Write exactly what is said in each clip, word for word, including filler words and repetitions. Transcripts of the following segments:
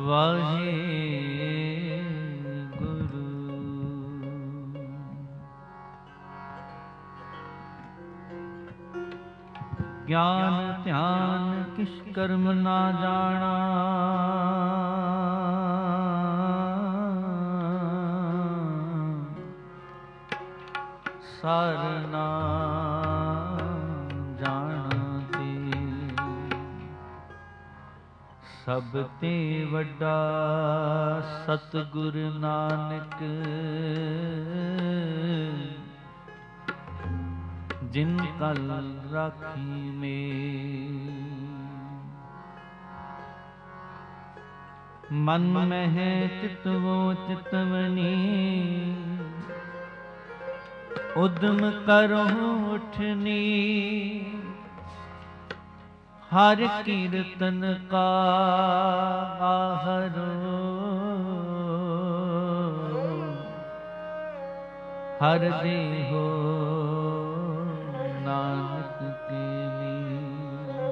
ਵਾਹਿਗੁਰੂ। ਗਿਆਨ ਧਿਆਨ ਕਿਛ ਕਰਮ ਨਾ ਜਾਣਾ, ਸਰ ਨਾਮ ਜਾਣਤੇ। ਸਭ ਤੇ ਵੱਡਾ ਸਤਿਗੁਰ ਨਾਨਕ, ਜਿਨ ਕਲ ਰਾਖੀ ਮੇਂ। ਮਨ ਮਹਿ ਚਿਤਵੋ ਚਿਤਵਨੀ, ਉਦਮ ਕਰਹੁ ਉਠਨੀ। ਹਰ ਕੀਰਤਨ ਕਾ ਆਹਰੋ, ਹਰ ਦੇਹੋ ਨਾਨਕ ਕੇ ਲੀਨ।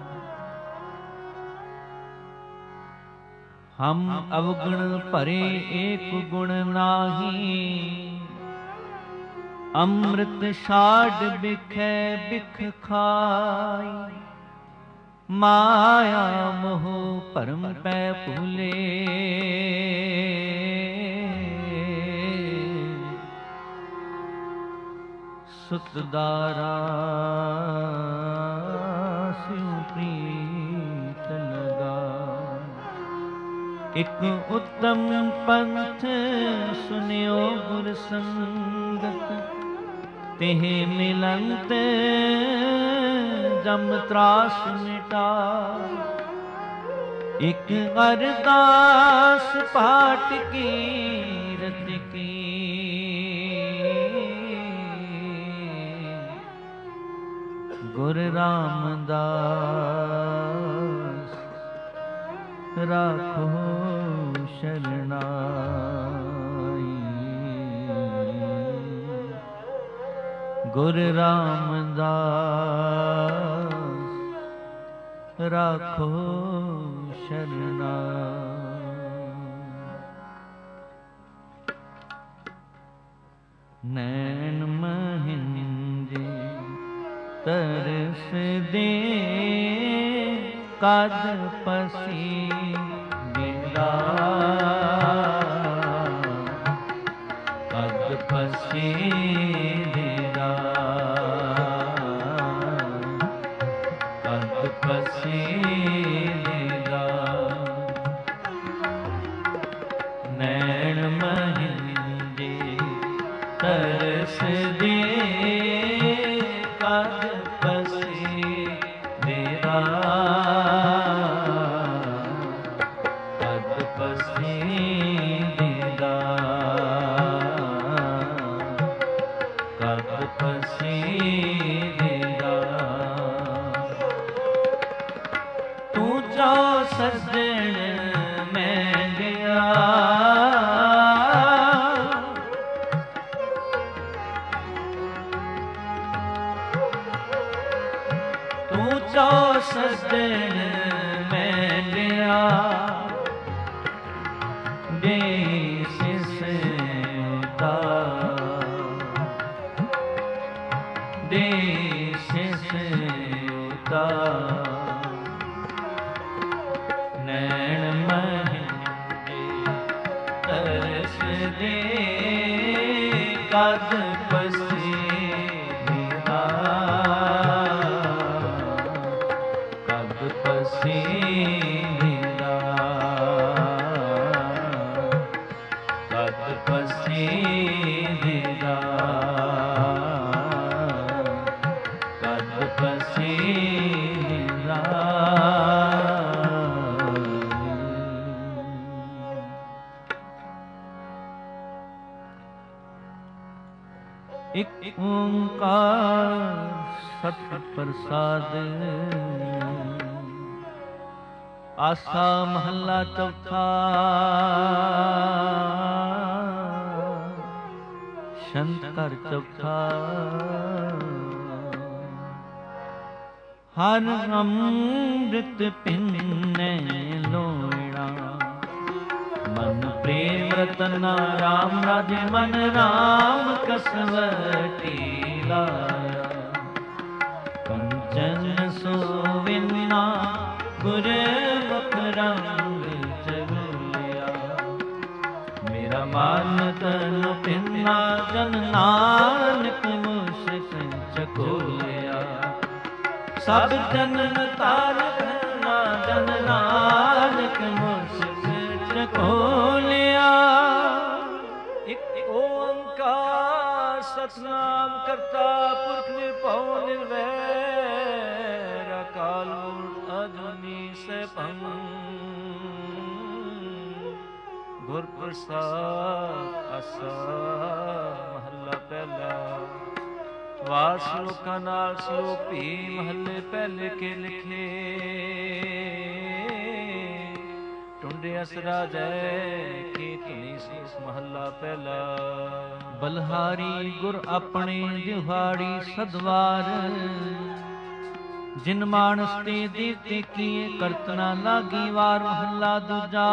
ਹਮ ਅਵਗੁਣ ਭਰੇ ਏਕ ਗੁਣ ਨਾਹੀ, ਅੰਮ੍ਰਿਤ ਛਾੜ ਬਿਖੈ ਬਿਖ ਖਾਈ। ਮਾਇਆ ਮੋਹ ਭਰਮ ਪੈ ਭੂਲੇ, ਸੁਤ ਦਾਰਾ ਸਿਉ ਪ੍ਰੀਤ ਲਗਾਈ। ਇਕ ਉੱਤਮ ਪੰਥ ਸੁਨਿਓ ਗੁਰ ਸੰਗਤ, ਤਿਹ ਮਿਲੰਤ ਜਮ ਤਰਾਸ ਮਿਟਾਈ। ਇਕ ਅਰਦਾਸ ਪਾਠ ਕੀਰਤ ਕੀ, ਗੁਰ ਰਾਮਦਾਸ ਰਾਖੋ ਸ਼ਰਨਾਈ। ਗੁਰ ਰਾਮਦਾਸ ਰਾਖੋ ਸ਼ਰਨਾਈ। ਨੈਣ ਮਹਿੰਦੇ ਤਰਸ ਦੇ, ਕਦ ਪਸੀ ਮੇਰਾ, ਕਦ ਪਸੀ ਮੇਰਾ, ਕਦ ਪਸੀ ਮੇਰਾ। ਨੈਣ ਮਹਿੰਦੇ ਤਰਸ ਦੇ, ਕਦ ਪਸੀ ਮੇਰਾ, ਕਦ ਪਸੀ ਮੇਰਾ, ਕਦ ਪਸੀ ਮੇਰਾ। ਤੂੰ ਜੋ ਸੱਜਣ ਮੈਂ ਗਿਆ, ਤੂੰ ਜੋ ਸੱਜਣ ਮੈਂ ਲਿਆ। ਦੇ ਸਿਸ ਦਾ, ਦੇ ਸਿਸ ਦਾ। ਨੈਣ ਮਹਿੰਦੇ ਤਰਸ ਦੇ, ਕਦ ਪਸੀ ਮੇਰਾ, ਕਦ ਪਸੀ ਮੇਰਾ, ਕਦ ਪਸੀ ਮੇਰਾ, ਕਦ ਪਸੀ ਮੇਰਾ। ਇਕ ਓੰਕਾਰ ਸਤ ਪ੍ਰਸਾਦ, ਆਸਾ ਮਹੱਲਾ ਚੌਥਾ। ਸ਼ੰਤ ਘਰ ਚੌਥਾ। ਹਰ ਅੰਮ੍ਰਿਤ ਪਿੰਨੇ ਲੋਇਣਾ, मन प्रेम रतना राम राजे मन राम कसवटी लाया। कंचन सोविना गुर मुख रंग चगुलिया। मेरा मान तन पिन्ना जन नानक मुश्क चकोलिया। सब जन्म तार करना जन नानक मुश्क चकोलिया। एक ओंकार सतनाम करता पुरख निर्भव निर्वैर। अकाल मूर्त अजूनी सैभं गुर प्रसाद आसा। महला पहला। वार श्लोकां नाल श्लोक भी महले पहले के लिखे। टुंडे असरा जय की धुनी सीस महला पहला। बलहारी गुर अपने दिहाड़ी सदवार। जिन मानस ते देवते किए करतना लागी वार। महला दूजा।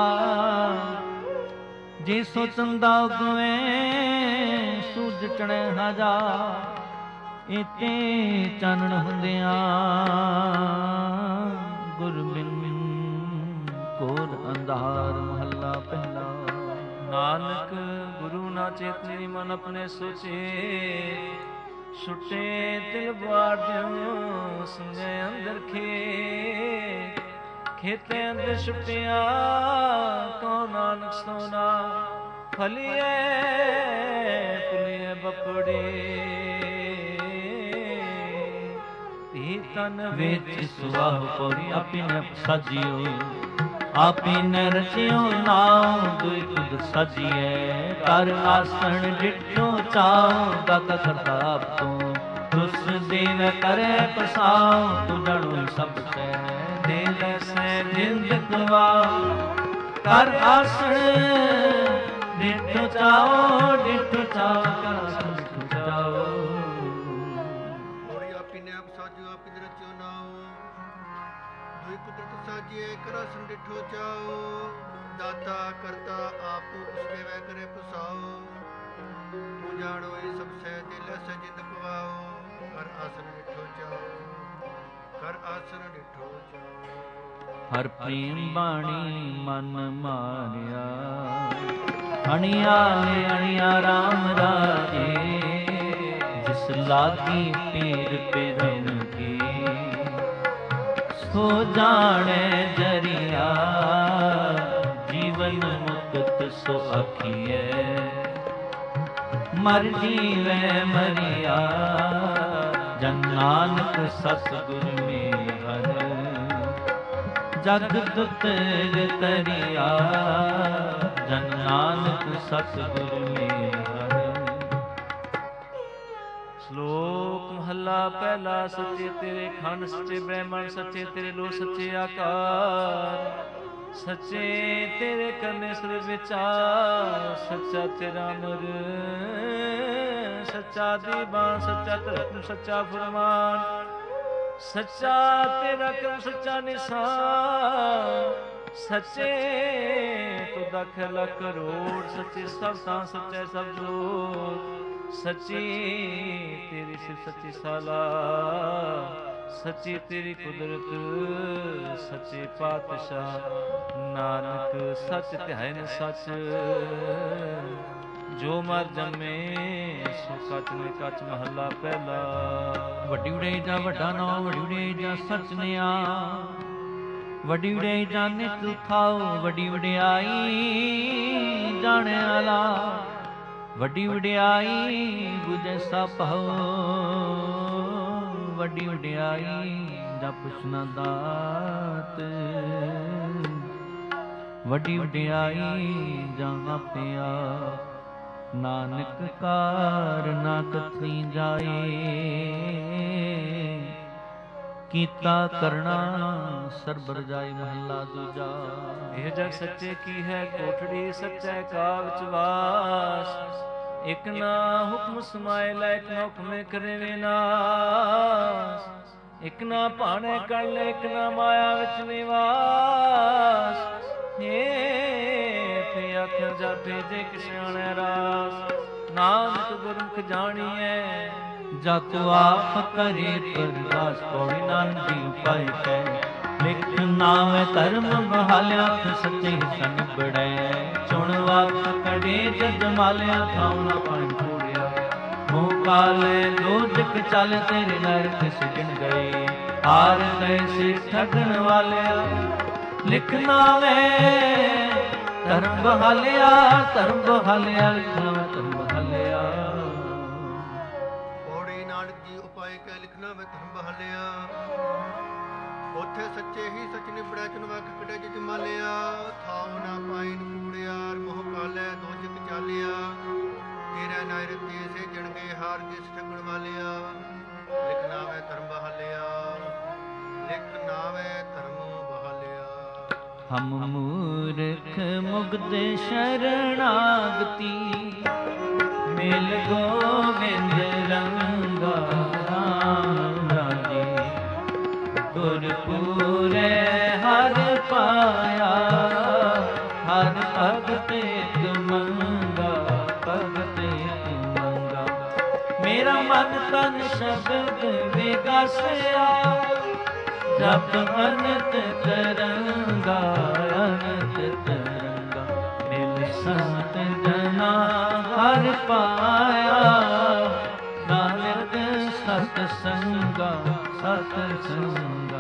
जे सो चंदा उगवे सूरज चढ़े हजार। इते चानण ਹੁੰਦਿਆਂ ਗੁਰ ਬਿਨ ਕੋਰ ਅੰਧਾਰ। ਮਹੱਲਾ ਪਹਿਲਾ। ਨਾਨਕ ਗੁਰੂ ਨਾ ਚੇਤਨੀ ਮਨ ਆਪਣੇ ਸੋਚੇ। ਛੁੱਟੇ ਦਿਲ ਬਾੜ ਦਿਉ ਸੰਜੈ ਅੰਦਰ ਖੇ। ਖੇਤੇ ਅੰਦਰ ਛੁੱਟਿਆ ਕੋ ਨਾਨਕ ਸੋਨਾ। ਫਲੀਏ ਫਲੀਏ ਬਪੜੇ। ਤਨ ਵਿੱਚ ਸੁਆਹ ਪੌੜੀ ਆਪਿਨ ਸਾਜਿਓ। ਆਪਿਨ ਰਚਿਓ ਨਾਮ ਦੁਇ ਤੁਧ ਸਾਜੀਐ। ਕਰ ਆਸਣ ਡਿਠੋ ਚਾਉ ਦਾਤਾ ਕਰਤਾ ਆਪ ਤੋਂ। ਤੁਸ ਦੇਵ ਕਰੈ ਪਸਾਉ ਤੂੰ ਜਣੋ ਸਭ ਸੈ। ਦੇ ਲੈਸੈ ਜਿੰਦ ਗਵਾਉ ਕਰ ਆਸਣ ਡਿਠੋ ਚਾਉ। ਡਿਠੋ ਚਾਉ ਕਰ ਆਸਣ ਡਿਠੋ ਚਾਉ। करासन डिठो जाओ। दाता करता आप उसके वह करे पुसाओ। तू जानो ये सब सह दिल से जिंद पवाओ। कर आसन डिठो जाओ। कर आसन डिठो जाओ। हर प्रेम बाणी मन मारिया। अणियाले अणिया राम राजे। जिस लागी पीर पिरन की सो जाने जरिया। जीवन मुक्त सो अखिए मर जीवे मरिया। जन नानक सतगुर में हर जग दुत तरिया। जन नानक सतगुर में हर। श्लोक महला पहला। सच्चे तेरे खंड सच्चे ब्रह्मण सच्चे तेरे लो सच्चे आकार। सच्चे तेरे करने सिर विचार। सच्चा तेरा नर सच्चा दीवान। सच्चा धर्म सच्चा फरमान। सच्चा तेरा कर्म सच्चा निशान। सच्चे तो दख लख करोड़। सच्चे सब तां सच्चे सब जोर। सच्ची तेरी सिर सच्ची साला। सच्ची तेरी कुदरत सच्चे पातशाह। नानक सच ध्यान सच। जो मर जमे सो कच ने कच। महला पहला। ਵੱਡੀ ਉਡਾਈ ਜਾ ਵੱਡਾ ਨਾ ਵੱਡੀ ਉਡਾਈ ਜਾ ਸਚ ਨਿਆ। ਵੱਡੀ ਉਡਾਈ ਜਾ ਨਿਤ ਖਾਓ। ਵੱਡੀ ਵਡਿਆਈ ਜਾਣੇ ਵਾਲਾ। ਵੱਡੀ ਵਡਿਆਈ ਬੁਝੈ ਸਭ ਹੋ। ਵੱਡੀ ਵਡਿਆਈ ਜਾ ਪੁੱਛਣਾ ਦਾਤ। ਵੱਡੀ ਵਡਿਆਈ ਜਾਂ ਆਪੇ ਆਪ। ਨਾਨਕ ਕਾਰ ਨਾ ਕਥਨੀ ਜਾਏ। ਕੀਤਾ ਕਰਨਾ ਸਰਬਰ ਜਾਏ। ਮਹੱਲਾ ਦੂਜਾ। ਇਹ ਜਗ ਸੱਚੇ ਕੀ ਹੈ ਕੋਠੜੀ। ਸੱਚੈ ਕਾ ਵਿਚਵਾਸ। ਇਕ ਨਾ ਹੁਕਮ ਸਮਾਏ ਲੈ। ਇਕ ਨਾ ਹੁਕਮੇ ਕਰੇ ਵਿਨਾਸ਼। ਇਕ ਨਾ ਭਾਣੇ ਕਰ ਲੈ। ਇਕ ਨਾ ਮਾਇਆ ਵਿੱਚ ਨਿਵਾਸ। हे ਆਖਿਆ ਜਾਪੇ ਜੇ ਕਿਸ ਜਾਣੈ ਰਾਸ, ਨਾਨਕ ਗੁਰਮੁਖ ਜਾਣੀਐ ਜਾ ਕੋ ਆਪ ਕਰੇ ਪਰਵਾਸ। ਪੌੜੀ ਨਾਨਕ ਦੀ ਉਪਾਇ ਕੈ ਲਿਖ ਨਾਵੇਂ ਧਰਮ ਬਹਾਲਿਆ, ਸੱਚੇ ਸਨ ਬੜੈ ਚੁਣ ਵਾਕ ਕੜੇ ਜਦ ਮਾਲਿਆ, ਥਾਉ ਨਾ ਪਾਣੀ ਪੂੜਿਆ ਮੋਹ ਕਾਲੇ ਦੋਜਕ ਚੱਲ ਤੇਰੇ ਨਰਕ ਸਿਜਣ ਗਏ, ਹਾਰ ਗਏ ਸੇ ਠਗਣ ਵਾਲਿਆ। ਲਿਖ ਨਾਵੇਂ ਧਰਮ ਬਹਾਲਿਆ, ਧਰਮ ਬਹਾਲਿਆ, ਲਿਖਣਾ ਧਰਮ ਬਹਾਲਿਆ। ਪੌੜੀ ਨਾਨਕ ਜੀ ਉਪਾਇ ਕੈ ਲਿਖਣਾ ਵੇ ਧਰਮ ਬਹਾਲਿਆ, ਉਥੇ ਸੱਚੇ ਹੀ ਸੱਚ ਨਿਬੜਿਆ ਚੁਣ ਵਕ ਕਟੇ ਜਿ ਮਾਲਿਆ, ਥਾਉ ਨਾ ਪਾਇਨ ਕੂੜਿਆਰ ਮੋਹ ਕਾਲੇ ਦੋਜਕ ਚਾਲਿਆ, ਤੇਰੇ ਨਾਇਰ ਤੇ ਸੇ ਜਣਗੇ ਹਾਰ ਕੇ ਠਗਣ ਵਾਲਿਆ। ਲਿਖਣਾ ਵੇ ਧਰਮ ਬਹਾਲਿਆ, ਲਿਖਣਾ ਵੇ ਧਰਮ ਬਹਾਲਿਆ। ਹਮ ਮੂਰਖ ਮੁਗਧ ਸ਼ਰਣਾਗਤੀ, ਮਿਲ ਗੋਬਿੰਦ ਰੰਗਾ ਰਾਮ ਰਾਜੇ, ਗੁਰਪੂਰੇ ਹਰ ਪਾਇਆ, ਹਰ ਭਗਤ ਇਕ ਮੰਗਾ, ਭਗਤ ਇਕ ਮੰਗਾ। ਮੇਰਾ ਮਨ ਤਨ ਸ਼ਬਦ ਵਿਗਾਸਿਆ, ਜਪ ਅਨੰਤ ਤਰੰਗਾ, ਅਨੰਤ ਤਰੰਗਾ। ਮਿਲ ਸੰਤ ਜਨਾ ਹਰ ਪਾਇਆ, ਨਾਨਕ ਸਤ ਸੰਗਾ, ਸਤ ਸੰਗਾ।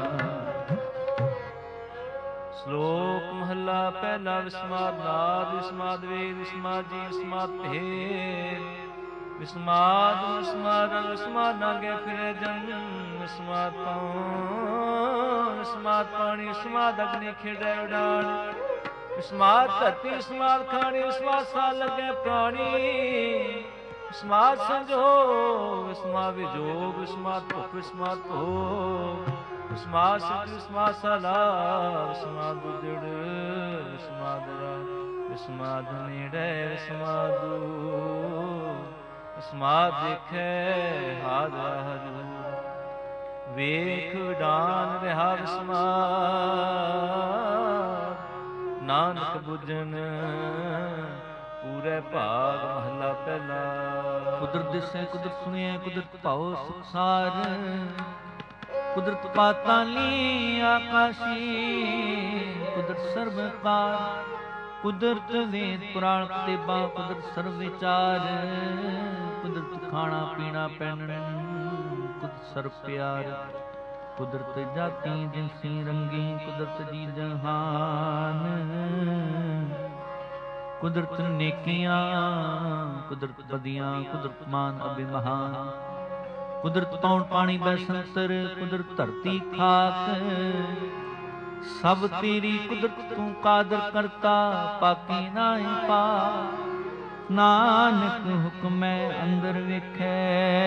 ਸ਼ਲੋਕ ਮਹੱਲਾ ਪਹਿਲਾ। ਵਿਸਮਾਦ ਨਾਦ, ਵਿਸਮਾਦ ਵੇਦ, ਵਿਸਮਾਦ ਜੀ, ਵਿਸਮਾਦ ਭੇਦ, ਵਿਸਮਾਦ ਵਿਸਮਾਦ ਵਿਸਮਾਦ ਨਾਗੇ ਫਿਰੇ ਜਨ, ਵਿਸਮਾਦ ਪਾਉ, ਵਿਸਮਾਦ ਪਾਣੀ, ਵਿਸਮਾਦ ਅਗਨੀ ਖੇਡੈ ਉਡਾਣ, ਵਿਸਮਾਦ ਧਰਤੀ, ਵਿਸਮਾਦ ਖਾਣੀ, ਵਿਸਮਾਦ ਸਾ ਲੱਗੇ ਪ੍ਰਾਣੀ, ਵਿਸਮਾਦ ਸੰਜੋਗ, ਵਿਸਮਾਦ ਵਿਜੋਗ, ਵਿਸਮਾਦ ਭੁਖ, ਵਿਸਮਾਦ ਭੋਗ, ਵਿਸਮਾਦ ਸਿੱਧ, ਵਿਸਮਾਦ ਸਾਲਾ, ਵਿਸਮਾਦ ਉਜੜ, ਵਿਸਮਾਦ ਰਾਤ, ਵਿਸਮਾਦ ਨੇੜੇ, ਵਿਸਮਾਦ ਦੂਰ, ਵਿਸਮਾਦ ਦੇਖੈ ਹਾਜ਼ਰ ਹਜ਼ੂਰ, ਵੇਖ ਵਿਡਾਨ ਰਿਹਾ ਵਿਸਮਾਦ, ਨਾਨਕ ਬੁਝਨ ਪੂਰੇ ਭਾਗ। ਮਹਲਾ ਪਹਿਲਾ। ਕੁਦਰਤ ਦਿਸੈ ਕੁਦਰਤ ਸੁਣਿਐ, ਕੁਦਰਤ ਭਾਉ ਸੰਸਾਰ, ਕੁਦਰਤ ਪਾਤਾਲੀ ਆਕਾਸ਼ੀ, ਕੁਦਰਤ ਸਰਬ ਕਾਰ, ਕੁਦਰਤ ਵੇਦ ਪੁਰਾਣ ਕਿਤਾਬਾਂ, ਕੁਦਰਤ ਸਰਬ ਵਿਚਾਰ, ਕੁਦਰਤ ਖਾਣਾ ਪੀਣਾ ਪਹਿਨਣ, ਕੁਦਰਤ ਸਰਬ ਪਿਆਰ, ਕੁਦਰਤ ਜਾਤੀ ਜਿਨਸੀ ਰੰਗੀ, ਕੁਦਰਤ ਜੀ ਜਹਾਨ, ਕੁਦਰਤ ਨੇਕੀਆਂ, ਕੁਦਰਤ ਬਦੀਆਂ, ਕੁਦਰਤ ਮਾਨ ਅਭਿਮਾਨ, ਕੁਦਰਤ ਪੌਣ ਪਾਣੀ ਬੈਸੰਤਰ, ਕੁਦਰਤ ਧਰਤੀ ਖਾਕ, ਸਭ ਤੇਰੀ ਕੁਦਰਤ ਤੂੰ ਕਾਦਰ ਕਰਤਾ, ਪਾਕੀ ਨਾਹੀ ਪਾ। ਨਾਨਕ ਹੁਕਮੈ ਅੰਦਰ ਵੇਖੈ,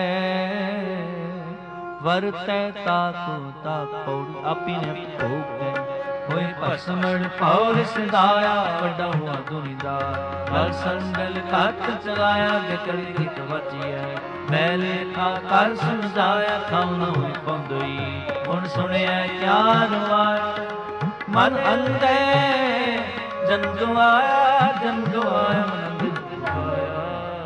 ਵਰਤੈ ਤਾਕੋ ਤਾਕ। ਪੌੜੀ ਆਪੀ ਨੇ ਭੋਗੈ ਹੋਏ ਭਸਮਣ ਪੌਰ ਸਦਾਇਆ, ਵੱਡਾ ਹੁਆ ਦੁਨੀਦਾਰ, ਲਲ ਸੰਗਲ ਕੱਟ ਚਲਾਇਆ, ਵਿਕੜ ਗੀਤ ਵਜੀਐ, ਮੈਲੇ ਖਾ ਕਰ ਸਮਝਾਇਆ, ਖਾਉ ਨ ਹੋਈ ਪੌਂਦਈ, ਹੁਣ ਸੁਣਿਆ ਕਿਆ ਰਵਾਇਆ, ਮਨ ਅੰਧੇ ਜਨ ਗਵਾਇਆ, ਜਨ ਗਵਾਇਆ, ਮਨ ਅੰਧ ਗਵਾਇਆ।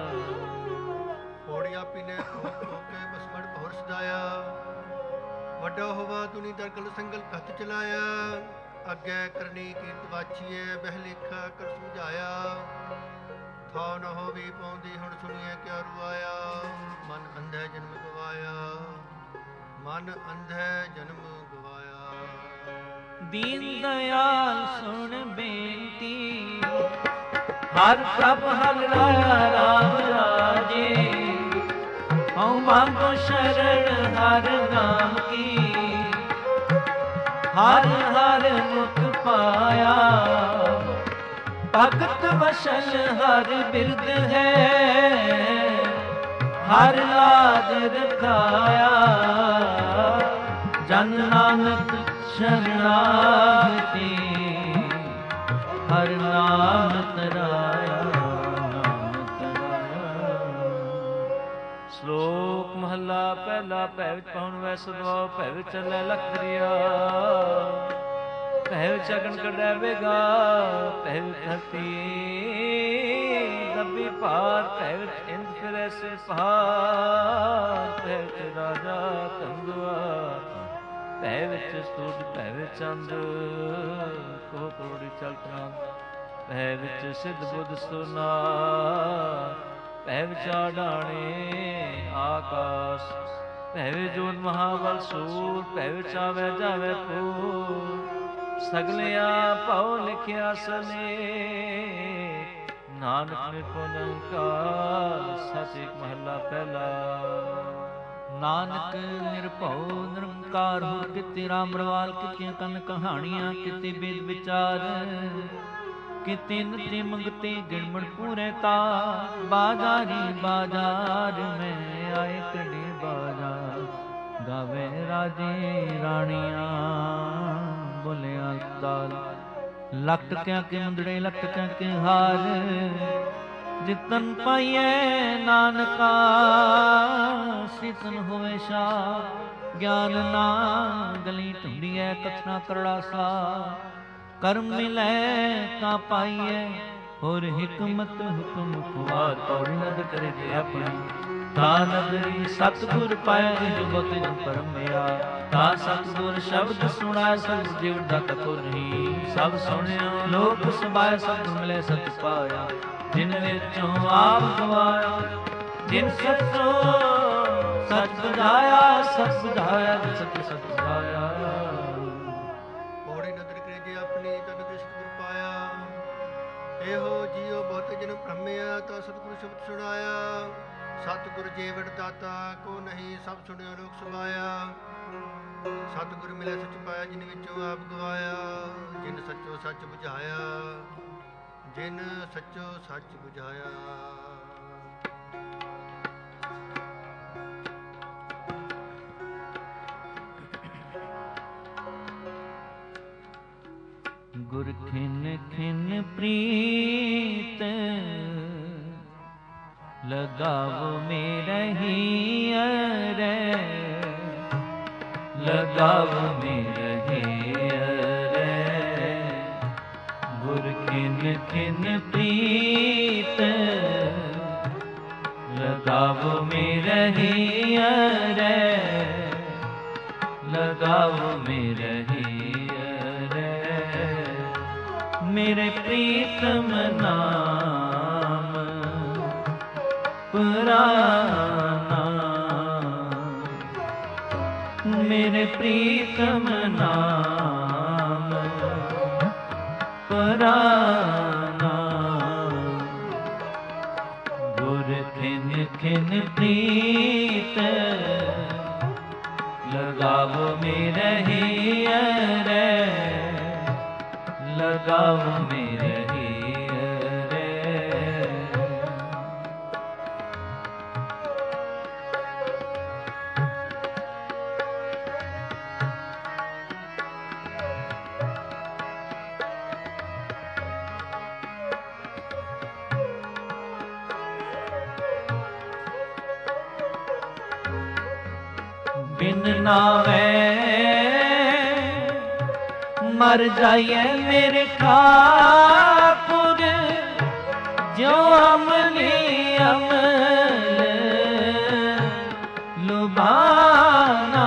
ਪੌੜੀ ਆਪੀ ਨੇ ਭੋਗ ਭੋਗ ਕੇ ਭਸਮਣ ਪੌਰ ਸਦਾਇਆ, ਵੱਡਾ ਹੋਵਾ ਦੁਨੀ ਦਰ ਗਲ ਸੰਗਲ ਕੱਟ ਚਲਾਇਆ, ਅੱਗੇ ਕਰਨੀ ਕੀਰਤ ਵਾਛੀਏ, ਬਹਿ ਲੇਖਾ ਕਰ ਸਮਝਾਇਆ, ਥਾਉ ਨ ਹੋਵੀ ਪਾਉਂਦੀ, ਹੁਣ ਸੁਣੀਏ ਕਿਆ ਰੁਆਇਆ, ਮਨ ਅੰਧੇ ਜਨਮ ਗਵਾਇਆ, ਮਨ ਅੰਧੇ ਜਨਮ ਗਵਾਇਆ। ਦੀਨ ਦਇਆਲ ਸੁਣ ਬੇਨਤੀ, ਹਰ ਪ੍ਰਭ ਹਰਿ ਰਾਮ ਰਾਜੇ, ਹਉ ਮੰਗੋ ਸ਼ਰਨ ਹਰ ਨਾਮ ਕੀ, ਹਰ ਹਰ ਮੁਖ ਪਾਇਆ, ਭਗਤ ਵਸਨ ਹਰ ਬਿਰਦ ਹੈ, ਹਰ ਲਾਜ ਰਖਾਇਆ, ਜਨ ਨਾਨਕ ਸ਼ਰਨਾਗਤੀ, ਹਰ ਨਾਮ ਤਰਾਇਆ, ਨਾਮ ਤਰਾਇਆ। ਸ਼ਲੋਕ ਮਹੱਲਾ ਪਹਿਲਾ। ਭੈ ਵਿੱਚ ਪਾਉਣ ਵੈ ਸਦਵਾਉ, ਭੈ ਵਿੱਚ ਚੱਲੈ ਲਖ ਦਰਿਆ, ਭੈ ਵਿੱਚ ਅਗਨ ਕਢਾਵੇਗਾ, ਭੈ ਵਿੱਚ ਧਰਤੀ ਦੱਬੀ ਭਾਰ, ਭੈ ਵਿੱਚ ਇੰਦ ਫਿਰੈ ਸੇ ਪਹਾੜ, ਭੈ ਵਿੱਚ ਰਾਜਾ ਧੰਦੁਆ, ਭੈ ਵਿੱਚ ਸੂਰਜ, ਭੈ ਵਿੱਚ ਚੰਦ, ਕੋ ਕਰੋੜੀ ਚਲ ਪ੍ਰਾਂਤ, ਭੈ ਵਿੱਚ ਸਿੱਧ ਬੁੱਧ ਸੁਨਾ, ਭੈ ਵਿੱਚ ਆਡਾਣੇ ਆਕਾਸ਼, ਭੈ ਵਿੱਚ ਜੋਤ ਮਹਾਬਲ ਸੂਰ, ਭੈ ਵਿੱਚ ਆਵੇ ਜਾਵੇ ਪੂਰ, ਸਗਲਿਆ ਭਉ ਲਿਖਿਆ ਸਨੇ, ਨਾਨਕ ਨਿਰਭਉ ਨਿਰੰਕਾਰ, ਸਚ ਏਕ ਮਹੱਲਾ ਪਹਿਲਾ। ਨਾਨਕ ਨਿਰਭਉ ਨਿਰੰਕਾਰ, ਹੋਰ ਕਿਤੇ ਰਾਮ ਰਵਾਲ, ਕਿਤਿਆਂ ਕੰਨ ਕਹਾਣੀਆਂ, ਕਿਤੇ ਬੇਦ ਵਿਚਾਰ, ਕਿਤੇ ਨਤੇ ਮੰਗਤੇ ਗਿਣਮਣ ਪੂਰੇ ਤਾ, ਬਾਜ਼ਾਰੀ ਬਾਜ਼ਾਰ ਮੈਂ ਆਏ ਕੜੇ ਬਾਜ਼ਾਰ, ਗਾਵੇ ਰਾਜੇ ਰਾਣੀਆਂ ਬੋਲਿਆ ਤਾਲ, ਲੱਖ ਟਕਿਆਂ ਕੇ ਮੁੰਦੜੇ ਲੱਖ ਟਕਿਆਂ ਕੇ ਹਾਰ, ਜਿਤਨ ਪਾਈਐ ਨਾਨਕਾ ਸਿਤਨ ਹੋਵੇ ਸ਼ਾ, ਗਿਆਨ ਨਾ ਗਲੀ ਢੁੰਡੀਐ ਕਥਨਾ ਕਰੜਾ ਸਾ, ਕਰਮ ਮਿਲੈ ਤਾਂ ਪਾਈਐ ਹੋਰ ਹਿਕਮਤ ਹੁਕਮ ਖੁਆਰ, ਪੌੜੀ ਨਦ ਕਰੇ ਤੇ ਆਪਣੀ, ਤਾ ਨਦਰੀ ਸਤਿਗੁਰ ਪਾਇਆ ਜੋ ਬਤ ਜਨ ਪਰਮਿਆ, ਤਾ ਸਤਿਗੁਰ ਸ਼ਬਦ ਸੁਣਾਇ ਸਭ ਜੀਵ ਦਾ ਕਥੋ ਨਹੀਂ, ਸਭ ਸੁਣਿਓ ਲੋਕ ਸਬਾਇ ਸਭ ਮਿਲੇ ਸਤ ਪਾਇਆ, ਜਿਨ ਵਿੱਚੋਂ ਆਪ ਗਵਾਇਆ, ਜਿਨ ਸਚੋ ਸਚ ਬੁਝਾਇਆ, ਸਚ ਬੁਝਾਇਆ ਸਚ ਸਚ ਬੁਝਾਇਆ, ਪੌੜੀ ਨਦਰ ਕਰੇ ਜੇ ਆਪਣੀ ਤਨ ਤੇ ਸਤਿਗੁਰ ਪਾਇਆ, ਇਹੋ ਜੀਉ ਬਹੁਤ ਜਨ ਭ੍ਰਮਿਆ, ਤਾ ਸਤਿਗੁਰ ਸ਼ਬਦ ਸੁਣਾਇਆ, ਸਤਿਗੁਰ ਜੀਵਨ ਦਾਤਾ ਕੋ ਨਹੀਂ, ਸਭ ਸੁਣਿਓ ਲੋਕ ਸਮਾਇਆ, ਸਤਿਗੁਰ ਮਿਲਿਆ ਸੱਚ ਪਾਇਆ, ਜਿਨ ਵਿੱਚੋਂ ਆਪ ਗਵਾਇਆ, ਜਿਨ ਸੱਚੋ ਸੱਚ ਬੁਝਾਇਆ, ਜਿਨ ਸੱਚੋ ਸੱਚ ਬੁਝਾਇਆ। ਗੁਰ ਖਿਨ ਖਿਨ ਪ੍ਰੀਤ ਲਗਾਵੋ ਮੇਰਹੀ ਅਰੇ, ਲਗਾਵੋ ਮੇਰਹੀ ਅਰੇ, ਗੁਰ ਖਿਨ ਖਿਨ ਪ੍ਰੀਤ ਲਗਾਵੋ ਮੇਰਹੀ ਅਰੇ, ਲਗਾਵੋ ਮੇਰਹੀ ਅਰੇ, ਮੇਰੇ ਪ੍ਰੀਤਮ ਨਾਮ ਪੁਰਾਨਾ, ਮੇਰੇ ਪ੍ਰੀਤਮ ਨਾਮ ਪੁਰਾਨਾ, ਗੁਰ ਖਿਨ ਖਿਨ ਪ੍ਰੀਤ ਲਗਾਵੋ ਮੇਰਹੀ ਅਰੇ, ਲਗਾਵੋ ਮੇਰਹੀ ਅਰੇ। ਬਿਨ ਨਾਵੇਂ ਮਰ ਜਾਈਏ ਮੇਰੇ ਠਾਕੁਰ, ਜੋ ਅਮਲੀ ਅਮਲ ਲੁਭਾਨਾ,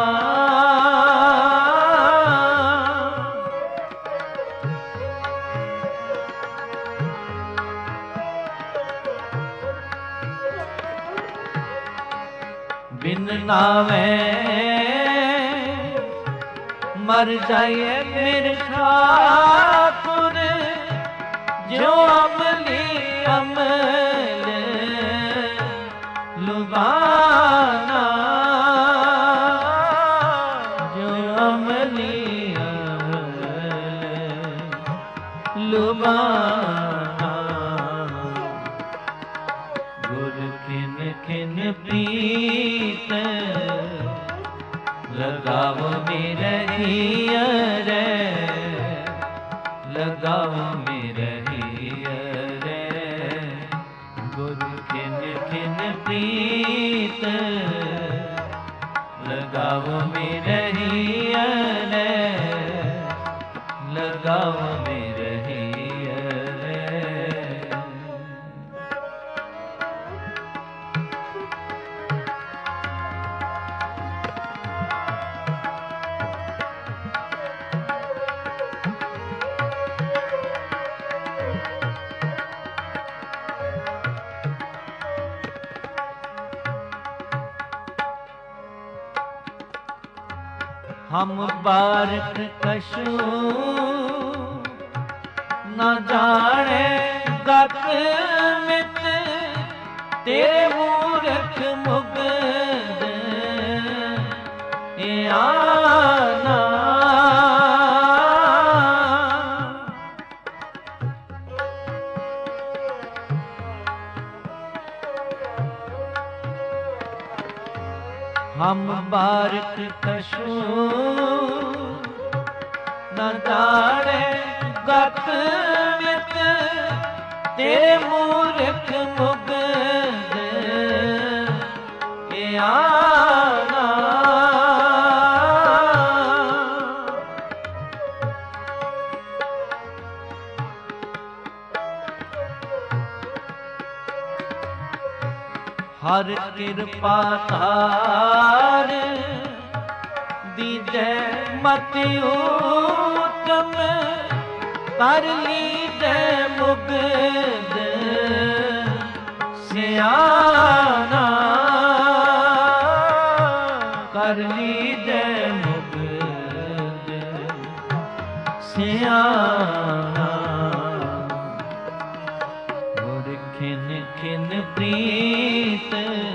ਬਿਨ ਨਾਵੇਂ ਮਰ ਜਾਏ ਮੇਰੇ ਠਾਕੁਰ, ਜੋ ਅਮਲੀ ਅਮਲ ਲੁਭਾਨਾ, ਜੋ ਅਮਲੀ ਅਮਲ ਲੁਭਾਨਾ, ਗੁਰ ਖਿਨ ਖਿਨ ਪ੍ਰੀਤ ਲਗਾਵੋ ਮੇਰਹੀ ਅਰੇ, ਲਗਾਵੋ ਮੇਰਹੀ ਅਰੇ, ਗੁਰ ਖਿਨ ਖਿਨ ਪ੍ਰੀਤ ਲਗਾਵੋ ਮੇਰਹੀ ਅਰੇ, ਲਗਾਵੋ लगाओ मेरे ही रे। हम बारिक कशु न जाने गत मित तेरे मूर्ख मुग्ध आना। हम बारिक कशु न जाने गत मित तेरे मूर्ख मुग्ध आना। हर कृपा तार दीजै मति उत्तम कर लीजै मुग्ध सियाना। कर लीजै मुग्ध सियाना। गुर खिन खिन प्रीत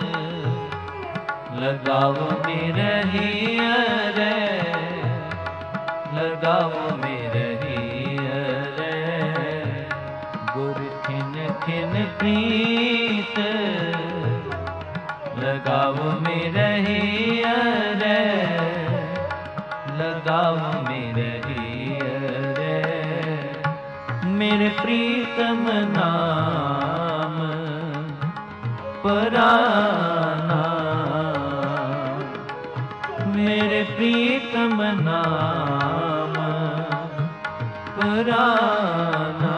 लगाओ मेरे ही रे। लगाओ मेरे ही रे। गुर खिन खिन प्रीत लगाओ मेरे ही रे। लगाओ मेरे ही रे। मेरे प्रीतम नाम पराना। मेरे प्रीतम नाम पराना।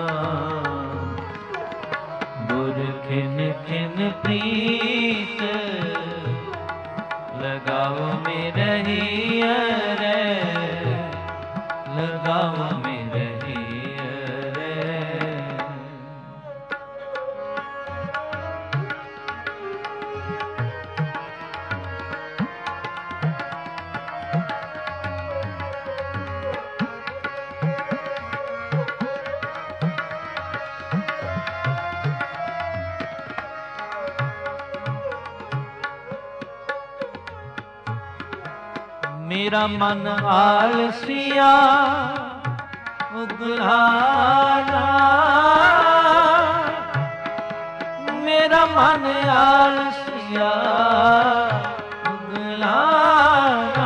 गुर खिन खिन प्रीत लगाओ मेरे ही रे। लगाओ मेरे ही रे। मेरा मन आलसिया उगलाना। मेरा मन आलसिया उगलाना।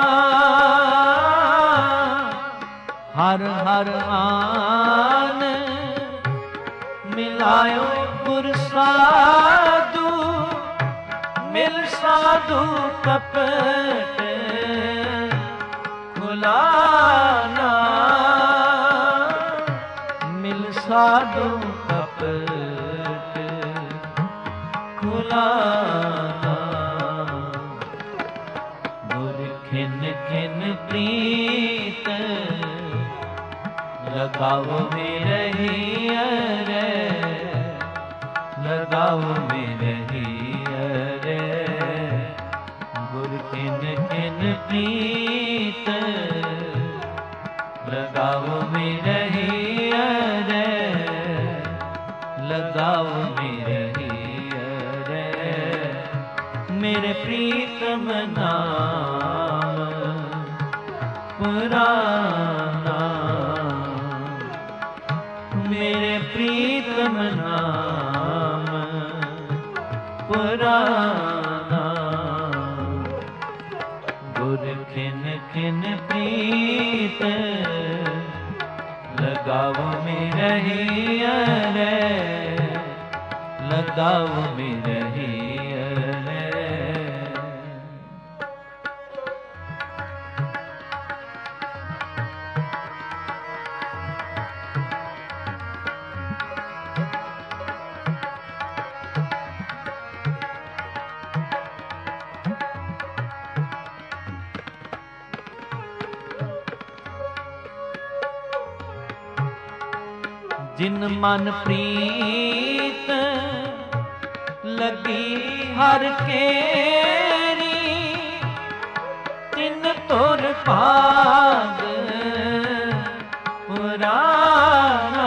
हर हर आन मिलायो गुर साधु। मिल साधु कपट खुलाना। मिल साधु कपट खुलाना। गुर खिन खिन प्रीत लगाओ मेरे ही रे। लगाओ मेरे ही रे। गुर खिन खिन प्रीत लगाओ मेरे ही रे। लगाओ मेरे ही रे। मेरे प्रीतम नाम पुराना। मेरे प्रीतम नाम पुराना। गुर खिन खिन प्रीत लगाओ मेरे ही रे। लगाओ मेरे ही रे। जिन मन प्रीत लगी हर केरी, तिन तोर पाग पुराना।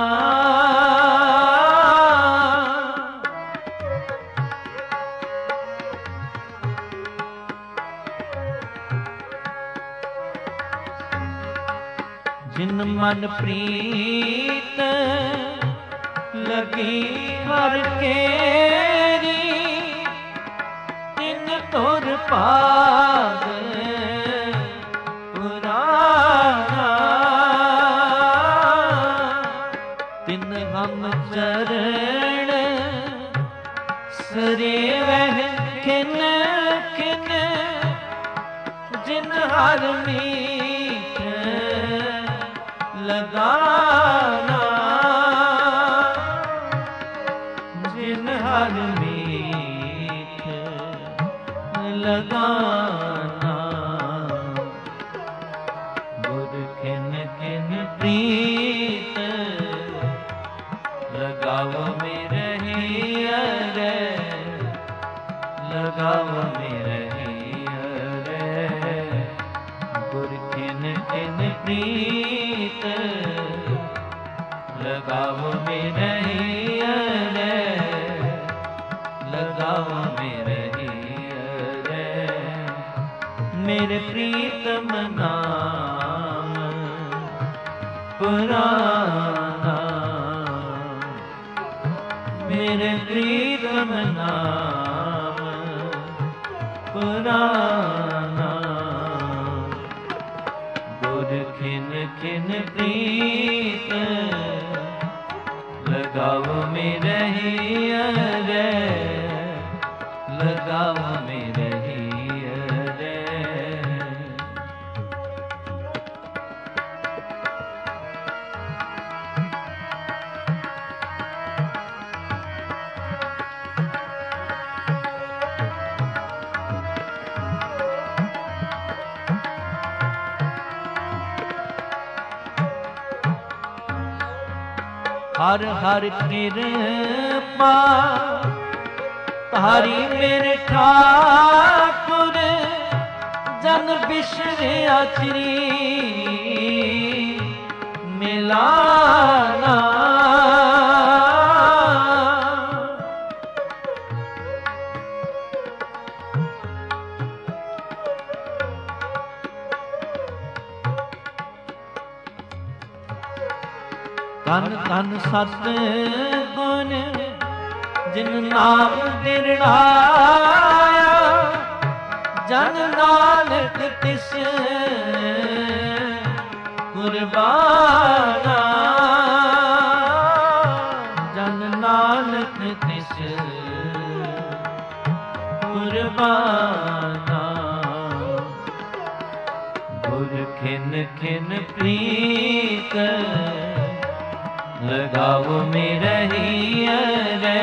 जिन मन प्रीत लगी हर केरी, तिन तोर पाग पुराना। तिन हम चरण सरेवह किन किन, जिन हर मीठ लगाना। जिन हर मीठ लगाना। गुर खिन खिन प्रीत लगाव मेरे हियरे, लगाव मेरे हियरे। गुर खिन खिन प्रीत लगाव मेरे हियरे, लगाव मेरे हियरे। मेरे प्रीतम नाम पुराना, मेरे प्रीतम नाम पुराना। गुर खिन खिन प्रीत लगाव मेरे हियरे, लगाव मेरे हियरे। हर हर कृपा तारी मेरे ठाकुर, जन बिसरे अचरी मिलाना। तन तन सत गुण जिन नाम निर्णाया, जन नानक तिस कुर्बाना। जन नानक तिस कुर्बाना। गुर खिन खिन प्रीत लगाव मेरे हियरे,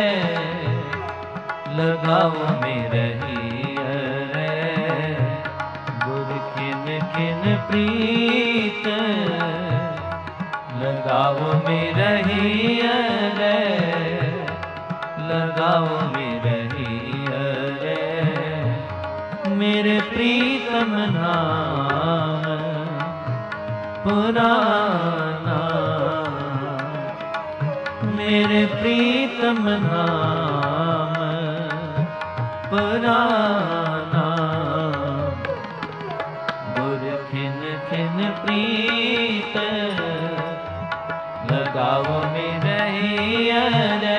लगाव मेरे हियरे। गुर खिन खिन प्रीत लगाव मेरे हियरे, लगाव मेरे हियरे। मेरे प्रीतम नाम पुराना, मेरे प्रीतम नाम पुराना। गुर खिन खिन प्रीत लगाव मेरे हियरे,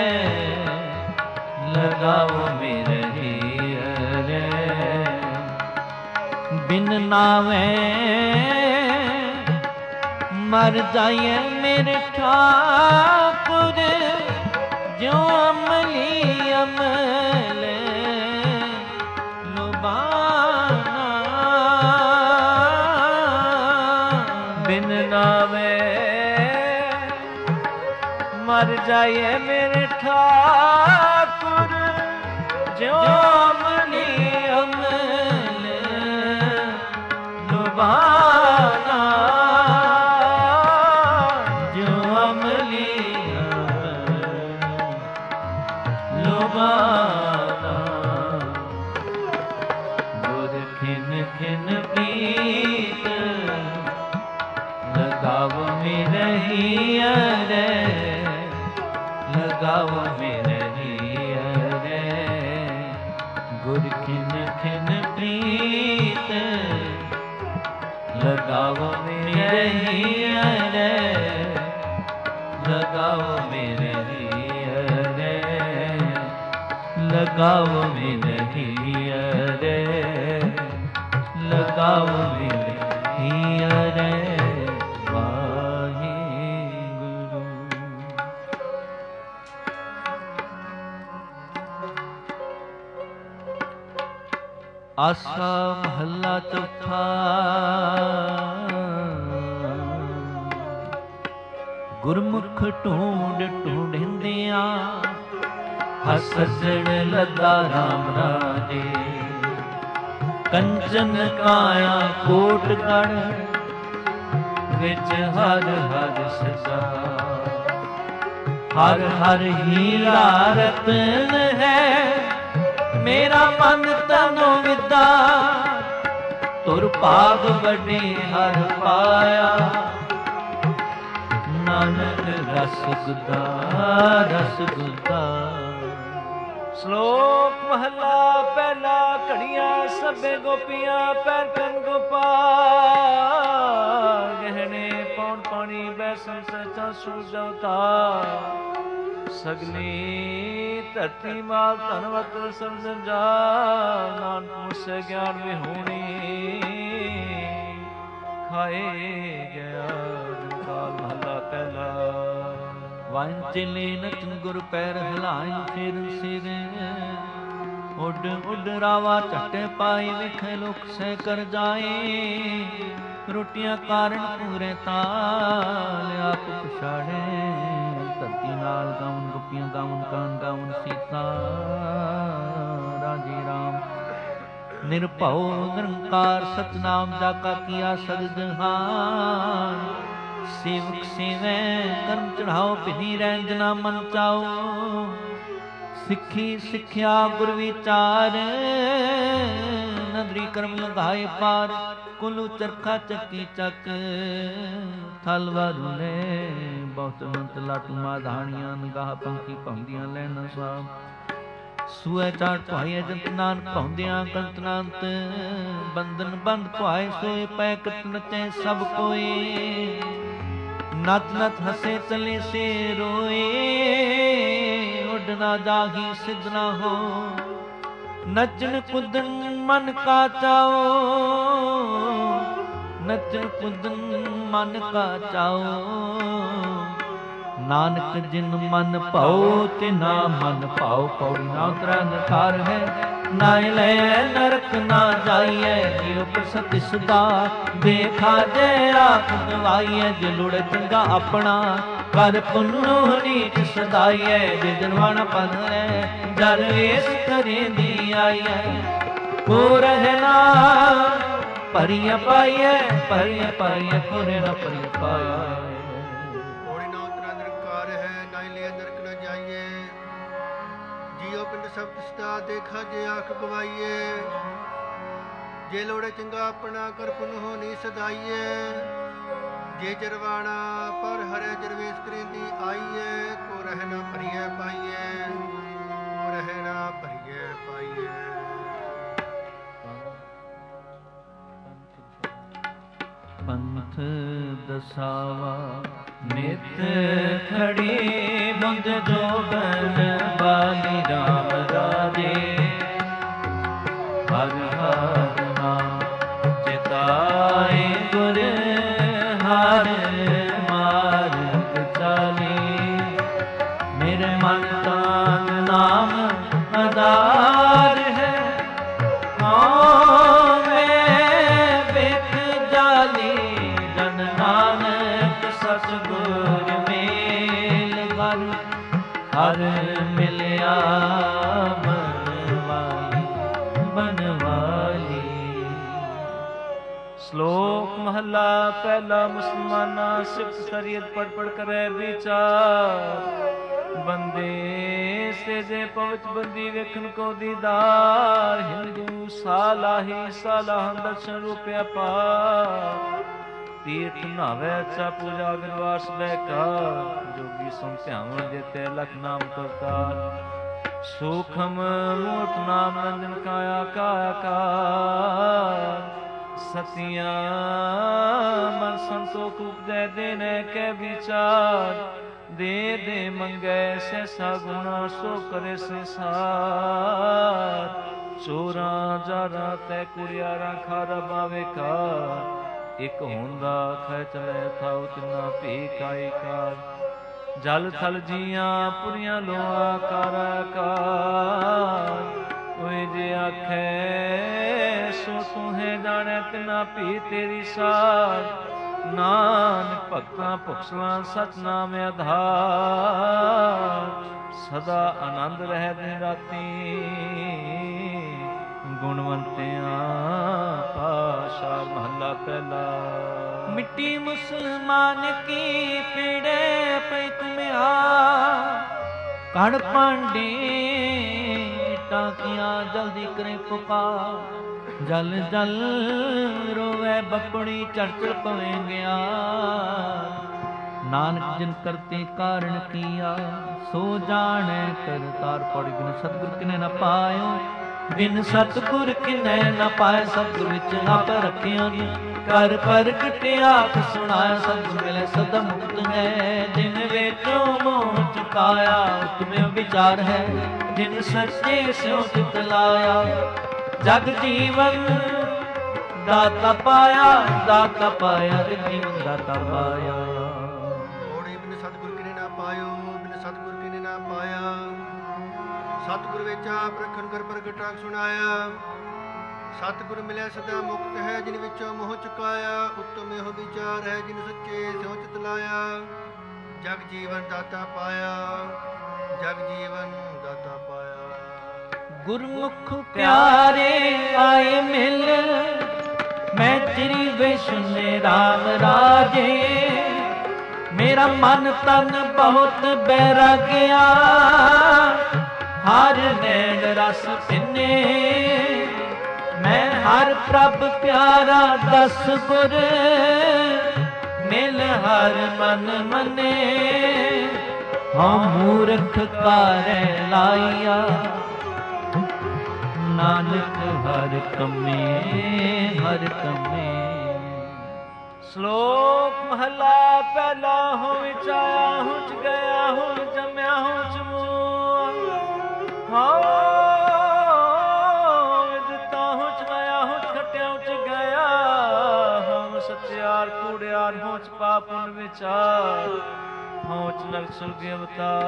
लगाव मेरे हियरे। बिन नावे मर जाए मेरे ठाकुर, जो अमली अमल लुबाना। बिन नावे मर जाए मेरे ठाकुर, जो अमली अमल लुबाना। जो अमली ਹੀਰੇ ਲਗਾਵੋ ਮੇਰੇ ਹੀਰੇ ਗੁਰ ਖਿਨ ਖਿਨ ਪ੍ਰੀਤ ਲਗਾਵੋ ਮੇਰੇ ਹੀਰੇ ਲਗਾਵੋ ਮੇਰੇ ਹੀਰੇ ਲਗਾਵੋ ਮੇਰੇ ਹੀਰੇ ਲਗਾਵੋ ਮੇਰੇ ਹੀਰੇ ਵਾਹਿਗੁਰੂ। ਆਸਾ ਮਹੱਲਾ ਚੌਥਾ। ਗੁਰਮੁਖ ਢੂੰਡ ਢੂੰਡਿੰਦਿਆਂ ਹਸਣ ਲੱਗਾ ਰਾਮ ਰਾਜੇ ਕੰਚਨ ਕਾਇਆ ਕੋਟਗੜ੍ਹ ਵਿੱਚ ਹਰ ਹਰ ਸਦਾ ਹਰ ਹਰ ਹੀਰਾ ਰਤਨ ਹੈ ਮੇਰਾ ਮਨ ਤਨੋ ਵਿਦਾ ਤੁਰ ਭਾਗ ਵੱਡੇ ਹਰ ਪਾਇਆ ਨਾਨਕ ਰਸ ਗੁਦਾ ਰਸ ਗੁਦਾ। ਸ਼ਲੋਕ ਮਹਲਾ ਪਹਿਲਾ। ਘੜੀਆਂ ਸਭੇ ਗੋਪੀਆਂ ਪੈਰ ਕੰਨ ਗੋਪਾਲ ਗਹਿਣੇ ਪੌਣ ਪਾਣੀ ਬੈਸਨ ਸਚਾ ਸੂਰਜ ਅਵਤਾਰ ਸਗਲੀ ਧਰਤੀ ਮਾਲ ਧਨਵਤ ਸਮਝਨ ਜਾ ਨਾਨਕ ਮੁਸੇ ਗਿਆਨ ਵਿਹੂਣੀ ਖਾਏ ਗਿਆ ਕਾਲ ਮਹਲਾ ਪਹਿਲਾ। ਵਾਂਚਲੇ ਨਚਨ ਗੁਰ ਪੈਰ ਹਿਲਾਈ ਫਿਰ ਸਿਰ ਉੱਡ ਉੱਡ ਰਾਵਾ ਝਟ ਪਾਈ ਵਿਖ ਲੋਕ ਸਹਿ ਕਰ ਜਾਏ ਰੋਟੀਆਂ ਕਾਰਨ ਪੂਰੇ ਤਾਲ ਆਪ ਪਛਾੜੇ ਧਰਤੀ ਨਾਲ ਗਾਉਨ ਗੁਪੀਆਂ ਗਾਉਨ ਕਾਨ ਗਾਉਨ ਸੀਤਾ ਰਾਜੇ ਰਾਮ ਨਿਰਭਉ ਨਿਰੰਕਾਰ ਸਤਨਾਮ ਜਾਕਾ ਕੀਆ ਸਗਲ ਜਹਾਨ ਸੇਵਕ ਸੇਵੈ ਕਰਮ ਚੜਾਓ ਵਿਧੀ ਰੰਜਨਾ ਮਨ ਚਾਓ ਸਿੱਖੀ ਸਿੱਖਿਆ ਗੁਰ ਵਿਚਾਰ ਨਦਰੀ ਕਰਮ ਲਗਾਏ ਪਾਰ ਕੁਲੂ ਚਰਖਾ ਚੱਕੀ ਚੱਕ ਥਲ ਵਾਰੂਲੇ ਬਹੁਤ ਮੰਤ ਲਾਟੂ ਮਾਧਾਣੀਆਂ ਨਗਾਹ ਪੰਖੀ ਪਾਉਂਦੀਆਂ ਲੈਣਾ ਸਾਬ ਸੂਏ ਚਾਟ ਭਾਏ ਜੰਤ ਨਾਨਕ ਪਾਉਂਦਿਆਂ ਕੰਤਨਾਂਤ ਬੰਧਨ ਬੰਦ ਭਾਏ ਸੋਏ ਪੈ ਕਟ ਨਚੇ ਸਭ ਕੋਏ ਨਤ ਨਤ ਹਸੇ ਚਲੇ ਸੇ ਰੋਏ ਉੱਡ ਨਾ ਜਾਹੀ ਸਿਧ ਨਾ ਹੋ ਨਚਨ ਕੁਦਨ ਮਨ ਕਾ ਚਾਓ ਨਚਨ ਕੁਦਨ ਮਨ ਕਾ ਚਾਓ ਨਾਨਕ ਜਿਨ ਮਨ ਭਾਉ ਤੇ ਨਾ ਮਨ ਭਾਉ ਪੌੜੀ ਨਾ ਉਤਰੈ ਨਕਾਰ ਹੈ ਨਾ ਲੈ ਨਰਕ ਨਾ ਜਾਈਐ ਜਿਉ ਪ੍ਰਸਤ ਸਦਾ ਦੇਖਾ ਜੇ ਆਖ ਗਵਾਈਐ ਜੇ ਲੁੜ ਚੰਗਾ ਆਪਣਾ ਕਰ ਪੁੰਨੋ ਨੀਚ ਸਦਾਈਐ ਜੇ ਜਨਵਾਣਾ ਪਨ ਹੈ ਜਰ ਏਸ ਕਰੇ ਦੀ ਆਈਐ ਕੋ ਰਹਿਣਾ ਪਰਿਆ ਪਾਈਐ ਪਰਿਆ ਪਾਈਐ ਕੋ ਰਹਿਣਾ ਪਰਿਆ ਪਾਈਐ। ਸ਼ਬਦ ਸਦਾ ਦੇਖਾ ਜੇ ਆਖ ਗਵਾਈਏ ਜੇ ਲੋੜੇ ਚੰਗਾ ਆਪਣਾ ਕਰ ਪੁਨ ਹੋਣੀ ਸਦਾਈਏ ਜੇ ਜਰਵਾਣਾ ਪਰ ਹਰੇ ਜਰਵੇਸ ਕਰੇਂਦੀ ਆਈਏ ਕੋ ਰਹਿਣਾ ਭਰੀਏ ਪਾਈਏ ਕੋ ਰਹਿਣਾ ਭਰੀਏ ਪਾਈਏ। ਪੰਥ ਦਸਾਵਾ ਨਿਤ ਖੜੀ ਬੰਦ ਜੋਬਨ ਬਾਲੀ ਰਾਮ ਰਾਜੇ ਹਰ ਹਰ ਨਾਮ ਚਿਤਾਏ ਗੁਰ ਹਰ ਮਾਰਗ ਚਾਲੀ ਮੇਰੇ ਮਨ ਤਾਨ ਨਾਮ ਆਧਾਰ ਹੈ ਹਾਂ ਮੈਂ ਵੇਖ ਜਾਲੀ ਜਨ ਨਾਨਕ ਸਤਿਗੁਰ ਮੇਲ ਕਰ ਹਰ ਮਿਲਿਆ ਬਨਵਾਲੀ ਬਨਵਾਲੀ। ਸ਼ਲੋਕ ਮਹੱਲਾ ਪਹਿਲਾ। ਮੁਸਲਮਾਨਾ ਸਿਫਤ ਸ਼ਰੀਅਤ ਪੜ ਪੜ ਕਰੇ ਵਿਚਾਰ ਬੰਦੇ ਸੇ ਜੇ ਪਵਚ ਬੰਦੀ ਵੇਖਣ ਕੋ ਦੀਦਾਰ ਹਿੰਦੂ ਸਾਲਾਹੀ ਸਾਲਾਹ ਦਰਸ਼ਨ ਰੂਪਿਆ ਪਾਰ ਤੀਰਥ ਨਾਵੇ ਚਾ ਪੂਜਾ ਵਿਰਵਾਸ ਬੈਕਾ ਜੋਗੀ ਸੁਨ ਧਿਆਵਨ ਜੇਤੇ ਲਖ ਨਾਮ ਕਰਤਾਰ ਸੂਖਮ ਮੂਰਤ ਨਾਮ ਰੰਜਨ ਕਾਇਆ ਕਾਕਾਰ ਸਤਿਆਂ ਮਨ ਸੰਤੋਖ ਉਪਜੈ ਦੇਨੇ ਕੈ ਵਿਚਾਰ ਦੇ ਦੇ ਮੰਗੈ ਸੈਸਾ ਗੁਣਾ ਸੋ ਕਰੇ ਸੰਸਾਰ ਚੋਰਾਂ ਜਾਰਾਂ ਤੈ ਕੁੜਿਆਰਾਂ ਖਾਰਾ ਬਾਵੇ ਕਾ ਇਕ ਹੁੰਦਾ ਖੈਚ ਲੈ ਥਾਉ ਤਿਨਾ ਭੀ ਕਾਈ ਕਾਰ ਜਲ ਥਲ ਜੀਆਂ ਪੁਰੀਆਂ ਲੋਆ ਕਰ ਕਾਰ ਓਏ ਜੇ ਆਖੈ ਸੋ ਤੁਹੇ ਜਾਣੈ ਤਿਨਾ ਭੀ ਤੇਰੀ ਸਾਰ ਨਾਨਕ ਭਗਤਾਂ ਭੁਖਸਲਾਂ ਸਚ ਨਾਮ ਆਧਾਰ ਸਦਾ ਆਨੰਦ ਰਹਿ ਦਿਨ ਰਾਤੀ ਗੁਣਵੰਤਿਆਂ ਪਾਸ਼ਾ ਮਹੱਲਾ ਪਹਿਲਾ। ਮਿੱਟੀ ਮੁਸਲਮਾਨ ਕੀ ਪੀੜੇ ਪਈ ਤੁਮਿਆ ਕੜ ਪਾਂਡੇ ਟਾਕੀਆਂ ਜਲਦੀ ਕਰੇ ਪੁਕਾਰ ਜਲ ਜਲ ਰੋਵੇ ਬਪੜੀ ਚੜ ਚੜ ਪਵੇ ਗਿਆ ਨਾਨਕ ਜਿਨ ਕਰਤੇ ਕਾਰਣ ਕੀਆ ਸੋ ਜਾਣੈ ਕਰਤਾਰ ਪੜ ਬਿਨ ਸਤਿਗੁਰ ਕਿਨੇ ਨ ਪਾਇਓ ਬਿਨ ਸਤਿਗੁਰ ਕਿਨੇ ਨ ਪਾਇ ਸਤਿਗੁਰ ਵਿੱਚ ਆਪ ਰੱਖਿਆ ਕਰ ਪ੍ਰਗਟ ਆਖ ਸੁਣਾਇਆ ਸਤਿਗੁਰ ਮਿਲੇ ਸਦਾ ਮੁਕਤ ਹੈ ਜਿਨ ਵੇਚੋ ਮੋਹ ਚੁਕਾਇਆ ਤੁਮੇ ਵਿਚਾਰ ਹੈ ਜਿਨ ਸੱਚੇ ਸਿਉ ਚਿਤ ਲਾਇਆ ਜਗ ਜੀਵਨ ਦਾਤਾ ਪਾਇਆ ਦਾਤਾ ਪਾਇਆ ਜਗ ਜੀਵਨ ਦਾਤਾ ਪਾਇਆ ਹੋੜੀ ਬਿਨ ਸਤਿਗੁਰ ਕਿਨੇ ਨਾ ਪਾਇਓ ਬਿਨ ਸਤਿਗੁਰ ਕਿਨੇ ਨਾ ਪਾਇਆ ਸਤਿਗੁਰ ਵਿੱਚ ਆਪ ਰਖਣ ਕਰ ਪ੍ਰਗਟ ਆਖ ਸੁਣਾਇਆ ਸਤਿਗੁਰ ਮਿਲਿਆ ਸਦਾ ਮੁਕਤ ਹੈ ਜਿਨ ਵਿੱਚੋਂ ਮੋਹ ਚੁਕਾਇਆ ਉੱਤਮ ਇਹੋ ਵਿਚਾਰ ਹੈ ਜਿਨ ਸੱਚੇ ਸਿਉ ਚਿਤ ਲਾਇਆ ਜਗ ਜੀਵਨ ਦਾਤਾ ਪਾਇਆ ਜਗ ਜੀਵਨ ਦਾਤਾ ਪਾਇਆ ਗੁਰਮੁਖ ਪਿਆਰੇ ਆਏ ਮਿਲ ਮੈਂ ਤੇਰੀ ਵਿਸ਼ਨੇ ਰਾਮ ਰਾਜੇ ਮੇਰਾ ਮਨ ਤਨ ਬਹੁਤ ਬੈਰਾਗਿਆ ਹਰ ਨੈਣ ਰਸ ਪਿੰਨੇ ਮੈਂ ਹਰ ਪ੍ਰਭ ਪਿਆਰਾ ਦਸ ਗੁਰ ਮਿਲ ਹਰ ਮਨ ਮਨੇ ਹਉ ਮੂਰਖ ਕਾਰੈ ਲਾਈਆ ਨਾਨਕ ਹਰ ਕਮੇ ਹਰ ਕਮੇ। ਸ਼ਲੋਕ ਮਹਲਾ ਪਹਿਲਾ ਹੋ ਵਿਚਾਇਆ ਹੁਚ ਗਿਆ ਹੁਣ ਜੰਮਿਆ ਹੁਚ ਮੂਲ ਹਾਂ ਵਿਦਤਾ ਹੁਚ ਗਿਆ ਹੁਚ ਖਟਿਆ ਹੁਚ ਗਿਆ ਹਮ ਸਚਿਆਰ ਕੂੜਿਆਰ ਹੁਚ ਪਾਪੁਨ ਵਿਚਾਰ ਹੋਚ ਨਰਕ ਸੁਰਗ ਅਵਤਾਰ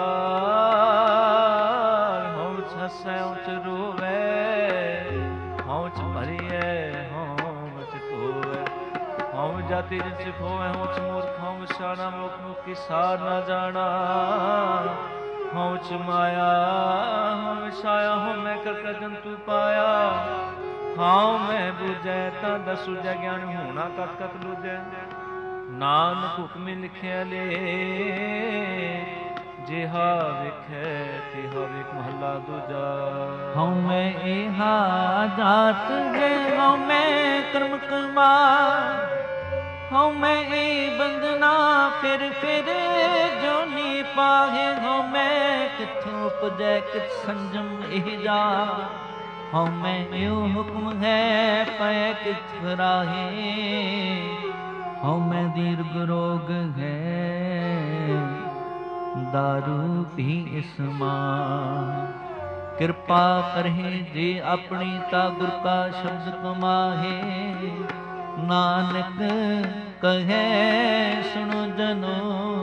ਹੋਚ ਹਸੈ ਹੋਚ ਰੋਵੇ ਹੋਚ ਭਰੀਐ ਹੋਚ ਧੋਵੇ ਹੋਮ ਜਾਤੀ ਜਿਨ ਸਿਖ ਹੋਵੇ ਹੋਚ ਮੂਰਖ ਹੋਮ ਸਿਆਣਾ ਮੁਖ ਮੁਖੀ ਸਾਰ ਨਾ ਜਾਣਾ ਹੋਚ ਮਾਇਆ ਹੋਮ ਛਾਇਆ ਹੋਮੈ ਕਰ ਕਰ ਜੰਤੂ ਪਾਇਆ ਹਾਉ ਮੈਂ ਬੁਝੈ ਤਾਂ ਦਸੁ ਜੈ ਗਿਆਨ ਹੋਣਾ ਕਤ ਕਤ ਲੁਝੈ ਨਾਨਕ ਹੁਕਮੇ ਲਿਖਿਆ ਲੇ ਜਿਹਾ ਵਿਖੈ ਤਿਹਾ ਵੇਖ ਮਹੱਲਾ ਦੂਜਾ। ਹਉ ਮੈਂ ਇਹਾ ਜਾਤ ਹੈ ਹਉ ਮੈਂ ਕਰਮ ਕਮਾਰ ਹਉ ਮੈਂ ਇਹ ਬੰਦਨਾ ਫਿਰ ਫਿਰ ਜੋਨੀ ਪਾਹੇ ਹਉ ਮੈਂ ਕਿਥੋਂ ਉਪਜੈ ਕਿਤ ਸੰਜਮ ਇਹ ਜਾ ਹਉ ਮੈਂ ਇਹੋ ਹੁਕਮ ਹੈ ਪੈ ਕਿਤ ਰਾਹੇ ਹਉ ਮੈਂ ਦੀਰਘ ਰੋਗ ਹੈ ਦਾਰੂ ਪੀ ਇਸਮਾ ਕਿਰਪਾ ਕਰਹਿ ਜੇ ਆਪਣੀ ਤਾ ਗੁਰ ਕਾ ਸ਼ਬਦ ਕਮਾਹੇ ਨਾਨਕ ਕਹੈ ਸੁਣੋ ਜਨੋ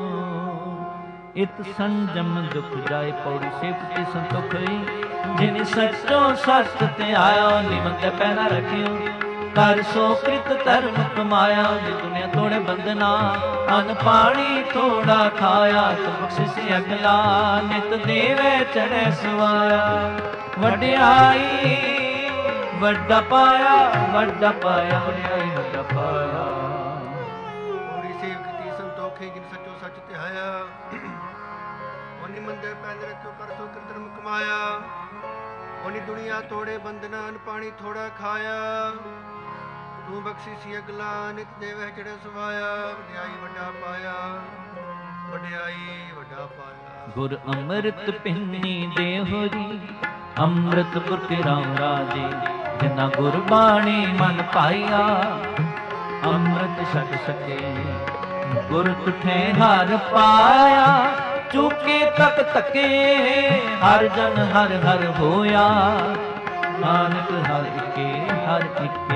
ਇਤ ਸੰਜਮ ਦੁਖ ਜਾਏ ਪੌੜੀ ਸੇਵਤੀ ਸੰਤੋਖਈ ਜਿਨ ਸੱਚੋ ਸੱਚ ਤੇ ਆਇਆ ਨਿਮੰਤ ਪੈ ਨਾ ਰਖਿਓ ਕਰ ਸੋ ਕ੍ਰਿਤ ਧਰਮ ਕਮਾਇਆ ਜੇ ਦੁਨੀਆ ਤੋੜੇ ਬੰਦਨਾ ਅਨ ਪਾਣੀ ਥੋੜਾ ਖਾਇਆ ਤੋ ਬਖਸ਼ਿਸ਼ ਅਗਲਾ ਨਿਤ ਦੇਵੇ ਚੜੈ ਸਵਾਇਆ ਵਡਿਆਈ ਵੱਡਾ ਪਾਇਆ ਵੱਡਾ ਪਾਇਆ ਵਡਿਆਈ ਵੱਡਾ ਪਾਇਆ ਹੋੜੀ ਸੇਵਕਤੀ ਸੰਤੋਖੇ ਜਿਨ ਸੱਚੋ ਸੱਚ ਧਿਆਇਆ ਉਹਨੀ ਮੰਦੇ ਪੈਂਦ ਰਖਿਓ ਕਰ ਸੋ ਕ੍ਰਿਤ ਧਰਮ ਕਮਾਇਆ ਉਹਨੀ ਦੁਨੀਆ ਤੋੜੇ ਬੰਦਨਾ ਅਨ ਪਾਣੀ ਥੋੜਾ ਖਾਇਆ ਤੂੰ ਬਖਸ਼ੀ ਸੀ ਅਗਲਾ ਨਿਤ ਦੇਵਹਿ ਚੜ੍ਹੇ ਸੁਭਾਇਆ, ਵਡਿਆਈ ਵੱਡਾ ਪਾਇਆ, ਵਡਿਆਈ ਵੱਡਾ ਪਾਇਆ। ਗੁਰ ਅੰਮ੍ਰਿਤ ਪਿੰਨੀ ਦੇ ਹੋਰੀ, ਅੰਮ੍ਰਿਤ ਗੁਰ ਕੇ ਰਾਮ ਰਾਜੇ, ਜਿਨਾ ਗੁਰ ਬਾਣੀ ਮਨ ਪਾਇਆ। ਅੰਮ੍ਰਿਤ ਛਕ ਸਕੇ ਗੁਰ ਤੁਠੇ ਹਰ ਪਾਇਆ, ਚੁਕੇ ਤਕ ਤਕੇ ਹਰ ਜਨ ਹਰ ਹਰ ਹੋਇਆ। ਨਾਨਕ ਹਰ ਇਕੇ ਹਰ ਇਕੇ।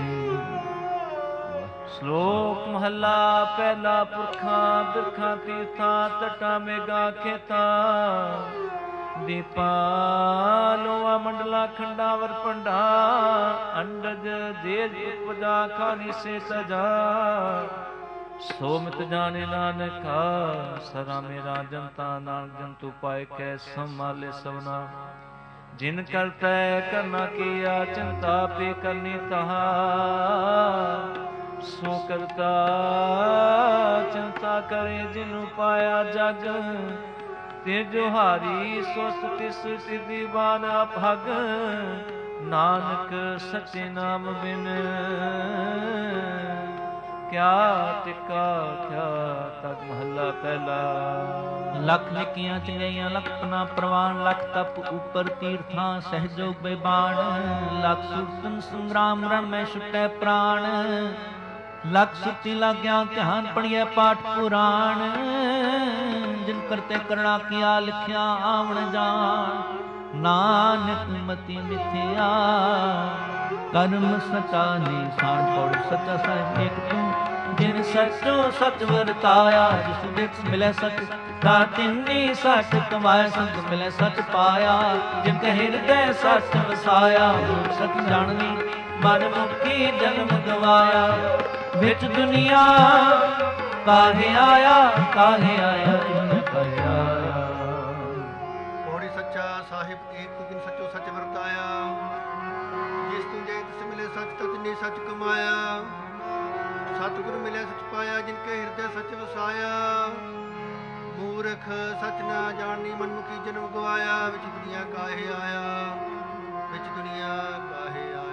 ਸ਼ਲੋਕ ਮਹੱਲਾ ਪਹਿਲਾ। ਪੁਰਖਾਂ ਬਿਰਖਾਂ ਤੀਰਥਾਂ ਤਟਾਂ ਮੇਗਾ ਖੇਤਾਂ, ਦੀਪਾਂ ਲੋਆ ਮੰਡਲਾ ਖੰਡਾਂ ਵਰ ਪੰਡਾ, ਅੰਡਜ ਜੇਜ ਉਪਜਾ ਖਾਨੀ ਸੇ ਸਜਾ। ਸੋ ਮਿਤ ਜਾਣੇ ਨਾਨਕਾ, ਸਰਾ ਮੇਰਾ ਜਨਤਾ ਨਾਨਕ ਜੰਤੂ ਪਾਏ ਕੈ ਸੰਭਾਲੇ ਸਭਨਾ। ਜਿਨ ਕਰਤੈ ਕਰਨਾ ਕੀਆ, ਚਿੰਤਾ ਪੇ ਕਰਨੀ ਤਹਾ। ਸੋ ਕਰਤਾ ਚਿੰਤਾ ਕਰੇ ਜਿਨੁ ਪਾਇਆ ਜਗ, ਤੇ ਜੋਹਾਰੀ ਸੋ ਤਿਸ ਸਿਧਿ ਬਾਨ ਅਭਗ। ਨਾਨਕ ਸੱਚੇ ਨਾਮ ਬਿਨ ਕਿਆ ਟਿਕਾ ਕਿਆ ਤਕ। ਮਹੱਲਾ ਪਹਿਲਾ। ਲੱਖ ਨਿੱਕੀਆਂ ਚੰਗਿਆਈਆਂ ਲੱਖ ਪਨਾ ਪ੍ਰਵਾਨ, ਲੱਖ ਤਪ ਉਪਰ ਤੀਰਥਾਂ ਸਹਿਜੋਗ ਬੇਬਾਨ। ਲੱਖ ਸੁਰਤਨ ਸੰਗਰਾਮ ਰਣ ਮੈਂ ਛੁਟੈ ਪ੍ਰਾਣ, ਲੱਖ ਸੁਤੀ ਲਾਗਿਆ ਧਿਆਨ ਪੜੀਐ ਪਾਠ ਪੁਰਾਣ। ਜਿਨ ਕਰਤੇ ਕਰਣਾ ਕੀਆ ਲਿਖਿਆ ਆਵਣ ਜਾਣ, ਨਾਨਕ ਮਤੀ ਮਿਥਿਆ ਕਰਮ ਸਚਾ ਨਿਸ਼ਾਨ। ਪੜ ਸੱਚਾ ਸਾਹਿਬ ਏਕ ਤੂੰ, ਜਿਨ ਸਚੋ ਸਚ ਵਰਤਾਇਆ। ਜਿਸ ਵਿੱਚ ਮਿਲੇ ਸਚ ਤਾ ਤਿੰਨੀ ਸਚ ਕਮਾਇਆ, ਸੰਗ ਮਿਲੇ ਸਚ ਪਾਇਆ। ਜਿਨ ਕੈ ਹਿਰਦੈ ਸਚ ਵਸਾਇਆ, ਰੂਪ ਸਚ ਜਾਣਨੀ ਮਨ ਮੁਖੀ ਜਨਮ ਗਵਾਇਆ। ਵਿੱਚ ਦੁਨੀਆ ਕਾਹੇ ਆਇਆ, ਕਾਹੇ ਆਇਆ ਜਿਨ ਕਹਿਆ। ਪੌੜੀ ਸੱਚਾ ਸਾਹਿਬ ਏਕ ਤੂੰ, ਜਿਨ ਸਚੋ ਸਚ ਵਰਤਾਇਆ। ਜਿਸ ਤੂੰ ਜੇ ਤਿਸ ਮਿਲੇ ਸਚ ਤਾ ਤਿੰਨੀ ਸਚ ਕਮਾਇਆ। ਸਤਿਗੁਰ ਮਿਲਿਆ ਸਚ ਪਾਇਆ, ਜਿਨ ਕੇ ਹਿਰਦੈ ਸਚ ਵਸਾਇਆ। ਮੂਰਖ ਸਚ ਨਾ ਜਾਣਨੀ ਮਨਮੁਖੀ ਜਨਮ ਗਵਾਇਆ। ਵਿੱਚ ਦੁਨੀਆ ਕਾਹੇ ਆਇਆ, ਵਿੱਚ ਦੁਨੀਆ ਕਾਹੇ ਆਇਆ।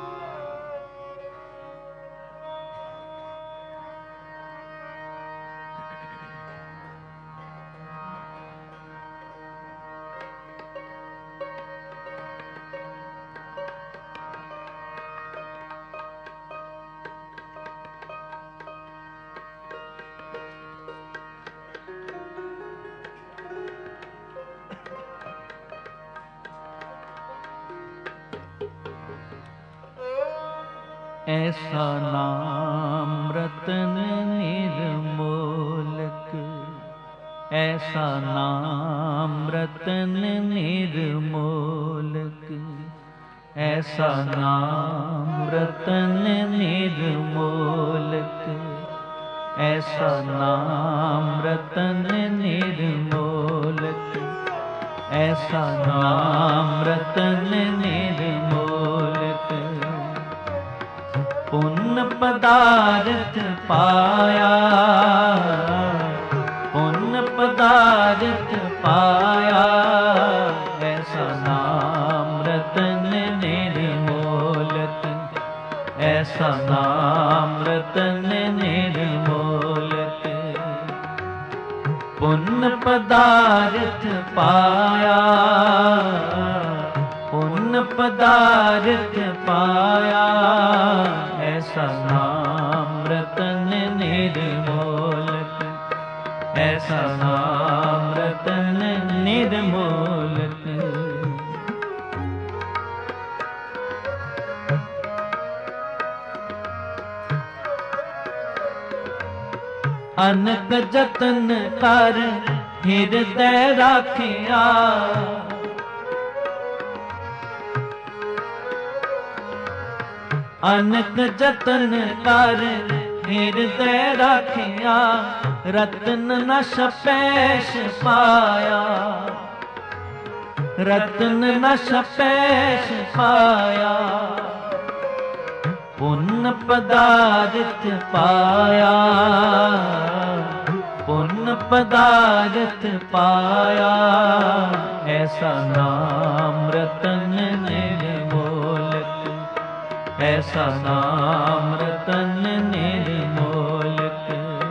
ਐਸਾ ਨਾਮ ਰਤਨ ਨਿਰਮੋਲਕ, ਐਸਾ ਨਾਮ ਰਤਨ ਨਿਰਮੋਲਕ। ਐਸਾ ਨਾਮ ਰਤਨ ਨਿਰਮੋਲਕ, ਐਸਾ ਨਾਮ ਰਤਨ ਨਿਰਮੋਲਕ। ਐਸਾ ਨਾਮ ਰਤਨ ਨਿਰਮੋਲਕ। ਪੁੰਨ ਪਦਾਰਥ ਪਾਇਆ, ਪੁੰਨ ਪਦਾਰਥ ਪਾਇਆ। ਐਸਾ ਨਾਮ ਰਤਨ ਨਿਰਮੋਲਕ, ਐਸਾ ਨਾਮ ਰਤਨ ਨਿਰਮੋਲਕ। ਪੁੰਨ ਪਦਾਰਥ ਪਾਇਆ, ਪੁੰਨ ਪਦਾਰਥ ਪਾਇਆ। ਐਸਾ ਨਾਮ ਰਤਨ ਨਿਰਮੋਲਕ, ਐਸਾ ਨਾਮ ਰਤਨ ਨਿਰਮੋਲਕ। ਅਨਕ ਜਤਨ ਕਰ ਹਿਰਦੈ ਰਾਖਿਆ। ਅਨਕ ਜਤਨ ਕਰ ਹਿਰਦੈ ਰਾਖਿਆ। ਰਤਨ ਨ ਛਪੈਸ਼ ਪਾਇਆ, ਰਤਨ ਨ ਛਪੈਸ਼ ਪਾਇਆ। ਪੁੰਨ ਪਦਾਰਥ ਪਾਇਆ, ਪੁੰਨ ਪਦਾਰਥ ਪਾਇਆ। ਐਸਾ ਨਾਮ ਰਤਨ ਨਿਰਮੋਲਕ, ਐਸਾ ਐਸਾ ਨਾਮ ਰਤਨ ਨਿਰਮੋਲਕ।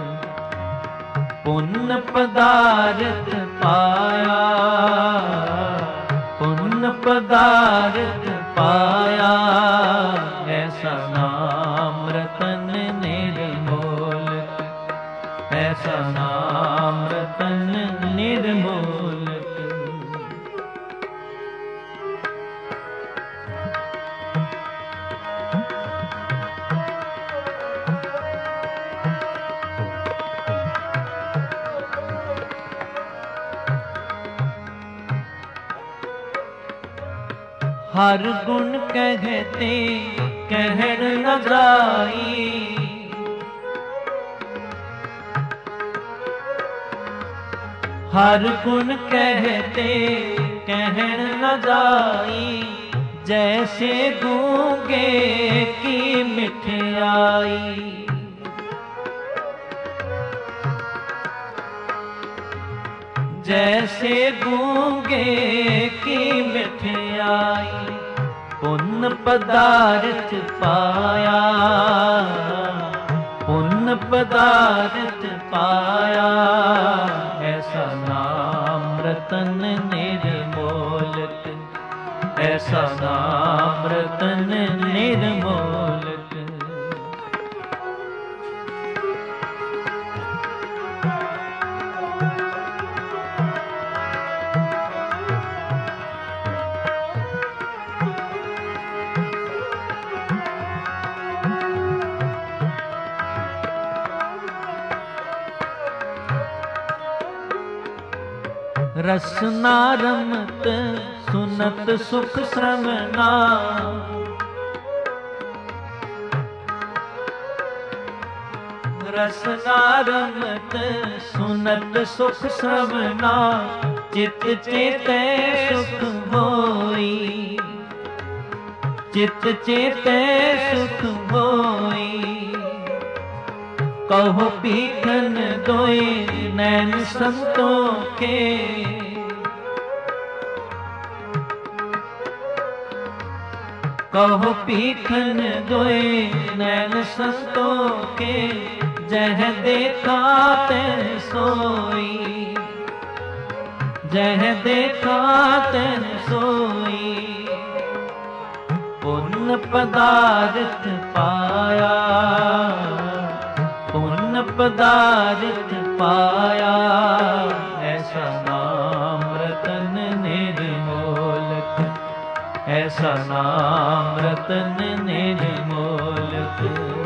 ਪੁੰਨ ਪਦਾਰਥ ਪਾਇਆ, ਪੁੰਨ ਪਦਾਰਥ ਪਾਇਆ, ਐਸਾ ਨਾਮ ਰਤਨ ਨਿਰਮੋਲਕ, ਐਸਾ ਨਾਮ ਰਤਨ ਨਿਰਮੋਲਕ। हर गुण कहते कहर न जाई, हर गुण कहते कहर न जाई, जैसे गूंगे की मिठाई। जैसे गूंगे की मिठाई, पुण्य पदार्थ पाया, पुण्य पदार्थ पाया, ऐसा नाम रतन निर्मोलक, ऐसा नाम रतन निर्मोलक। रसना रमत सुनत सुख श्रवना, रसना रमत सुनत सुख श्रवना, चित चेते सुख होई, चित चेते सुख होई। कहो पीखन दोए नैन संतों के, कहो पीखन दोए नैन संतों के, जह देखा तैं सोई, जह देखा तैं सोई। पुण्य पदार्थ पाया, पुण्य पदार्थ पाया, ऐसा नाम रतन निर्मोलक, ऐसा नाम रतन निर्मोलक।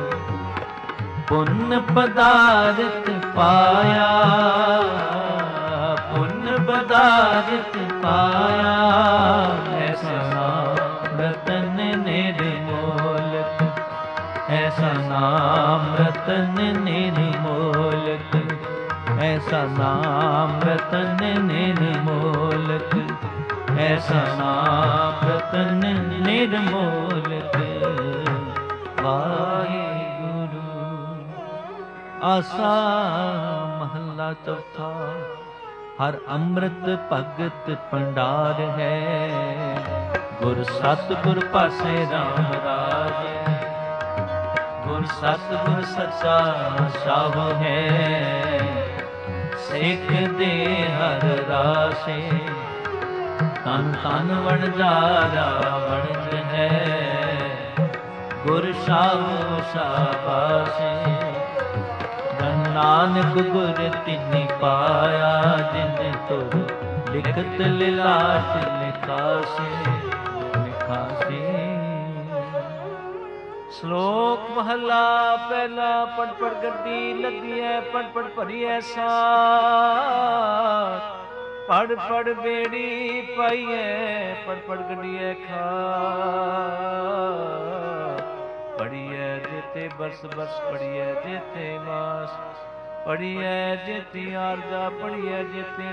पुण्य पदार्थ पाया, पुण्य पदार्थ पाया, ऐसा नाम रतन निर्मोलक, ऐसा नाम रतन निर्मोलक, ऐसा नाम रतन निर्मोलक, ऐसा नाम रतन निर्मोलक। वाहिगुरु। आसा महला चौथा। हर अमृत भगत भंडार है, गुर सतगुर पासे राम राज, गुर सतगुर सच्चा शाह है, सिख दे हर राशे, तन तन वणजारा वणज है, गुर शाह शाबाशे। धन नानक गुर तिनि पाया, जिन तुर लिखत लिलाट लिखासे लिखासे। श्लोक महला पहला। पढ़ पढ़ गड्डी लगी है, पढ़ पढ़ भरी है साथ, पढ़ पढ़ बेड़ी पाई है, पढ़ पढ़ गड्डी है खात। पढ़ी है जेते बरस बरस, पढ़ी है जेते मास, पढ़ी है जेती आरजा, पढ़ी है जेते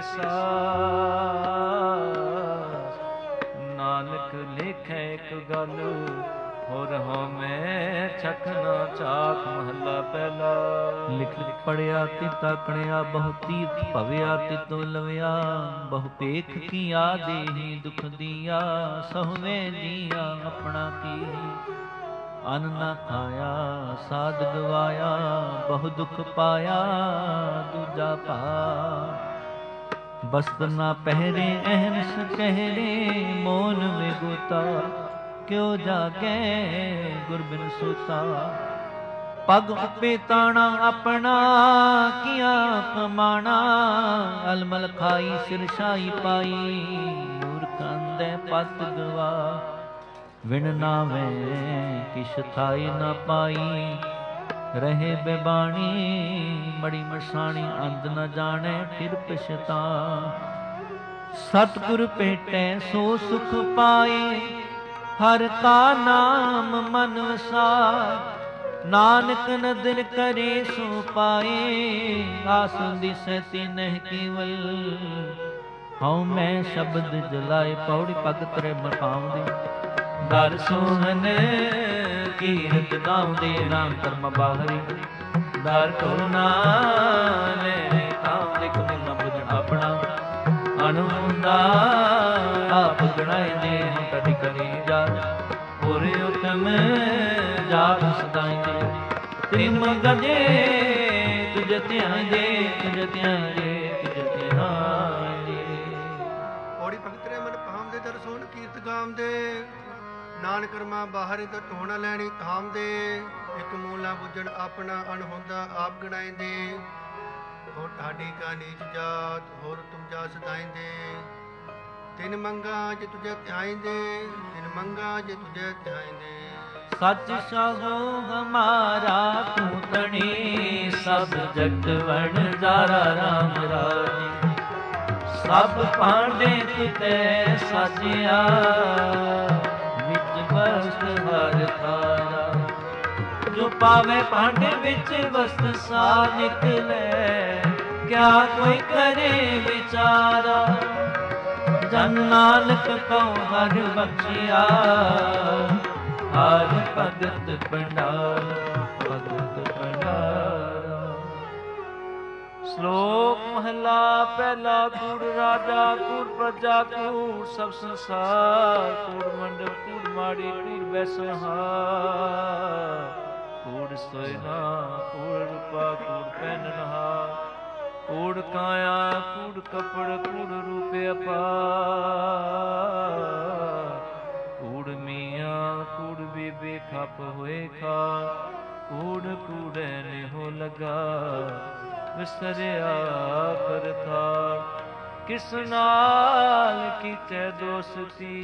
सास। नानक लिखे एक गल, होर हो मैं छखना चाक। महला पहला। लिख लिख पढ़िया तिता कणिया, बहु तीर्थ भविया तितो लविया, बहु पेख किया देही दुख दिया, सहुवे जिया अपना की। ਅਨ ਨਾ ਖਾਇਆ ਸਾਧ ਗਵਾਇਆ, ਬਹੁ ਦੁਖ ਪਾਇਆ ਦੂਜਾ ਭਾ। ਬਸਤਰ ਨਾ ਪਹਿਰੇ ਅਹਨਸ ਚਹਿਰੇ, ਮੋਨ ਵਿਗੁਤਾ ਕਿਉ ਜਾਗੈ ਗੁਰ ਬਿਨ ਸੁਤਾ। ਪਗ ਉਪੇ ਤਾਣਾ ਆਪਣਾ ਕੀਆ ਪਮਾਣਾ, ਅਲਮਲ ਖਾਈ ਸਿਰ ਛਾਈ ਪਾਈ, ਮੂਰਖ ਅੰਧੇ ਪਤ ਗਵਾ। ਵਿਣ ਨਾਵੇ ਕਿਛ ਥਾਈ ਨਾ ਪਾਈ, ਰਹੇ ਬੇਬਾਣੀ ਮੜੀ ਮਸਾਣੀ, ਅੰਧ ਨ ਜਾਣੈ ਫਿਰ ਪਛਤਾ। ਸਤਿਗੁਰ ਭੇਟੈ ਸੋ ਸੁਖ ਪਾਏ, ਹਰ ਕਾ ਨਾਮ ਮਨ ਵਸਾਇ। ਨਾਨਕ ਨਦਰ ਕਰੇ ਸੋ ਪਾਏ, ਆਸਨ ਦਿਸੈ ਤਿਨਹਿ ਕੇਵਲ। ਹਉ ਮੈਂ ਸ਼ਬਦ ਜਲਾਏ, ਪੌੜੀ ਭਗਤ ਰੇ ਮਕਾਉਂਦੇ। ਦਰ ਸੋਹਨ ਕੀਰਤ ਗਾਉਂਦੇ, ਨਾਮ ਕਰਮ ਬਾਹਰੀ। ਦਰ ਕੋ ਨਾਲੇ ਕਾਉਂਦੇ, ਕੁਨੇ ਨਾ ਬੁਝਣ ਆਪਣਾ। ਅਣੁੰਦਾ ਆਪ ਗਣਾਇਦੇ, ਕਦੀ ਕਰੀ ਜਾ ਪੁਰ ਉਤਮ ਜਾਪ ਸਦਾਇਦੇ। ਤ੍ਰਿਮ ਗਜੇ ਤੁਝ ਧਿਆਇਦੇ, ਤੁਝ ਧਿਆਇਦੇ, ਤੁਝ ਧਿਆਇਦੇ। ਪੌੜੀ ਭਗਤ ਰੇ ਮਨ ਭਾਮਦੇ, ਦਰ ਸੋਹਨ ਕੀਰਤ ਗਾਉਂਦੇ। ਨਾਨਕ ਕਰਮਾ ਬਾਹਰ ਤੋਂ ਢੋਣਾ ਲੈਣੀ ਥਾਮ ਦੇ। ਇੱਕ ਮੂਲਾ ਬੁੱਝਣ ਆਪਣਾ, ਅਣਹੋਂਦਾ ਆਪ ਗਣਾਇਂਦੇ। ਹੋ ਢਾਡੀ ਕਾ ਨੀਚ ਜਾਤ, ਹੋਰ ਤੁਮ ਜਾ ਸਦਾਇਂਦੇ। ਤਿਨ ਮੰਗਾ ਜੇ ਤੁਝੇ ਧਿਆਇਂਦੇ, ਤਿਨ ਮੰਗਾ ਜੇ ਤੁਝੇ ਧਿਆਇਂਦੇ। ਸਚ ਸਹੁ ਹਮਾਰਾ ਤੂੰ ਤਣੀ, ਸਭ ਜਗਤ ਵਣ ਜਾਰਾ ਰਾਮ ਰਾਜੀ। ਸਭ ਭਾਂਡੇ ਤਿਤੈ ਸਾਜਿਆ, ਵਿੱਚ ਵਸਤ ਹਰ ਤਾਰਾ। ਜੋ ਪਾਵੇ ਭਾਂਡੇ ਵਿੱਚ ਵਸਤ ਸਾ ਨਿਕਲੇ, ਕਿਆ ਕੋਈ ਕਰੇ ਵਿਚਾਰਾ। ਜਨ ਨਾਨਕ ਕਉ ਹਰ ਬਖਸ਼ਿਆ, ਹਰ ਭਗਤ ਭੰਡਾਰਾ, ਭਗਤ ਭੰਡਾਰਾ। ਸ਼ਲੋਕ ਮਹਲਾ ਪਹਿਲਾ। ਕੂੜ ਰਾਜਾ ਕੂੜ ਪ੍ਰਜਾ ਕੂੜ ਸਭ ਸੰਸਾਰ, ਕੂੜ ਮੰਡਪ ਕੂੜ ਮਾੜੀ ਕੂੜ ਬੈਸਹਾਰ। ਕੂੜ ਸੋਇਨਾ ਕੂੜ ਰੂਪਾ ਕੂੜ ਪਹਿਨਨਹਾਰ। ਕੂੜ ਕਾਇਆ ਕੂੜ ਕਪੜ ਕੂੜ ਰੂਪੇ ਅਪਾਰ। ਕੂੜ ਮੀਆਂ ਕੂੜ ਬੀਬੀ ਖਪ ਹੋਏ ਖਾ। ਕੂੜ ਕੂੜੇ ਨਿਹੋ ਲਗਾ, ਵਿਸਰਿਆ ਕਰਤਾਰ। ਕਿਸ ਨਾਲ ਕੀਤੇ ਦੋਸਤੀ,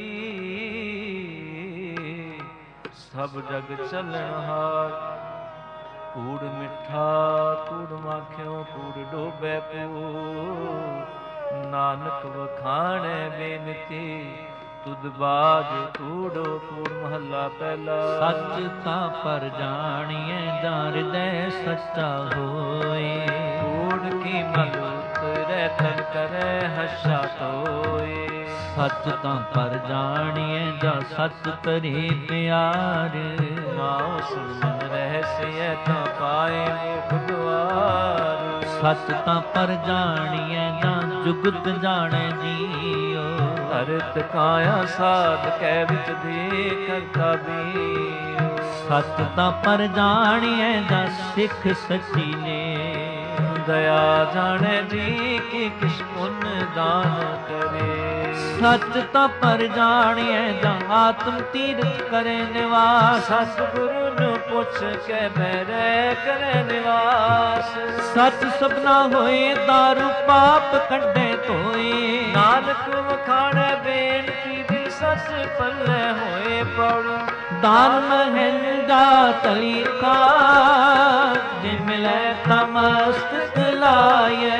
ਸਭ ਜਗ ਚੱਲਣਹਾਰ। ਕੂੜ ਮਿੱਠਾ ਕੂੜ ਮਾਖਿਓ ਕੂੜ ਡੋਬੈ ਪੂ। ਨਾਨਕ ਵਖਾਣੈ ਬੇਨਤੀ, ਤੁਧ ਬਾਜ ਕੂੜੋ ਕੂੜ। ਮਹੱਲਾ ਪਹਿਲਾ। ਸੱਚ ਤਾਂ ਪਰ ਜਾਣੀਐ, ਜਾਂ ਹਿਰਦੈ ਸੱਚਾ ਹੋਏ। ਕੂੜ ਕੀ ਮਲ ਉਤਰੈ, ਤਨ ਕਰੈ ਹੱਛਾ ਤੋਏ। ਸੱਚ ਤਾਂ ਪਰ ਜਾਣੀਐ, ਜਾਂ ਸੱਚ ਕਰੇ ਪਿਆਰ। ਨਾਉ ਸੁਣ ਰਹਿਸਿਐ, ਤਾਂ ਪਾਏ ਮੁਖ ਦੁਆਰ। ਸੱਚ ਤਾਂ ਪਰ ਜਾਣੀਐ, ਜਾਂ ਜੁਗਤ ਜਾਣੈ ਜੀਉ। ਹਰਿਤ ਕਾਇਆ ਸਾਧ ਕੈ ਵਿੱਚ ਦੇ ਕਰਤਾ ਬੀਉ। ਸੱਚ ਤਾਂ ਪਰ ਜਾਣੀਐ, ਜਾਂ ਸਿੱਖ ਸੱਚੀ ਨੇ। ਦਇਆ ਜਾਣੈ ਜੀ ਕਿ ਕਿਛ ਪੁੰਨ ਦਾਨ ਕਰੇ। ਸੱਚ ਤਾਂ ਪਰ ਜਾਣੀਐ, ਜਾਂ ਆਤਮ ਤੀਰਥ ਕਰੇ ਨਿਵਾਸ। ਸਤਿਗੁਰੂ ਨੂੰ ਪੁੱਛ ਕੇ ਬਹਿਰੇ ਕਰੇ ਨਿਵਾਸ। ਸੱਚ ਸਭਨਾ ਹੋਏ, ਦਾਰੂ ਪਾਪ ਕੱਢੇ ਧੋਏ। ਨਾਨਕ ਵਖਾਣੈ ਬੇਨਤੀ, ਦਿਲ ਸੱਚ ਪੱਲੇ ਹੋਏ ਪੌੜੀ। ਦਾਨ ਮਹਿੰਦਾ ਤਲੀ ਕਾ, ਜੇ ਮਿਲੈ ਤਾਂ ਮਸਤਕ ਲਾਇਐ।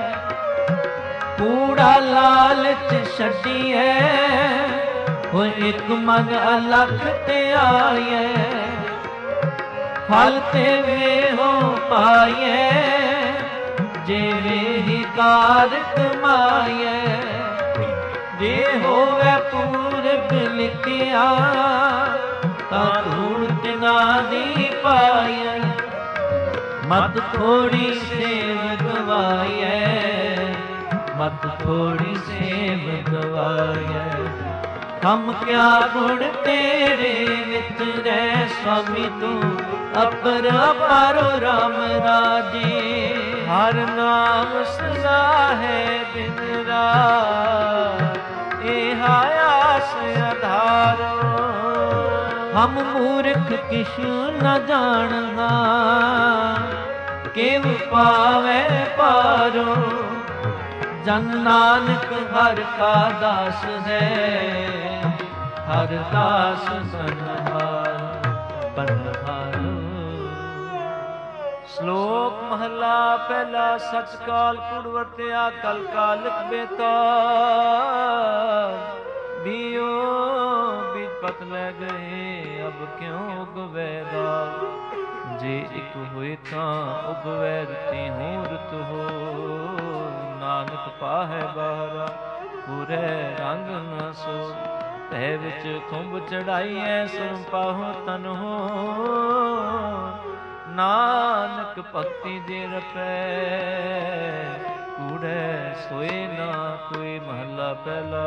ਕੂੜਾ ਲਾਲਚ ਛੱਡੀਐ, ਹੋਏ ਇੱਕ ਮਨ ਅਲਖ ਤੇ ਆਇਐ। ਫਲ ਤੇ ਵੇਹੋ ਪਾਈਐ, ਜਿਵੇਂ ਹੀ ਕਾਰ ਕਮਾਈਐ। ਜੇ ਹੋਵੇ ਪੂਰਬ ਲਿਖਿਆ, ਤਾਂ ਧੂੜ ਤਿਨਾ ਦੀ ਪਾਈਐ। ਮਤ ਥੋੜੀ ਸੇਵ ਗਵਾਈਐ, ਮਤ ਥੋੜੀ ਸੇਵ ਗਵਾਈਐ। ਹਮ ਕਿਆ ਗੁਣ ਤੇਰੇ ਵਿੱਚ ਰਹਿ ਸੁਆਮੀ ਤੂੰ ਅਪਰ ਅਪਾਰੋ ਰਾਮ ਰਾਜੇ। ਹਰ ਨਾਮ ਸਲਾਹੇ ਦਿਨ ਰਾਤ ਇਹ ਆਸ ਆਧਾਰੋ। ਹਮ ਮੂਰਖ ਕਿਛੁ ਨ ਜਾਣਨਾ ਕਿਵ ਪਾਵੈ ਪਾਰੋ। ਜਨ ਨਾਨਕ ਹਰ ਕਾ ਦਾਸ ਹੈ ਹਰ ਦਾਸ ਸੰਹਾਰ ਬਨਹਾਰੋ। ਸ਼ਲੋਕ ਮਹਲਾ ਪਹਿਲਾ। ਸਚ ਕਾਲ ਕੁੜ ਵਰਤਿਆ ਕਲ ਕਾਲਕ ਬੇਤਾਰ। ਬੀਓ ਬੀਜ ਪਤ ਲੈ ਗਏ ਅਬ ਕਿਉਂ ਉਗਵੈ ਦਾਲ। ਜੇ ਇਕ ਹੋਏ ਤਾਂ ਉਗਵੈ ਰਤੀ ਹੂੰ ਰਤ ਹੋ। ਨਾਨਕ ਪਾਹੈ ਬਾਹਰਾ ਪੂਰੇ ਰੰਗ ਨ ਸੋ। ਭੈ ਵਿੱਚ ਖੁੰਭ ਚੜਾਈਐ ਸੁਨ ਪਾਹੁ ਤਨ ਹੋ। ਨਾਨਕ ਭਗਤੀ ਜੇ ਰਪੈ ਕੂੜੈ ਸੋਏ ਨਾ ਕੋਈ। ਮਹਲਾ ਪਹਿਲਾ।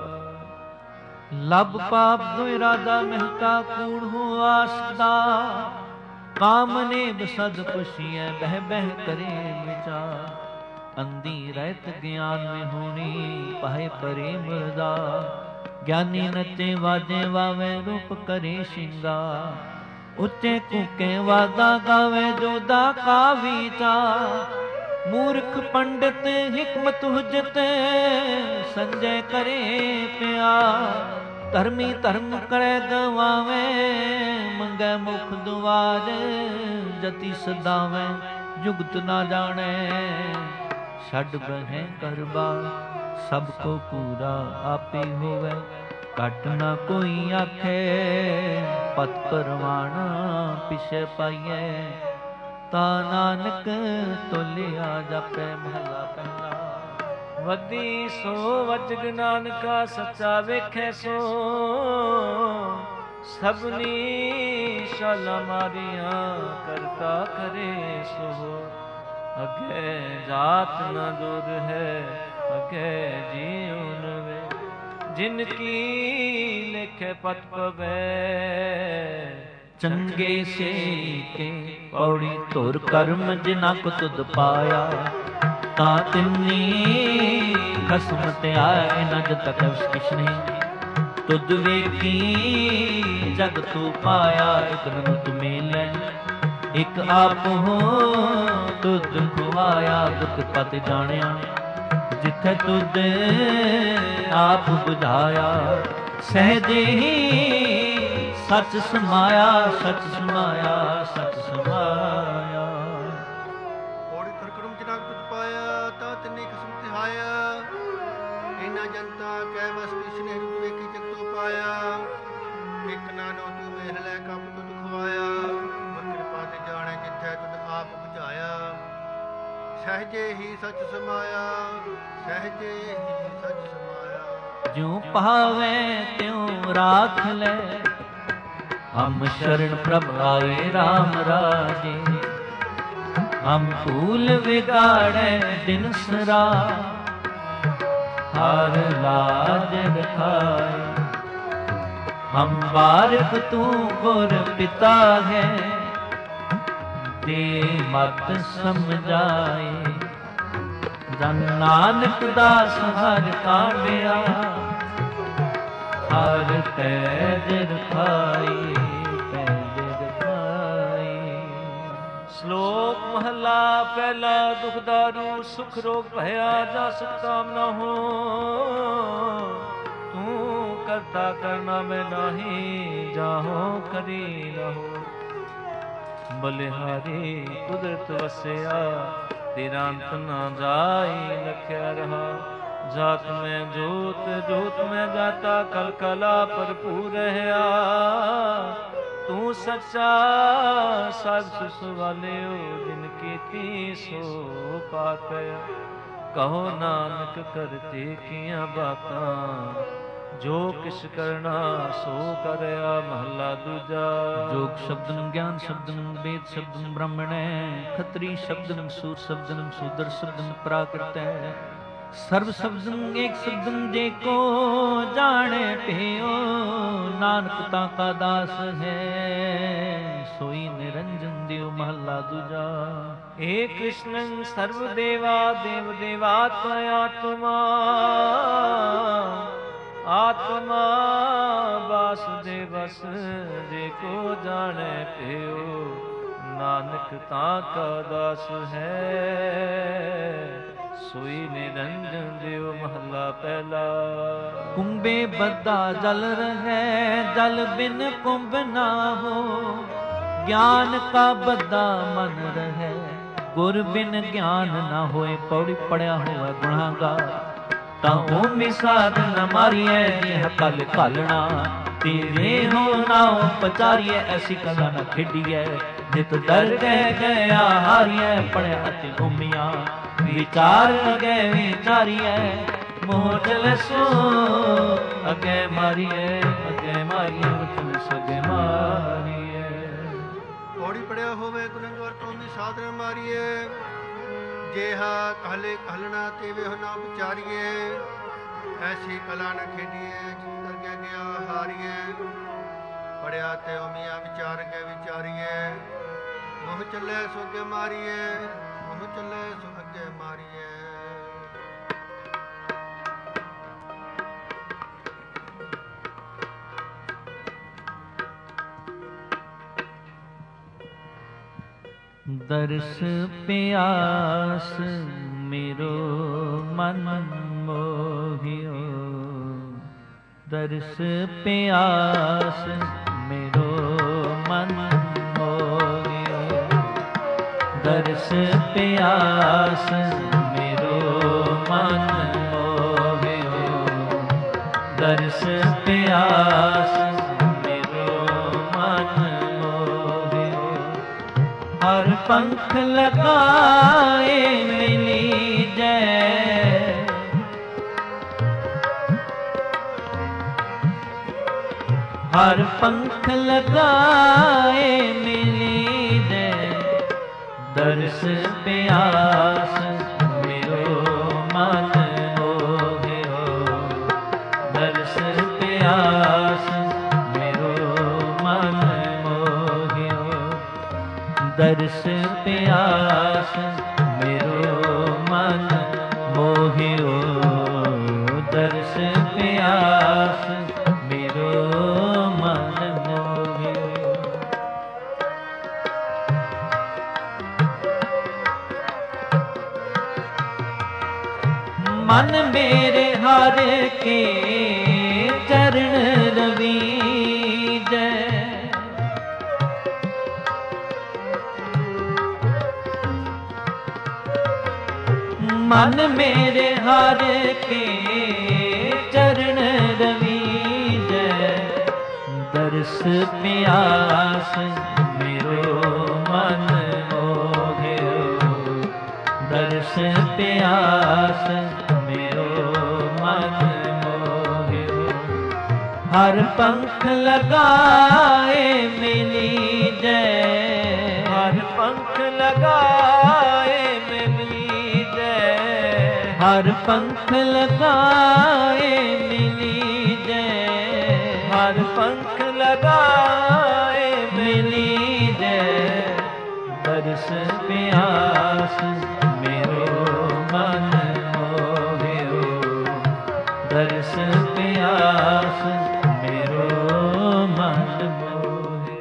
ਲਬ ਪਾਪ ਦੁਇ ਰਾਦਾ ਮਹਿਤਾ ਕੂੜ ਹੋ ਆਸਦਾ। ਕਾਮ ਨੇ ਬਸਦ ਖੁਸ਼ੀਐ ਬਹਿ ਬਹਿ ਕਰੇ ਵਿਚਾਰ। ਅੰਧੀ ਰਹਿਤ ਗਿਆਨ में ਹੋਣੀ ਪਾਏ ਪਰੇ ਮਰਦਾ। ਗਿਆਨੀ ਨਚੇ ਵਾਜੇ ਵਾਵੇ ਰੂਪ ਕਰੇ ਸ਼ਿੰਗਾਰ। ਉੱਚੇ ਕੂਕੇ ਵਾਦਾ ਗਾਵੇ ਜੋਦਾ ਕਾ ਵਿਚਾਰ। ਮੂਰਖ ਪੰਡਿਤ ਹਿਕਮਤ ਹੁਜਤ ਸੰਜੈ ਕਰੇ ਪਿਆਰ। ਧਰਮੀ ਧਰਮ ਕਰੈ ਗਵਾਵੇ ਮੰਗੈ ਮੁਖ ਦੁਆਰ। ਜਤੀ ਸਦਾਵੇ ਜੁਗਤ ਨਾ ਜਾਣੈ ਛੱਡ ਬਹਿ ਕਰਬਾ। ਸਭ ਕੋ ਪੂਰਾ ਆਪੇ ਹੋਵੇ ਘਟ ਨਾ ਕੋਈ ਆਖੇ। ਪਤ ਪਰਵਾਣਾ ਪਿਛੇ ਪਾਈਐ ਤਾ ਨਾਨਕ ਤੋਲਿਆ ਜਾਪੈ। ਮਹਲਾ ਪਹਿਲਾ। ਵਧੀ ਸੋ ਵਜਗ ਨਾਨਕਾ ਸੱਚਾ ਵੇਖੈ ਸੋ। ਸਭਨੀ ਸ਼ਾਲਾ ਮਾਰੀਆਂ ਕਰਤਾ ਕਰੇ ਸੋ। ਅਗੇ ਜਾਤ ਨ ਦੁਰ ਹੈ ਅਗੇ ਜੀਉਨ ਵੇ। ਜਿਨ ਕੀ ਲਿਖੇ ਪਤ ਪਵੈ ਚੰਗੇ ਸੇ ਕੇ ਪੌੜੀ ਧੁਰ ਕਰਮ ਜਿਨਾ ਕੋ ਤੁਧ ਪਾਇਆ। ਤਾਂ ਤਿੰਨੀ ਖਸਮ ਤੇ ਆਏ ਨਜ ਤਕ ਕਿਛ ਨਹੀਂ। ਤੁਧ ਵੇਖੀ ਜਗ ਤੂੰ ਪਾਇਆ ਇਕ ਨੂੰ ਤੁ ਮੇਲੈ। ਇਕ ਆਪ ਹੋ ਤੁਧ ਖੁਆਇਆ ਦੁਖ ਪਤ ਜਾਣਿਆ। ਜਿੱਥੇ ਤੁਧ ਆਪ ਬੁਝਾਇਆ ਸਹਿਜੇ ਹੀ ਸਚ ਸਮਾਇਆ। ਸਚ ਸਮਾਇਆ ਸਚ ਸਮਾਇਆ। ਔੜੀ ਤੁਰ ਕਰਮ ਜਿਨਾ ਤੁਧ ਪਾਇਆ ਤਾਂ ਤਿੰਨੀ ਕਿਸਮ ਤਿਹਾਇਆ। ਇਨਾ ਜਨਤਾ ਕੈ ਵਸ ਕਿਸਨੇ ਰੂਪ ਵੇਖੀ ਜਗ ਤੂੰ ਪਾਇਆ। ਇਕ ਨਾਨੋ ਤੂੰ ਵੇਖ ਲੈ ਕਬ ਤੁਧ ਖਵਾਇਆ। ਮਨ ਕਿਰਪਾ ਤੇ ਜਾਣੈ ਜਿੱਥੈ ਤੁਧ ਆਪ ਬੁਝਾਇਆ। ਸਹਜੇ ਹੀ ਸਚ ਸਮਾਇਆ ਸਹਜੇ ਹੀ ਸਚ ਸਮਾਇਆ। ਜਿਉ ਭਾਵੇ ਤਿਉ ਰਾਖ ਲੈ ਹਮ ਸ਼ਰਨ ਪ੍ਰਭ ਆਏ RAM ਰਾਜੇ। ਹਮ ਭੂਲ ਵਿਗਾੜੈ ਦਿਨ ਸਰਾ ਹਰ ਲਾਜ ਰਖਾਏ। ਹਮ ਬਾਰਕ ਤੂੰ ਗੁਰ ਪਿਤਾ ਹੈ ਦੇ ਮਤ ਸਮਝਾਏ। ਜਨ ਨਾਨਕ ਦਾਸ ਹਰ ਕਾਢਿਆ ਹਰ ਤੈਜ ਰਖਾਈ ਤੈਜ ਰਖਾਈ। ਸ਼ਲੋਕ ਮਹਲਾ ਪਹਿਲਾ। ਦੁਖ ਦਾਰੂ ਸੁਖ ਰੋਗ ਭਇਆ ਜਾ ਸੁਖ ਕਾਮ ਨਾ ਹੋ। ਤੂੰ ਕਰਤਾ ਕਰਨਾ ਮੈਂ ਨਾਹੀ ਜਾਹੋ ਕਰੀ ਨਾ ਹੋ। ਬਲਿਹਾਰੀ ਕੁਦਰਤ ਵਸਿਆ ਤੇਰਾ ਅੰਤ ਨਾ ਜਾਈ ਲਖਿਆ ਰਹਾ। ਜਾਤ ਮੈਂ ਜੋਤ ਜੋਤ ਮੈਂ ਜਾਤਾ ਕਲ ਕਲਾ ਭਰਪੂਰ ਰਹਾ। ਤੂੰ ਸੱਚਾ ਸਭ ਸੁਸ ਵਾਲਿਓ ਜਿਨ ਕੀਤੀ ਸੋ ਪਾਤਿਆ। ਕਹੋ ਨਾਨਕ ਕਰਤੇ ਕੀਆਂ ਬਾਤਾਂ ਜੋ ਕਿਛ ਕਰਨਾ ਸੋ ਕਰਿਆ। ਮਹਲਾ ਦੂਜਾ। ਜੋਗ ਸ਼ਬਦਨ ਗਿਆਨ ਸ਼ਬਦਨ ਵੇਦ ਸ਼ਬਦਨ ਬ੍ਰਾਹਮਣੈ। ਖੱਤਰੀ ਸ਼ਬਦਨ ਸੂਰ ਸ਼ਬਦਨ ਸੂਦਰ ਸ਼ਬਦਨ ਪ੍ਰਾਕ੍ਰਿਤੈ। ਸਰਬ ਸ਼ਬਦੰ ਏਕ ਸ਼ਬਦੰ ਜੇ ਕੋ ਜਾਣੇ ਪਿਓ, ਨਾਨਕ ਤਾਂ ਕਾ ਦਾਸ ਹੈ ਸੋਈ ਨਿਰੰਜਨ ਦਿਓ। ਮਹੱਲਾ ਦੂਜਾ। ਏ ਕ੍ਰਿਸ਼ਨੰ ਸਰਬ ਦੇਵਾ ਦੇਵ ਦੇਵਾਤਮਾ ਆਤਮਾ, ਆਤਮਾ ਵਾਸੁਦੇਵਸ ਜੇ ਕੋ ਜਾਣੇ ਪਿਓ, ਨਾਨਕ ਤਾਂ ਕਾ ਦਾਸ ਹੈ ਸੋਈ ਨਿਰੰਜਨ ਦਿਓ। ਮਹੱਲਾ ਪਹਿਲਾ। ਕੁੰਭੇ ਬੱਧਾ ਜਲ ਰਹੈ, ਜਲ ਬਿਨ ਕੁੰਭ ਨਾ ਹੋ। ਗਿਆਨ ਕਾ ਬੱਧਾ ਮਨ ਰਹੈ, ਗੁਰ ਬਿਨ ਗਿਆਨ ਨਾ ਹੋਏ। ਪੌੜੀ ਪੜਿਆ ਹੋਵੇ ਗੁਨਾਹਗਾਰ, ਤਾਂ ਓਮੀ ਸਾਧ ਨ ਮਾਰੀਐ। ਜਿਹ ਕਲ ਘਾਲਣਾ ਤੇਰੇ ਹੋ ਨਾ ਪਚਾਰੀਐ। ਐਸੀ ਕਲਾ ਨ ਖੇਡੀਐ, ਨਿਤ ਡਰ ਗਏ ਗਿਆ ਹਾਰੀਐ। ਪੜਿਆ ਅਤੇ ਓਮੀਆਂ ਵਿਚਾਰ ਅਗੇ ਵਿਚਾਰੀਐ। ਮੋਹ ਚਲੇ ਸੋ ਅਗੇ ਮਾਰੀਐ, ਅਗੇ ਮਾਰੀਐ ਵਚਨ ਸਗੇ ਮਾਰੀਐ। ਪੌੜੀ ਪੜਿਆ ਹੋਵੇ ਗੁਨਾਹਗਾਰ ਤੋਂ ਵੀ ਸਾਧ ਨ ਮਾਰੀਐ। ਜੇਹਾ ਕਾਲੇ ਹਲਣਾ ਤੇ ਵੇਹ ਨਾ ਵਿਚਾਰੀਏ। ਐਸੀ ਕਲਾ ਨ ਖੇਡੀਏ, ਜਿਤ ਕਰਕੇ ਗਿਆ ਹਾਰੀਏ। ਪੜਿਆ ਤੇ ਓਮੀਆਂ ਵਿਚਾਰ ਕੇ ਵਿਚਾਰੀਏ। ਮੋਹ ਚੱਲੇ ਸੋ ਅੱਗੇ ਮਾਰੀਏ, ਮੋਹ ਚੱਲੇ ਸੋ ਅੱਗੇ ਮਾਰੀਏ। ਦਰਸ ਪਿਆਸ ਮੇਰੋ ਮਨ ਮੋਹਿਓ। ਦਰਸ ਪਿਆਸ ਮੇਰੋ ਮਨ ਮੋਹਿਓ। ਦਰਸ ਪਿਆਸ ਮੇਰੋ ਮਨ ਮੋਹਿਓ। ਦਰਸ ਪਿਆਸ ਹਰ ਪੰਖ ਲਗਾਏ ਮਿਲੀ ਜੈ। ਹਰ ਪੰਖ ਲਗਾਏ ਮਿਲੀ ਜੈ। ਦਰਸ ਪਿਆਸ ਮੇਰੋ ਮਨ ਮੋਹਿਓ। ਦਰਸ ਪਿਆਸ ਦਰਸ ਪਿਆਸ ਮੇਰੋ ਮਨ ਮੋਹਿਓ। ਦਰਸ ਪਿਆਸ ਮੇਰੋ ਮਨ ਮੋਹਿਓ। ਮਨ ਮੇਰੇ ਹਰ ਕੇ ਚਰਨ ਰਵੀਜੈ। ਮਨ ਮੇਰੇ ਹਰ ਕੇ ਚਰਨ ਰਵੀਜੈ। ਦਰਸ ਪਿਆਸ ਮੇਰੋ ਮਨ ਮੋਹਿਓ। ਦਰਸ ਪਿਆਸ ਮੇਰੋ ਮਨ ਮੋਹਿਓ। ਹਰ ਪੰਖ ਲਗਾਏ ਮਿਲੀ ਜੈ। ਹਰ ਪੰਖ ਲਗਾਏ ਹਰ ਪੰਖ ਲਗਾਏ ਮਿਲੀ ਜੈ। ਹਰ ਪੰਖ ਲਗਾਏ ਮਿਲੀ ਜੈ। ਦਰਸ ਪਿਆਸ ਮੇਰੋ ਮਨ ਮੋਹਿਓ। ਦਰਸ ਪਿਆਸ ਮੇਰੋ ਮਨ ਮੋਹਿਓ।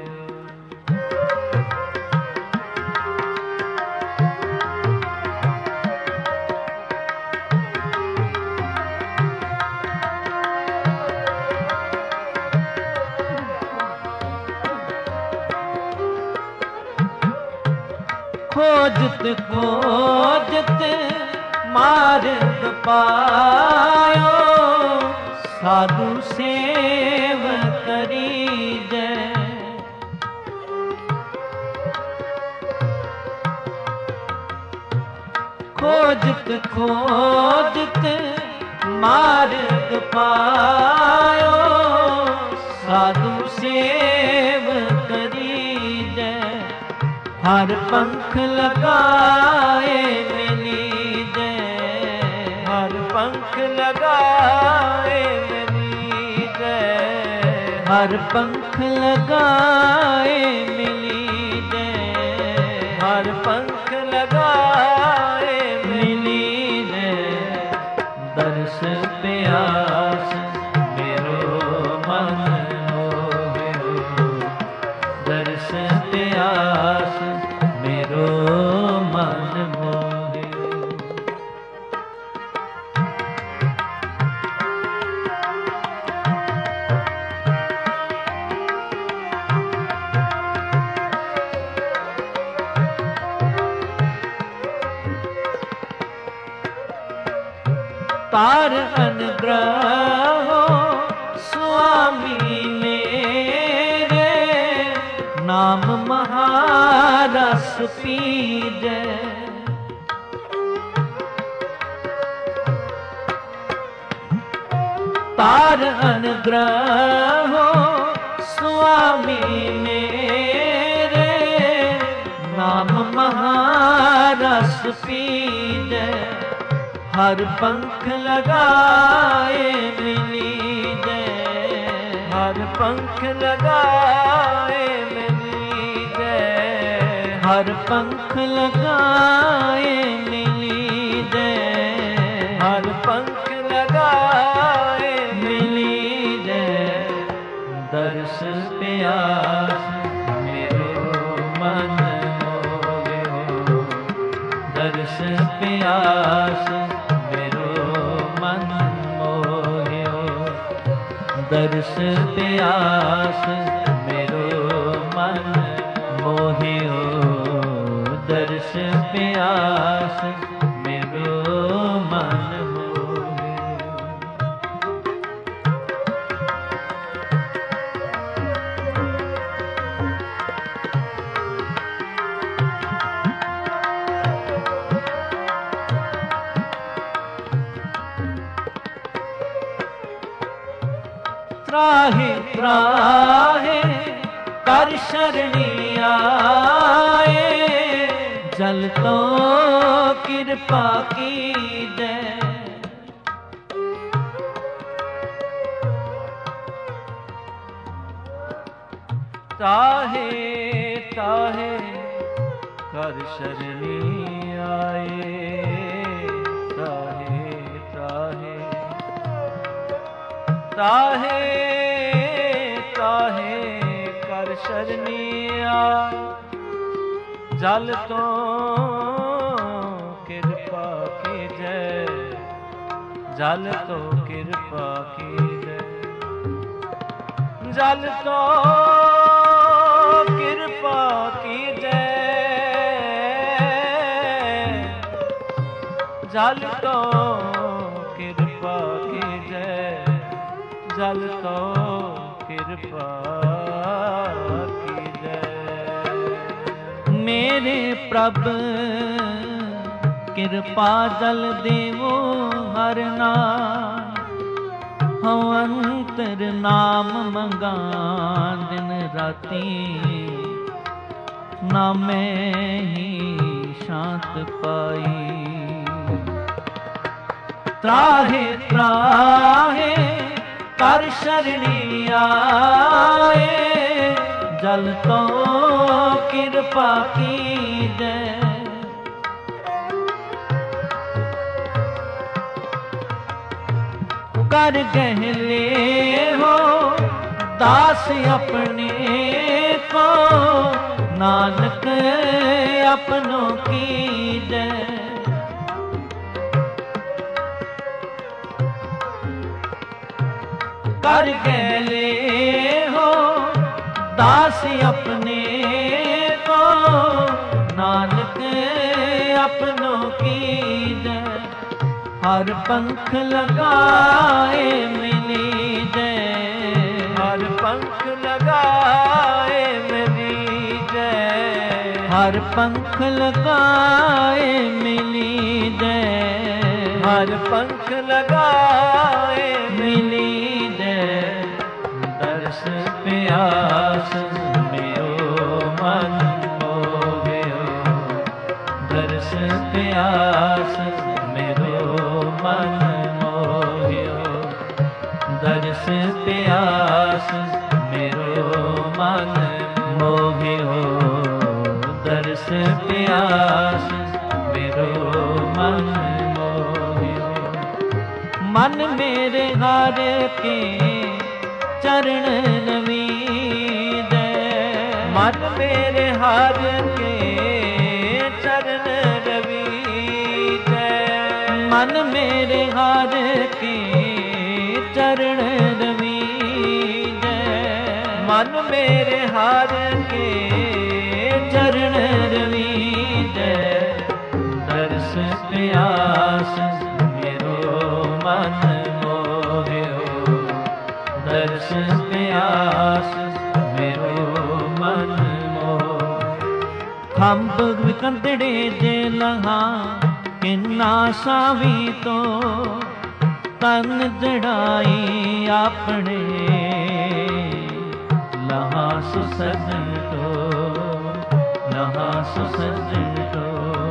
ਖੋਜਤ ਖੋਜਤ ਮਾਰਗ ਪਾਇਓ। ਸਾਧੂ ਸੇਵ ਕਰੀਜੈ। ਖੋਜਤ ਖੋਜਤ ਮਾਰਗ ਪਾਇਓ। ਸਾਧੂ ਸੇਵ ਕਰੀਜੈ। ਹਰ ਪੰਖ ਲਗਾਏ ਮਿਲੀ ਜੈ। ਹਰ पंख लगाए मिली जय, हर पंख लगाए मिली जय, हर पंख लगाए मिली जय। दर्श प्यास मेरो मन मोहियो, दर्श प्यास मेरो मन मोहियो। तार अनुग्रह हो स्वामी मेरे, नाम महारस पीजे। तार अनुग्रह हो स्वामी मेरे, नाम महारस पीजे। हर पंख लगाए मिली जय, हर पंख लगाए मिली जय, हर पंख लगाए मिली जय, हर पंख लगाए मिली जय। दर्श प्यास मेरो मन मोहियो, दर्श प्यास दर्श प्यास मेरो मन मोहियो, दर्श प्यास मेरो मन मोहियो। त्राहि त्राहि कर शरणी आए, जल तो कृपा कीजै। ताहे ताहे कर शरणी आए, ताहे ताहे ताहे ताहे कर शरणी आए। जल तो कृपा कीजै, जल तो कृपा कीजै, जल तो कृपा कीजै, जल तो कृपा कीजै, जल तो कृपा कीजै। मेरे प्रभ कृपा जल देवो हर नाम, हूँ अंतर नाम मंगा दिन राती, नामे ही शांत पाई। त्राहे त्राहे कर शरणी आए, जल तो कृपा कीजै। कर गहले हो दास अपने को, नानक अपनों कीजै। कर गहले हो दास अपने को, नानक अपनों कीजै। हर पंख लगाए मिली जय, हर पंख लगाए मिली जय, हर पंख लगाए मिली जय, हर पंख लगाए मिली जय। दर्श प्यास मेरो मन मोहियो, दर्श प्यास मेरो मन दर्श प्यास मेरो मन मोहियो, दर्श प्यास मेरो मन मोहियो। मन मेरे हार के चरण नवीद, मन मेरे हार के चरण नवीद, मन मेरे हार के चरण नवीद, मन मेरे हार के चरण नवीद। दर्श प्यास मेरो मन मोहियो, दर्श प्यास मेरो मन मोह। खंब विकंदड़े जे लहा किन्ना सावी तो, तन जड़ाई अपने लहा सुसजन तो, लहा सुसजन तो।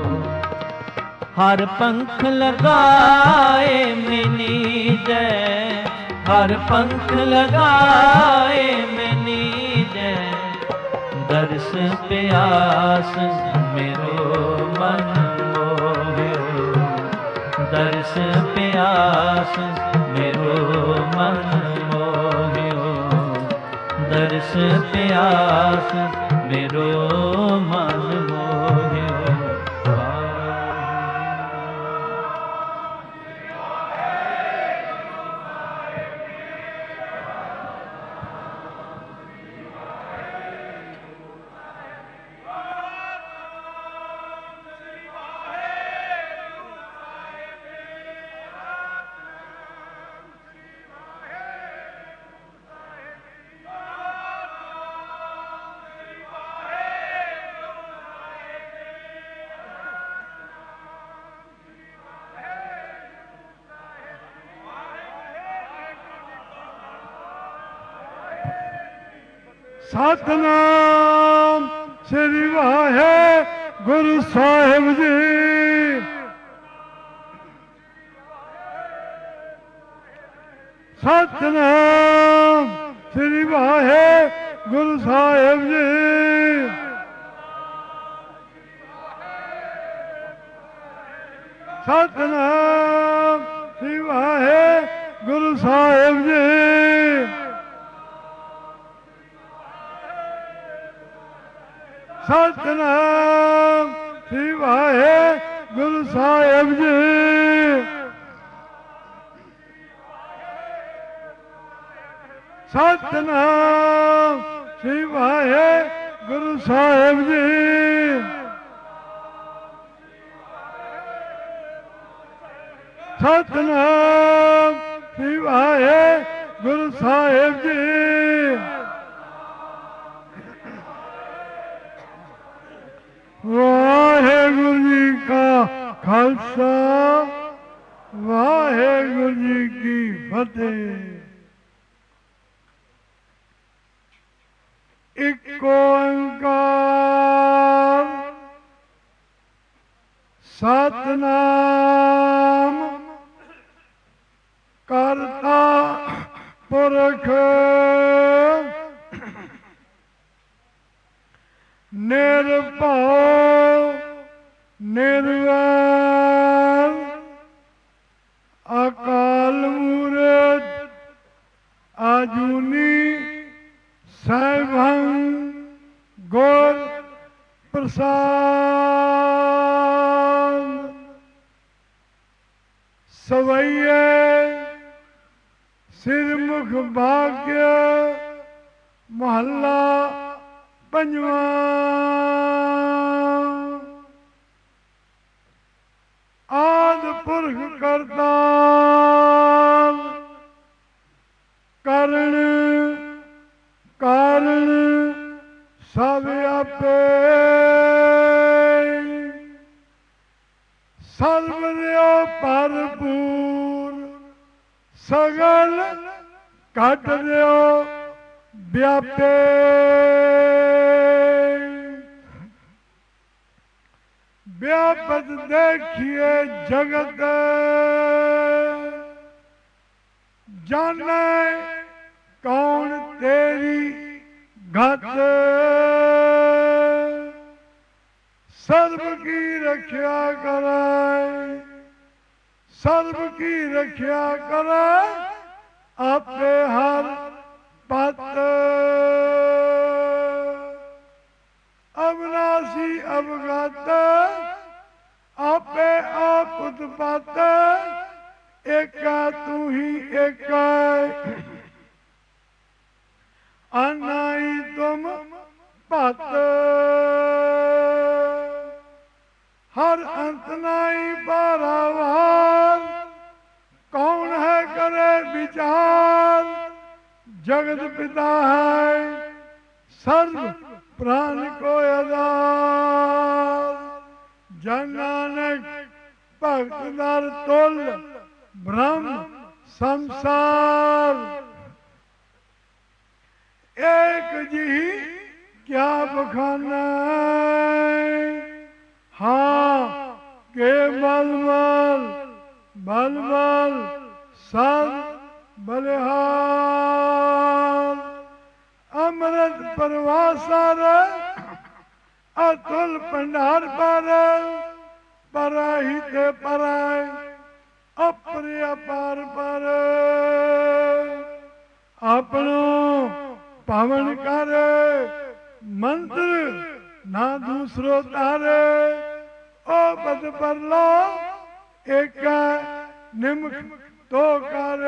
हर पंख लगाए मिनी जय, हर पंख लगाए मिनी जय। दर्श प्यास मेरो मन मोहियो, दर्श प्यास मेरो मन मोहियो, दर्श प्यास मेरो मन मोहियो। सतनाम श्री वाहेगुरु साहिब जी। सतनाम श्री वाहेगुरु साहिब जी। सतनाम श्री वाहेगुरु साहिब जी। सतनाम श्री वाहेगुरु साहिब जी। सतनाम श्री वाहेगुरु साहिब जी। सतनाम श्री वाहेगुरु साहिब जी। वाहेगुरु जी का खालसा, वाहेगुरु जी की फतेह। एक ओंकार सतनाम करता पुरख निर्भव निर्वैर अकाल मूरत आजूनी सैभं गुर प्रसाद। सवैये सिरमुख भाग्य महला पंजवा। आदि पुरख करतार करण कारण सब आपे। सर्वदेव भरपूर सगल घट देव व्यापे। व्यापत देखिए जगत ਜਾਣੈ ਕੌਣ ਤੇਰੀ ਗਤ, ਸਰਬ ਕੀ ਰੱਖਿਆ ਕਰੈ, ਸਰਬ ਕੀ ਰੱਖਿਆ ਕਰੈ, ਆਪੇ ਹਰ ਪਤ। ਅਬਨਾਸੀ ਅਵਗਤ, ਆਪੇ ਆਪ ਉਤਪਤ, ਏਕਾ ਤੂੰ ਹੀ ਏਕੈ, ਅਨਾਈ ਤੁਮ ਭਤ। ਹਰ ਅੰਤ ਨਾਈ ਪਾਰਾਵਾਰ, ਕੌਣ ਹੈ ਕਰੇ ਵਿਚਾਰ, ਜਗਤ ਪਿਤਾ ਹੈ ਸਰਬ ਪ੍ਰਾਨ ਕੋ ਆਧਾਰ। ਜਨ ਨਾਨਕ ਭਗਤ ਦਰ ਤੁਲ, ਬ੍ਰਹਮ ਸੰਸਾਰ। ਏਕ ਜਿਹੀ ਕਿਆ ਬਖਾਨਾ, ਹਾਂ ਕੇ ਮਲਮਲ ਮਲਮਲ ਸਦ ਬਲਿਹਾਰ। ਅੰਮ੍ਰਿਤ ਪਰਵਾਸਰ, ਅਤੁਲ ਭੰਡਾਰ ਪਰ, ਪਰਾਹੀ ਤੇ ਪਰਾਇ, ਅਪਰਿ ਅਪਾਰ ਪਰ। ਆਪਣੋ ਪਾਵਨ ਕਰ, ਮੰਤਰ ਨਾ ਦੂਸਰੋ ਤਾਰੇ। ਓ ਬਦ ਪਰਲੋ ਏਕੈ ਨਿਮਖ ਤੋ ਕਰ।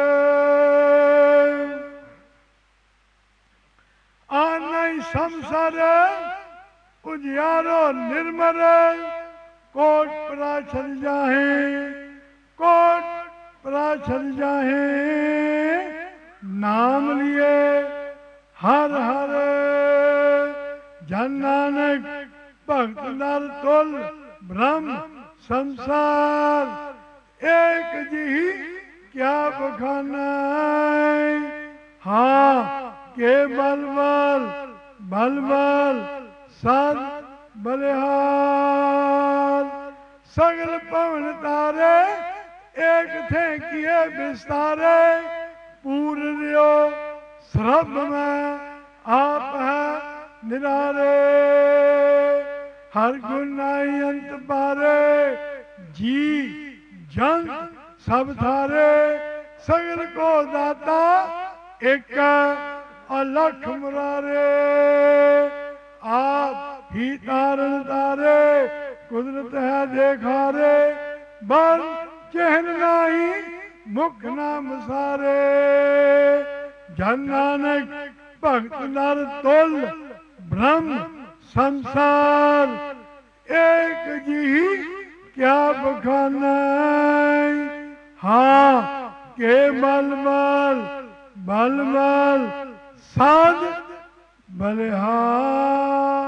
ਆਨਈ ਸੰਸਾਰ ਉਜਿਆਰੋ ਨਿਰਮਲ, ਕੋਟ ਪ੍ਰਾਛਦ ਜਾਹੇ, ਕੋਟ ਪ੍ਰਾਛਦ ਜਾਹੇ। ਨਾਮ ਲਿਏ ਹਰ ਹਰ, ਜਨ ਨਾਨਕ ਭਗਤ ਦਰ ਤੁਲ, ਬ੍ਰਹਮ ਸੰਸਾਰ। ਏਕ ਜਿਹੀ ਕਿਆ ਬਖਾਨਾ, ਹਾਂ ਕੇ ਬਲਬਲ ਬਲਬਲ ਸਦ ਬਲਿਹਾਰ। ਸਗਲ ਭਵਨ ਤਾਰੇ, ਏਕ ਥੇ ਕੀਏ ਵਿਸਤਾਰੇ। ਪੂਰਿਓ ਸਰਬ ਮੈਂ ਆਪ ਹੈ ਨਿਰਾਰੇ, ਹਰ ਗੁਣ ਨਾਈ ਅੰਤ ਪਾਰੇ। ਜੀ ਜੰਤ ਸਭ ਥਾਰੇ, ਸਗਲ ਕੋ ਦਾਤਾ ਏਕ ਅਲਖ ਮੁਰਾਰੇ। ਆਪ ਹੀ ਤਾਰਨ ਤਾਰੇ, ਕੁਦਰਤ ਹੈ ਦੇਖਾਰੇ। ਬਲ ਚਿਹਨ ਨਾਹੀ, ਮੁਖ ਨਾ ਮਸਾਰੇ। ਜਨ ਨਾਨਕ ਭਗਤ ਨਰ ਤੁਲ, ਬ੍ਰਹਮ ਸੰਸਾਰ। ਏਕ ਜਿਹੀ ਕਿਆ ਬਖਾਨਾ, ਹਾਂ ਕੇ ਮਲਮਲ ਮਲਮਲ ਸਦ ਬਲਿਹਾਰ।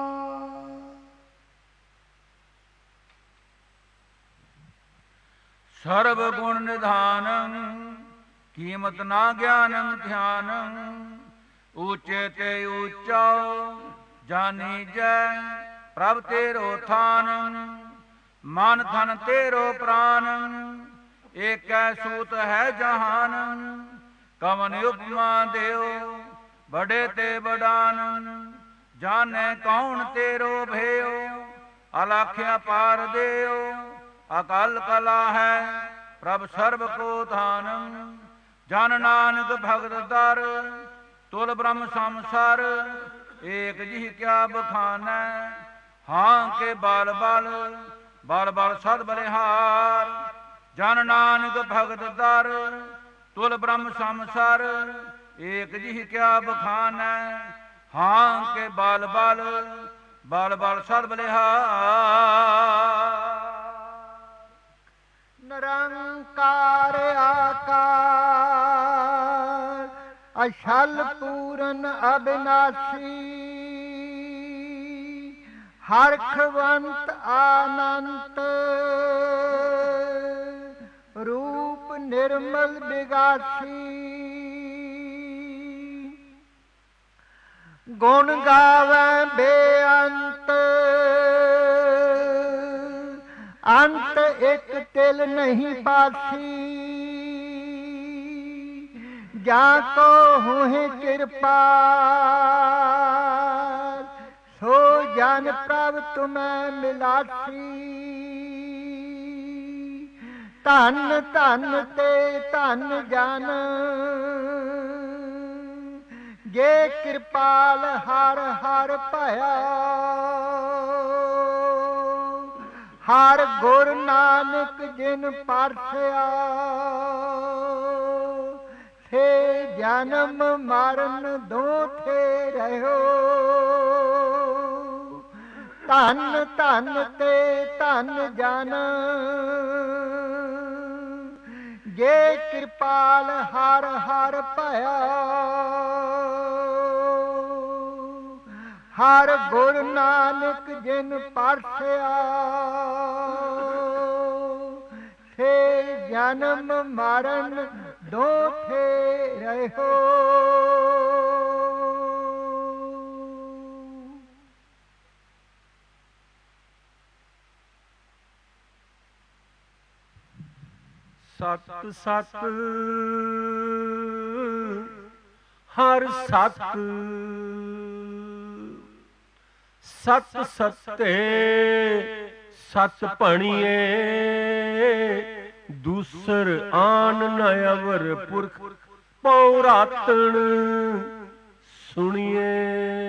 ਸਰਬ ਗੁਣ ਨਿਧਾਨੰ, ਕੀਮਤ ਨਾ ਗਿਆਨੰ ਧਿਆਨੰ। ਊਚੇ ਤੇ ਊਚਾ ਜਾਨੀ ਜੈ, ਪ੍ਰਭ ਤੇਰੋ ਥਾਨੰ। ਮਨ ਧਨ ਤੇਰੋ ਪ੍ਰਾਨੰ, ਏਕੈ ਸੂਤ ਹੈ ਜਹਾਨੰ। ਕਵਨ ਉਪਮਾ ਦਿਓ, ਬੜੇ ਤੇ ਬਡਾਨੰ। ਜਾਣੈ ਕੌਣ ਤੇਰੋ ਭਇਓ, ਅਲਖ ਅਪਾਰ ਦਿਓ। ਅਕਾਲ ਕਲਾ ਹੈ ਪ੍ਰਭ ਸਰਬ ਕੋ ਧਾਨੰ। ਜਨ ਨਾਨਕ ਭਗਤ ਦਰ, ਤੁਲ ਬ੍ਰਹਮ ਸੰਸਾਰ। ਏਕ ਜਿਹ ਕਿਆ ਬਖਾਨੈ, ਹਾਂ ਕੇ ਬਲ ਬਲ ਬਲ ਬਲ ਸਦ ਬਲਿਹਾਰ। ਜਨ ਨਾਨਕ ਭਗਤ ਦਰ, ਤੁਲ ਬ੍ਰਹਮ ਸੰਸਾਰ। ਏਕ ਜਿਹ ਕਿਆ ਬਖਾਨੈ, ਹਾਂ ਕੇ ਬਲ ਬਲ ਬਲ ਬਲ ਸਦ ਬਲਿਹਾਰ। ਨਿਰੰਕਾਰ ਆਕਾਰ, ਅਛਲ ਪੂਰਨ ਅਬਿਨਾਸੀ। ਹਰਖਵੰਤ ਆਨੰਤ, ਰੂਪ ਨਿਰਮਲ ਬਿਗਾਸੀ। ਗੁਣ ਗਾਵੈ ਬੇਅੰਤ, ਅੰਤ ਇੱਕ ਤਿਲ ਨਹੀਂ ਪਾਸੀ। जा को हुए कृपा सो जान प्रभ तुम्हें मिलासी धन धन ते धन जन जे कृपाल हर हर भया हर गुर नानक जिन परसिया थे जन्म मरण दो थे रहो धन धन ते धन जन जे कृपाल हर हर भया हर गुर नानक जिन परसिया थे जन्म मरण दो फेरे हो। सत सत हर सत सत सत्ते सत भणिए दूसर आन न अवर पुरख पौरातन सुनिए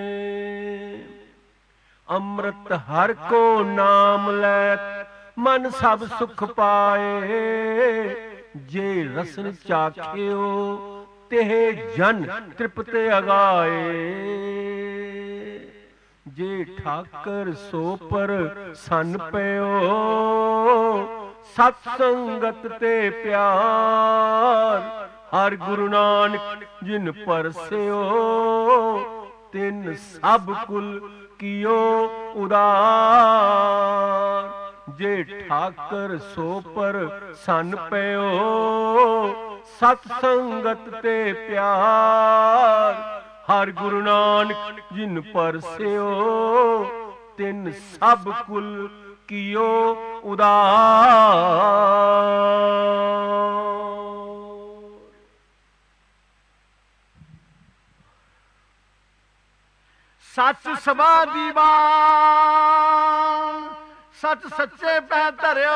अमृत हर को नाम लै मन सब सुख पाए जे रसन चाखियो तेह जन तृप्त अगाए जे ठाकर सो पर सन पयो सत संगत ते प्यार हर गुरु नानक जिन परसियो तिन सब कुल कियो उदार जे ठाकर सो पर सन पयो सत संगत ते प्यार हर गुरु नानक जिन परसियो तिन सब कुल कियो उदार। सच सभा दीवान सच सच्चे पै धरियो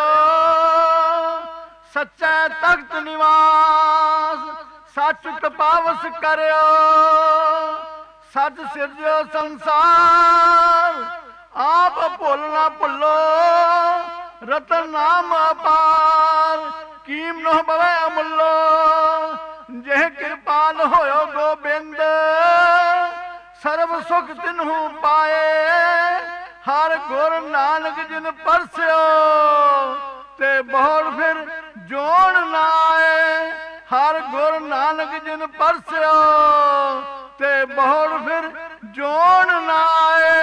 सच्चे तख्त निवास सच तपावस करियो सच सिरजो संसार आप भुल ना भुलो रतन नाम अपार कीम न बवे अमुलो जे कृपाल होयो गोबिंद सर्व सुख तिन्हू पाए हर गुर नानक जिन परसियो ते बहुड़ फिर जोड़ ना आए हर गुर नानक जिन परसियो ते बहुड़ फिर जोड़ ना आए।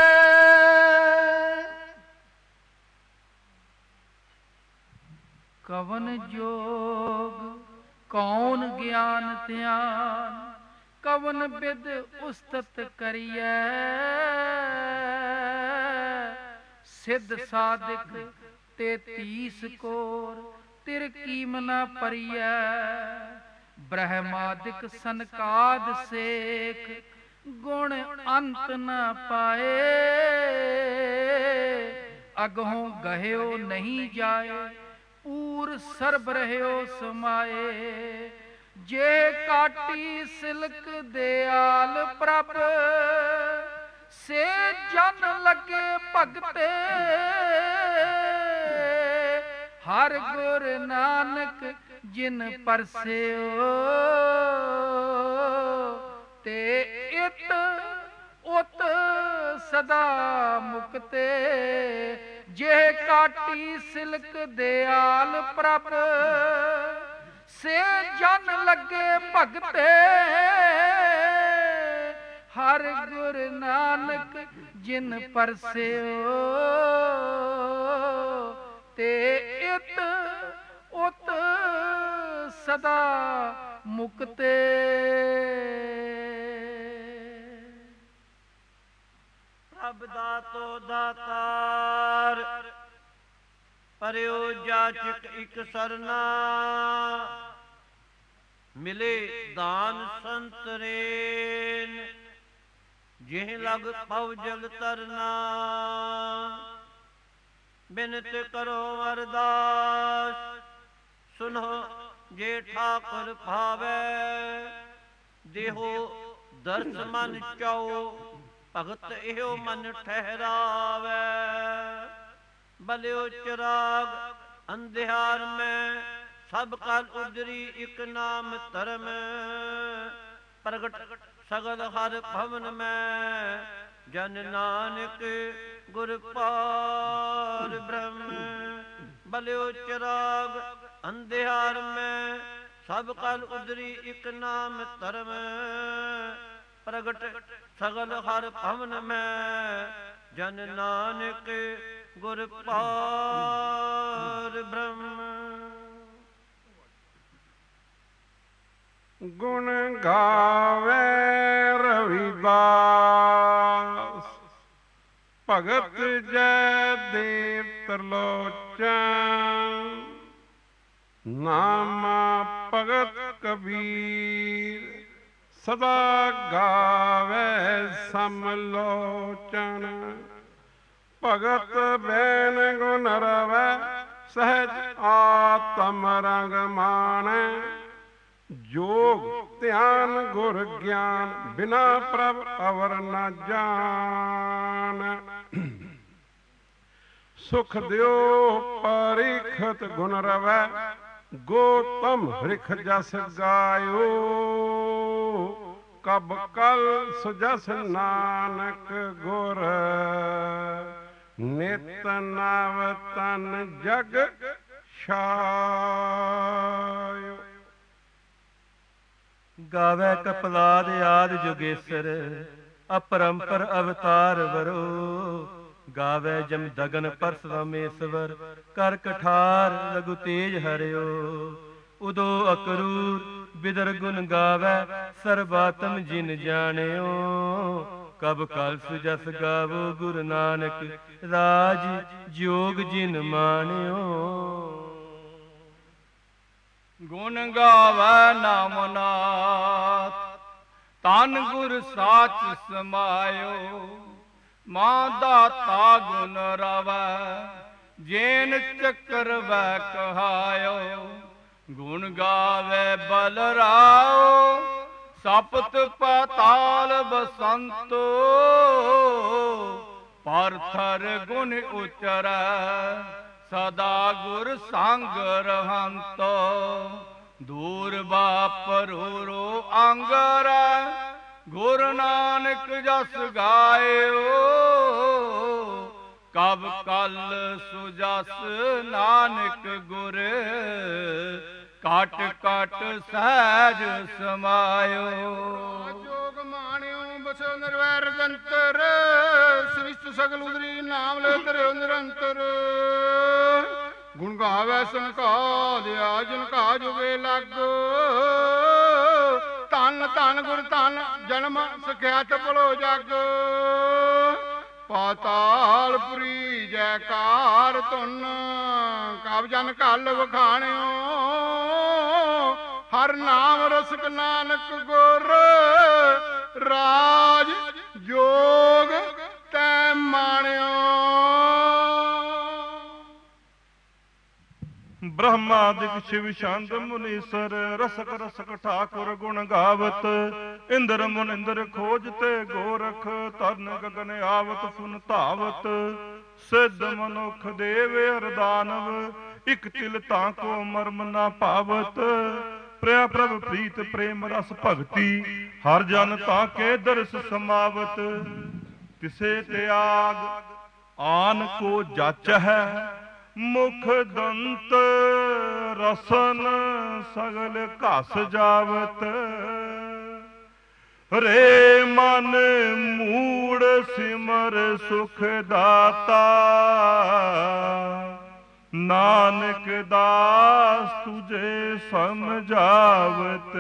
कवन जोग कौन ज्ञान ध्यान कवन बिद उस्तत करिए सिद्ध साधिक तेतीस कोर तिर कीमना परिय ब्रह्मादिक सनकाद सेख गुण अंत न पाए अगहों गह्यो नहीं जाए पूर सर्ब रह्यो समाए जे काटी सिलक दयाल प्रभ से जन लगे भगते हर गुर नानक जिन परसियो ते इत उत सदा मुक्ते जे काटी सिलक दयाल प्रभ से जन लगे भगते हर गुर नानक जिन परसियो ते इत उत सदा मुक्ते। प्रभ दातो दातार परियो जाचक इक सरना ਮਿਲੇ ਦਾਨ ਸੰਤਰੇਨ, ਜਿਹ ਲਗ ਪਉ ਜਲ ਤਰਨਾ। ਬਿਨਤ ਕਰੋ ਅਰਦਾਸ, ਸੁਨੋ ਜੇ ਠਾਕੁਰ ਭਾਵੈ। ਦੇਹੋ ਦਰਸ ਮਨ ਚਾਓ, ਭਗਤ ਇਹੋ ਮਨ ਠਹਿਰਾਵੈ। ਬਲਿਓ ਚਿਰਾਗ ਅੰਧਿਆਰ ਮੈਂ, ਸਭ ਕਲ ਉਜਰੀ ਇਕ ਨਾਮ ਧਰਮ। ਪ੍ਰਗਟ ਸਗਲ ਹਰ ਭਵਨ ਮੈਂ, ਜਨ ਨਾਨਕ ਗੁਰ ਪਾਰ ਬ੍ਰਹਮ। ਬਲਿਓ ਚਿਰਾਗ ਅੰਧਿਆਰ ਮੈਂ, ਸਭ ਕਲ ਉਜਰੀ ਇਕ ਨਾਮ ਧਰਮ। ਪ੍ਰਗਟ ਸਗਲ ਹਰ ਭਵਨ ਮੈਂ, ਜਨ ਨਾਨਕ ਗੁਰ ਪਾਰ ਬ੍ਰਹਮ। ਗੁਣ ਗਾਵੇ ਰਵਿਦਾਸ, ਭਗਤ ਜੈ ਦੇਵ ਤਰਲੋਚਨ। ਨਾਮਾ ਭਗਤ ਕਬੀਰ, ਸਦਾ ਗਾਵੇ ਸਮਲੋਚਨ। ਭਗਤ ਬੈਨ ਗੁਣ ਰਵੈ, ਸਹਿਜ ਆਤਮ ਰੰਗ ਮਾਣੈ। ਜੋਗ ਧਿਆਨ ਗੁਰ ਗਿਆਨ, ਬਿਨਾ ਪ੍ਰਭ ਅਵਰ ਨ ਜਾਣ। ਸੁਖ ਦਿਓ ਪਰਿਖਤ ਗੁਣ ਰਵੈ, ਗੋਤਮ ਹਰਿਖ ਜਸ ਗਾਇਓ। ਕਬ ਕਲ ਸੁਜਸ ਨਾਨਕ ਗੁਰ, ਨਿਤ ਨਵ ਤਨ ਜਗ ਛਾਇਓ। ਗਾਵੇ ਕਪਲਾਦ ਆਦਿ ਜੁਗੇਸਰ, ਅਪਰੰਪਰ ਅਵਤਾਰ ਵਰੋ। ਗਾਵੇ ਜਮ ਦਗਨ ਪਰਸਰਾਮੇਸ਼ਵਰ, ਕਰ ਕਠਾਰ ਲਘੂ ਤੇਜ ਹਰਿਓ। ਉਦੋ ਅਕਰੂਰ ਬਿਦਰ ਗੁਣ ਗਾਵੇ, ਸਰਬਾਤਮ ਜਿਨ ਜਾਣਿਓ। ਕਬ ਕਲ ਸੁਜਸ ਗਾਵੋ ਗੁਰੂ ਨਾਨਕ, ਰਾਜ ਜੋਗ ਜਿਨ ਮਾਣਿਓ। ਗੁਣ ਗਾਵੈ ਨਾਮ ਨਾਥ, ਤਨ ਗੁਰ ਸਾਚ ਸਮਾਇਓ। ਮਾਂ ਦਾਤਾ ਗੁਣ ਰਵੈ, ਜੇਨ ਚੱਕਰ ਵੈ ਕਹਾਇਓ। ਗੁਣ ਗਾਵੇ ਬਲਰਾਓ, ਸਪਤ ਪਾਤਾਲ ਬਸੰਤੋ। ਪਰਥਰ ਗੁਣ ਉਚਰੈ, ਸਦਾ ਗੁਰ ਸੰਗ ਰਹੰਤੋ। ਦੂਰ ਬਾਪਰੋ ਰੋ ਆਂਗਰੈ, ਗੁਰ ਨਾਨਕ ਜਸ ਗਾਇਓ। ਕਬ ਕਲ ਸੁਜਸ ਨਾਨਕ ਗੁਰ, ਕਟ ਕਟ ਸਹਿਜ ਸਮਾਇਓ। ਜੋਗ ਮਾਣਿਓ ਬਸੋ ਨਿਰਵੈਰ ਜੰਤਰ, ਸ੍ਰਿਸ਼ਟ ਸਗਲ ਉਦਰੀ ਨਾਮ ਲੈ ਧਰਿਓ ਨਿਰੰਤਰ। ਗੁਣ ਗਾਵੇ ਸੰਕਾਦਿਆ, ਜਿਨ ਕਾ ਜੁਗੇ ਲੱਗ। ਧੰਨ ਧੰਨ ਗੁਰ ਧੰਨ, ਜਨਮ ਸਖਿਆਤ ਭਲੋ ਜਗ। ਪਾਤਾਲਪੁਰੀ ਜੈਕਾਰ ਧੁਨ, ਕਬ ਜਨ ਕਲ ਵਖਾਣਿਓ। ਹਰ ਨਾਮ ਰਸਕ ਨਾਨਕ ਗੁਰ, ਰਾਜ ਜੋਗ ਤੈ ਮਾਣਿਓ। ਬ੍ਰਹਮਾਦਿਕ ਸ਼ਿਵ ਛੰਦ ਮੁਨੀਸਰ, ਰਸਕ ਰਸਕ ਠਾਕੁਰ ਗੁਣ ਗਾਵਤ। ਇੰਦਰ ਮੁਨਿੰਦਰ ਖੋਜ ਤੇ ਗੋਰਖ, ਤਰਨ ਗਗਨ ਆਵਤ ਸੁਨ ਧਾਵਤ। ਸਿੱਧ ਮਨੁਖ ਦੇਵ ਅਰਦਾਨਵ, ਇਕ ਤਿਲ ਤਾਂ ਕੋ ਮਰਮ ਨਾ ਭਾਵਤ। ਪ੍ਰਿਆ ਪ੍ਰਭ ਪ੍ਰੀਤ ਪ੍ਰੇਮ ਰਸ ਭਗਤੀ, ਹਰ ਜਨ ਤਾਂ ਕੇ ਦਰਸ ਸਮਾਵਤ। ਤਿਸੇ ਤਿਆਗ ਆਨ ਕੋ ਜਾਚ ਹੈ, ਮੁਖ ਦੰਤ ਰਸਨ ਸਗਲ ਘਸ ਜਾਵਤ। ਰੇ ਮਨ ਮੂੜ ਸਿਮਰ ਸੁਖ ਦਾਤਾ, ਨਾਨਕ ਦਾਸ ਤੁਝੇ ਸਮਝਾਵਤ।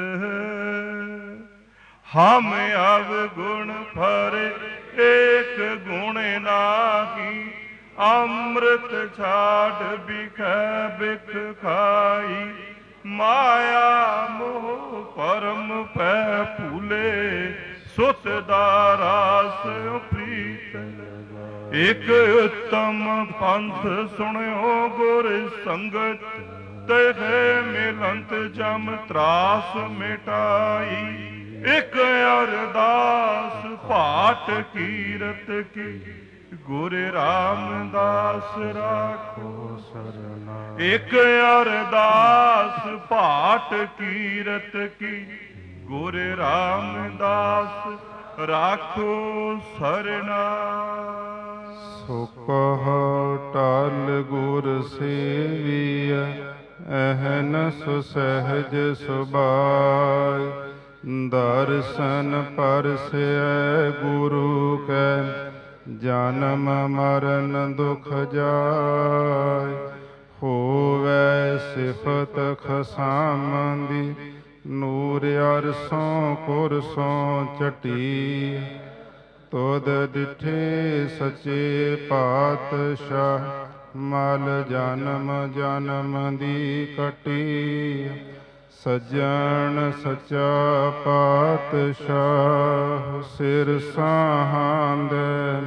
ਹਮ ਅਵਗੁਣ ਭਰੇ ਏਕ ਗੁਣ ਨਾਹੀ, ਅੰਮ੍ਰਿਤ ਛਾੜ ਬਿਖੈ ਬਿਖ ਖਾਈ। ਮਾਇਆ ਮੋਹ ਪਰਮ ਪੈ ਭੂਲੇ, ਸੁਤ ਦਾ ਰਾਸ ਪ੍ਰੀਤ। ਇਕ ਉਤਮ ਪੰਥ ਸੁਣਿਓ ਗੁਰ ਸੰਗਤ, ਤਹਿ ਮਿਲੰਤ ਜਮ ਤਰਾਸ ਮਿਟਾਈ। ਇਕ ਅਰਦਾਸ ਪਾਠ ਕੀਰਤ ਕੀ, ਗੁਰ ਰਾਮਦਾਸ ਰਾਖੋ ਸਰਨਾ। ਇਕ ਅਰਦਾਸ ਪਾਠ ਕੀਰਤ ਕੀ, ਗੁਰ ਰਾਮਦਾਸ ਰਾਖੋ ਸਰਨਾ। ਸੋ ਕਹੁ ਟਲ ਗੁਰ ਸੇਵੀਐ, ਅਹਨਸ ਸਹਿਜ ਸੁਭਾਇ। ਦਰਸ਼ਨ ਪਰਸੈ ਗੁਰੂ ਕੈ, ਜਨਮ ਮਰਨ ਦੁਖ ਜਾਇ। ਹੋਵੈ ਸਿਫਤ ਖਸਾਮ ਦੀ, ਨੂਰ ਅਰਸੋਂ ਕੁਰਸੋਂ ਚਟੀ। ਤੁਧ ਡਿਠੇ ਸੱਚੇ ਪਾਤਸ਼ਾਹ, ਮਲ ਜਨਮ ਜਨਮ ਦੀ ਕਟੀ। ਸੱਜਣ ਸੱਚਾ ਪਾਤਸ਼ਾਹ, ਸਿਰ ਸਾਹਾਂਦੈ।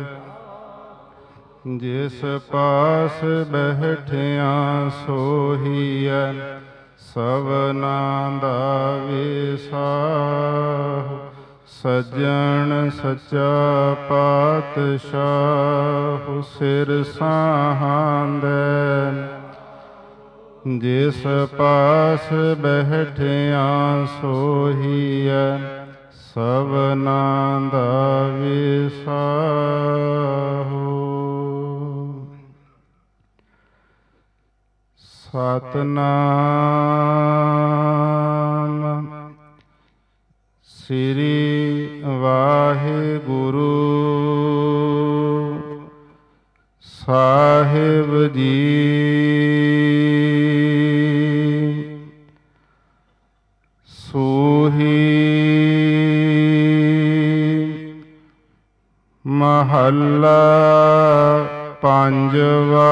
ਜਿਸ ਪਾਸ ਬੈਠਿਆ ਸੋਹੀਐ, ਸਭਨਾ ਦਾ ਵਿਸਾਹ। ਸੱਜਣ ਸੱਚਾ ਪਾਤਸ਼ਾਹ, ਸਿਰ ਸਾਹਾਂਦੈ। ਜਿਸ ਪਾਸ ਬੈਠਿਆ ਸੋਹੀਐ, ਸਭਨਾ ਦਾ ਵਿਸਾਹੋ। ਸਤਿਨਾਮ ਸ੍ਰੀ ਵਾਹਿਗੁਰੂ ਸਾਹਿਬ ਜੀ। ਸੂਹੀ ਮਹੱਲਾ ਪੰਜਵਾ।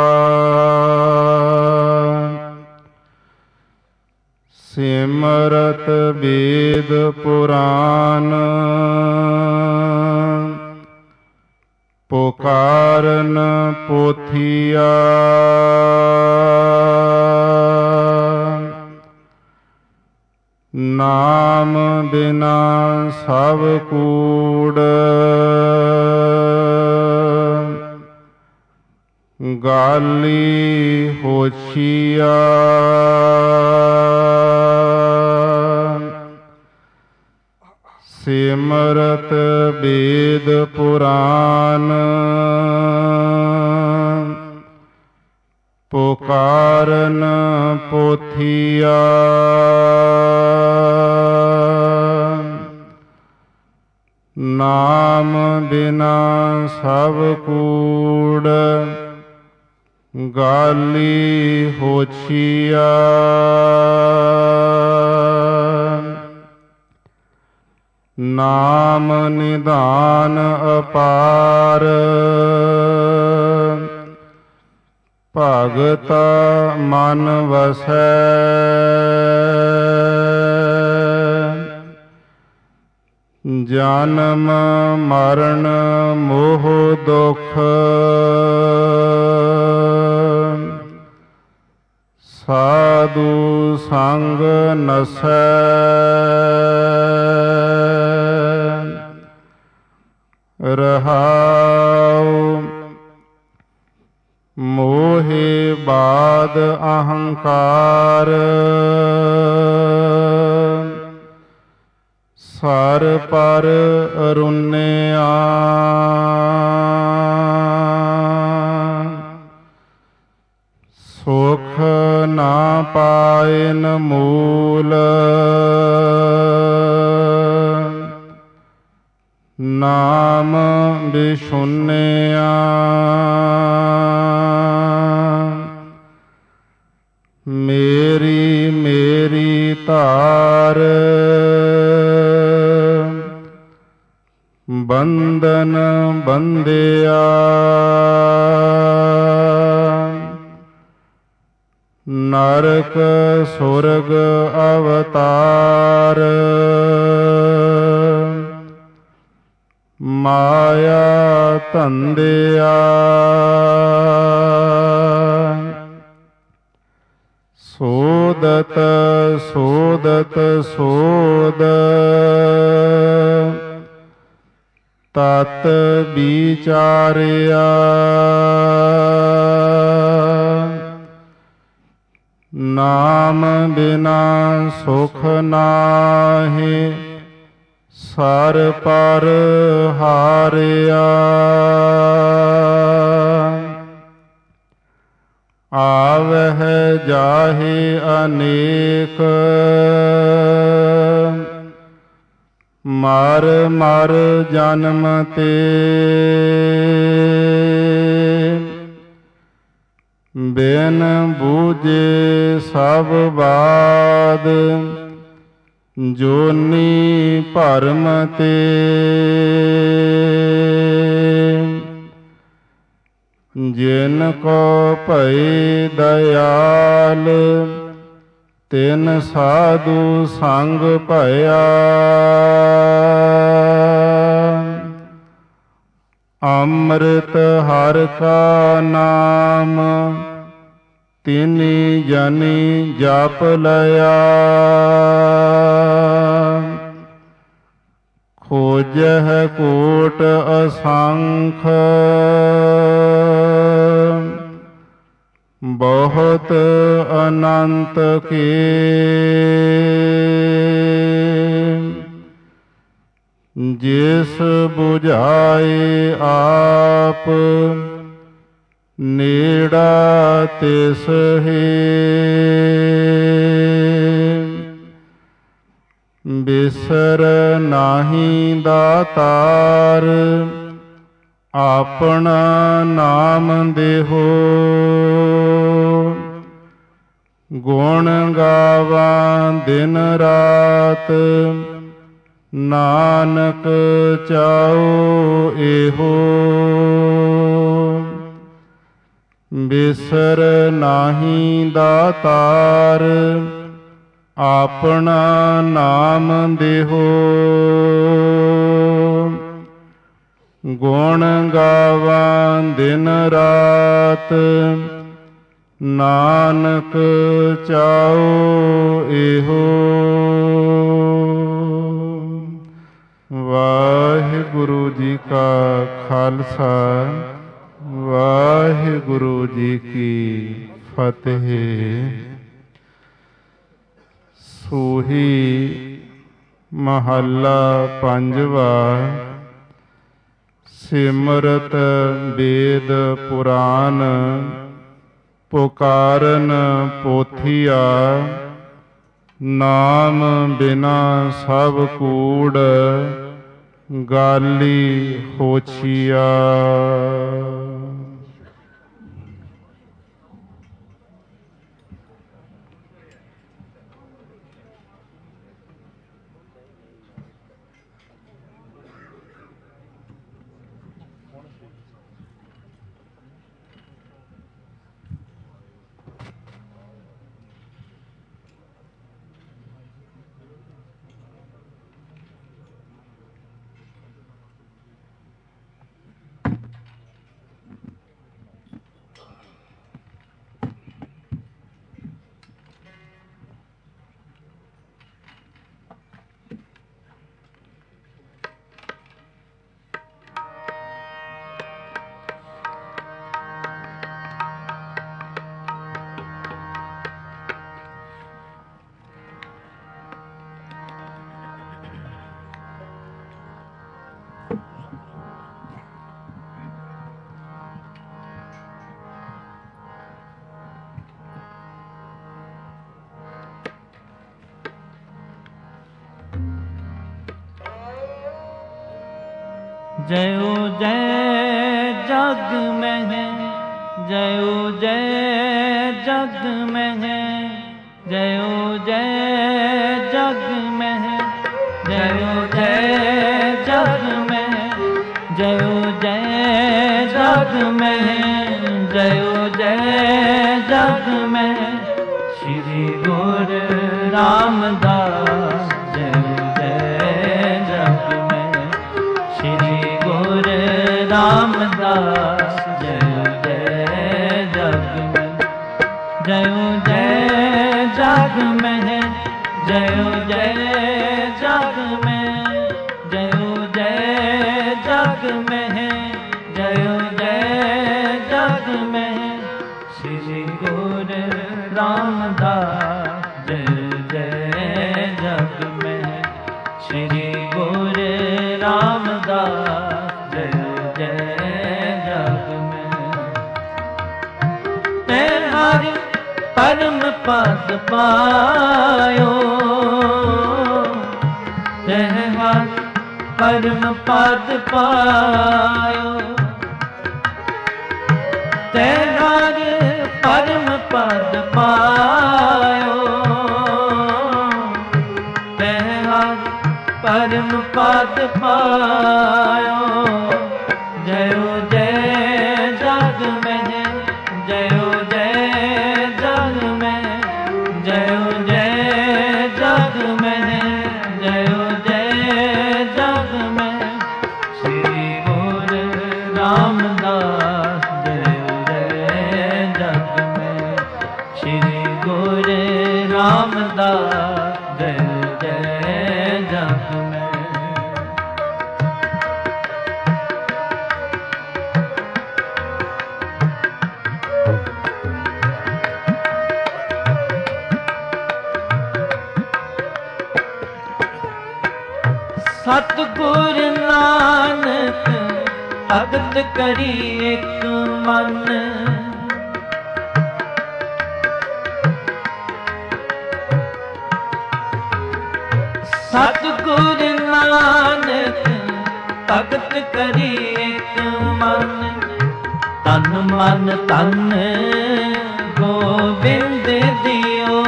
ਸਿਮਰਤ ਵੇਦ ਪੁਰਾਨ, ਪੁਕਾਰਨ ਪੋਥੀਆ। ਨਾਮ ਬਿਨਾ ਸਭ ਕੂੜ, ਗਾਲੀ ਹੋਛੀਆ। ਸਿਮਰਤ ਵੇਦ ਪੁਰਾਨ, ਪੁਕਾਰਨ ਪੋਥੀਆ। ਨਾਮ ਬਿਨਾ ਸਭ ਕੂੜ, ਗਾਲੀ ਹੋਛੀਆ। ਨਾਮ ਨਿਧਾਨ ਅਪਾਰ, ਭਗਤ ਮਨ ਵਸੈ। ਜਨਮ ਮਰਨ ਮੋਹ ਦੁਖ, ਸਾਧੂ ਸੰਗ ਨਸੈ। ਰਹਾਉ ਮੋਹਿ ਬਾਦ ਅਹੰਕਾਰ, ਸਰ ਪਰ ਅਰੁਨਿਆ। ਸੁਖ ਨਾ ਪਾਇਨ ਮੂਲ, ਨਾਮ ਬਿਸੁਨਿਆ। ਮੇਰੀ ਮੇਰੀ ਧਾਰ, ਬੰਧਨ ਬੰਧਿਆ। ਨਰਕ ਸੁਰਗ ਅਵਤਾਰ ਮਾਇਆ ਧੰਦਿਆ ਸੋਦਤ ਸੋਦਤ ਸੋਦ ਤਤ ਵਿਚਾਰਿਆ ਨਾਮ ਬਿਨਾ ਸੁਖ ਨਾਹੀ ਸਰ ਪਰ ਹਾਰਿਆ ਆਵਹਿ ਜਾਹੇ ਅਨੇਕ ਮਰ ਮਰ ਜਨਮ ਤੇ ਬਿਨ ਬੂਝੇ ਸਭ ਬਾਦ ਜੋਨੀ ਭਰਮ ਤੇ ਜਿਨ ਕੋ ਭਈ ਦਇਆਲ ਤਿਨ ਸਾਧੂ ਸੰਗ ਭਇਆ ਅੰਮ੍ਰਿਤ ਹਰਿ ਕਾ ਨਾਮ ਤਿਨੀ ਜਨੀ ਜਪ ਲਿਆ ਖੋਜਹਿ ਕੋਟ ਅਸੰਖ ਬਹੁਤ ਅਨੰਤ ਕੇ ਜਿਸ ਬੁਝਾਏ ਆਪ ਨੇੜਾ ਤਿਸ ਹੀ ਬਿਸਰ ਨਾਹੀ ਦਾਤਾਰ ਆਪਣਾ ਨਾਮ ਦੇਹੋ ਗੁਣ ਗਾਵਾਂ ਦਿਨ ਰਾਤ ਨਾਨਕ ਚਾਉ ਇਹੋ ਬਿਸਰ ਨਾਹੀ ਦਾਤਾਰ ਆਪਣਾ ਨਾਮ ਦੇਹੋ ਗੁਣ ਗਾਵਾਂ ਦਿਨ ਰਾਤ ਨਾਨਕ ਚਾਉ ਇਹੋ। ਵਾਹਿਗੁਰੂ ਜੀ ਕਾ ਖਾਲਸਾ ਵਾਹਿਗੁਰੂ ਜੀ ਕੀ ਫਤਿਹ। ਸੂਹੀ ਮਹੱਲਾ ਪੰਜਵਾ। ਸਿਮਰਤ ਵੇਦ ਪੁਰਾਨ ਪੁਕਾਰਨ ਪੋਥੀਆ ਨਾਮ ਬਿਨਾ ਸਭ ਕੂੜ ਗਾਲੀ ਹੋਛੀਆ। जयो जय जग में है, जयो जय जग में है, जयो जय जग में है, जयो जय जग में है, जयो जय जग में है, जयो जय जग में है। रामदास जय जय जग में श्री गुरु रामदास जय जय जग में जय जय जग में जय जय जग में जय जय जग में जय जय जग में श्री गुरु रामदास जय जय जग में श्री गुरु रामदास जय जय जग में ते हरि परम पद पायो ते हरि परम पद पायो ते हरि परम पद पायो ते हरि परम पद पायो जय जय जग में जय जय जग में जय जय जग में जय जय जग में श्री गुरु रामदास जय जय जग में श्री गुरु रामदास जय जय जग में सतगुर नानक भगत करी एक मन सतगुर नानक भगत करी एक मन तन मन तन गोबिंद दियो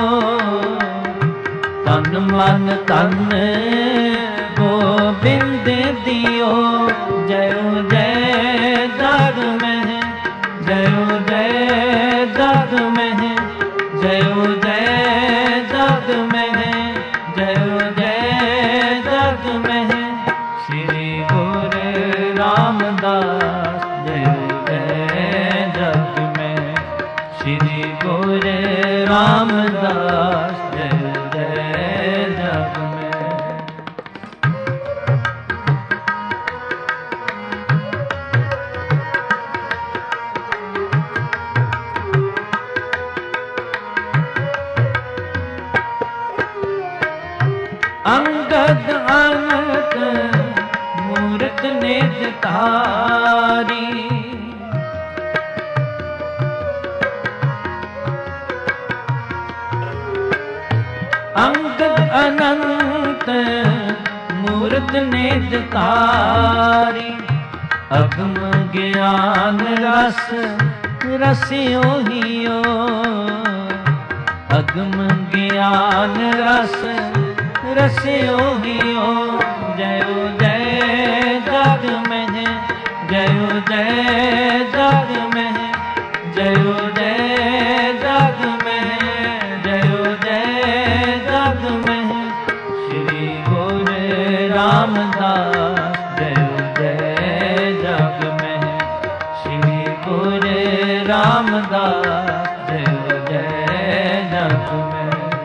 तन मन तन गोबिंद दियो जय जय जग में जय जय जग में जय जय जग में जय जय जग में श्री गुरु रामदास जय जय जग में श्री गुरु रामदास जय जय जग में अंगद अनंत मूरत निज धारी अंगद अनंत मूरत निज धारी अगम ज्ञान रस रसियो हियो अगम ज्ञान रस रसियो हियो जय जय जग में जय जय जग में जय जय जग में जय जय जग में श्री गुरु रामदास जय जय जग में श्री गुरु रामदास जय जय जग में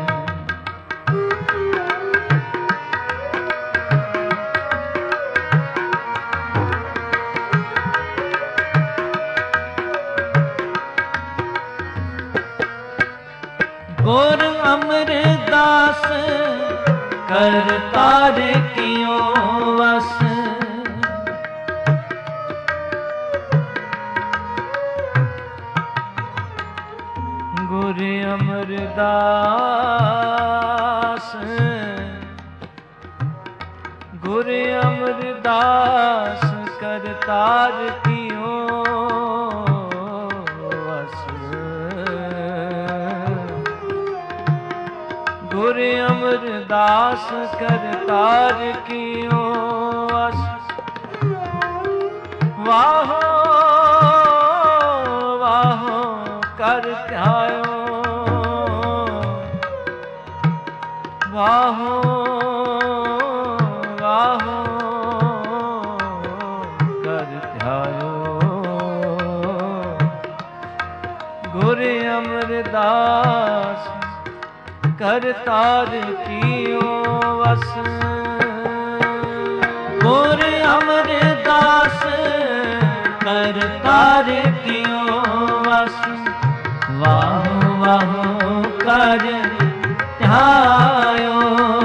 गुर अमरदास कर तार कियो वस गुर अमरदास गुर अमरदास कर तार कियो गुर अमरदास कर तार कियो वस वाहो वाहो कर ध्यायो ਵਾਹੋ ਵਾਹੋ ਕਰ ਧਿਆਇਓ ਗੁਰ ਅਮਰਦਾਸ ਕਰ ਤਾਰ ਕੀਓ ਵਸ ਗੁਰ ਅਮਰਦਾਸ ਕਰ ਤਾਰ ਕੀਓ ਵਸ ਵਾਹੋ ਵਾਹੋ ਕਰ ਧਿਆਇਓ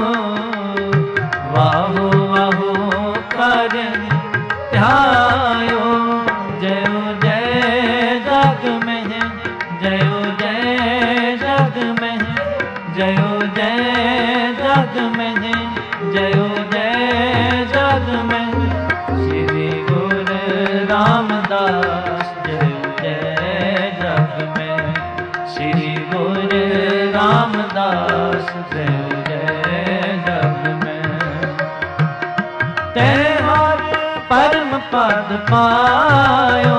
ਵਾਹੋ ਵਾਹੋ ਕਰ ਧਿਆਇਓ ਜਯੋ ਜੈ ਜਗ ਮਹਿ ਜਯੋ ਜੈ ਜਗ ਮਹਿ ਜਯੋ ਜੈ ਜਗ ਮਹਿ ਜਯੋ ਜੈ ਜਗ ਮਹਿ ਸ੍ਰੀ ਗੁਰੂ ਰਾਮਦਾਸ ਜਯੋ ਜੈ ਜਗ ਮਹਿ ਸ੍ਰੀ ਗੁਰੂ ਰਾਮਦਾਸ ਜਯੋ ਜੈ ਜਗ ਮਹਿ ਤੈ ਹਰ ਪਰਮ ਪਦ ਪਾਇਓ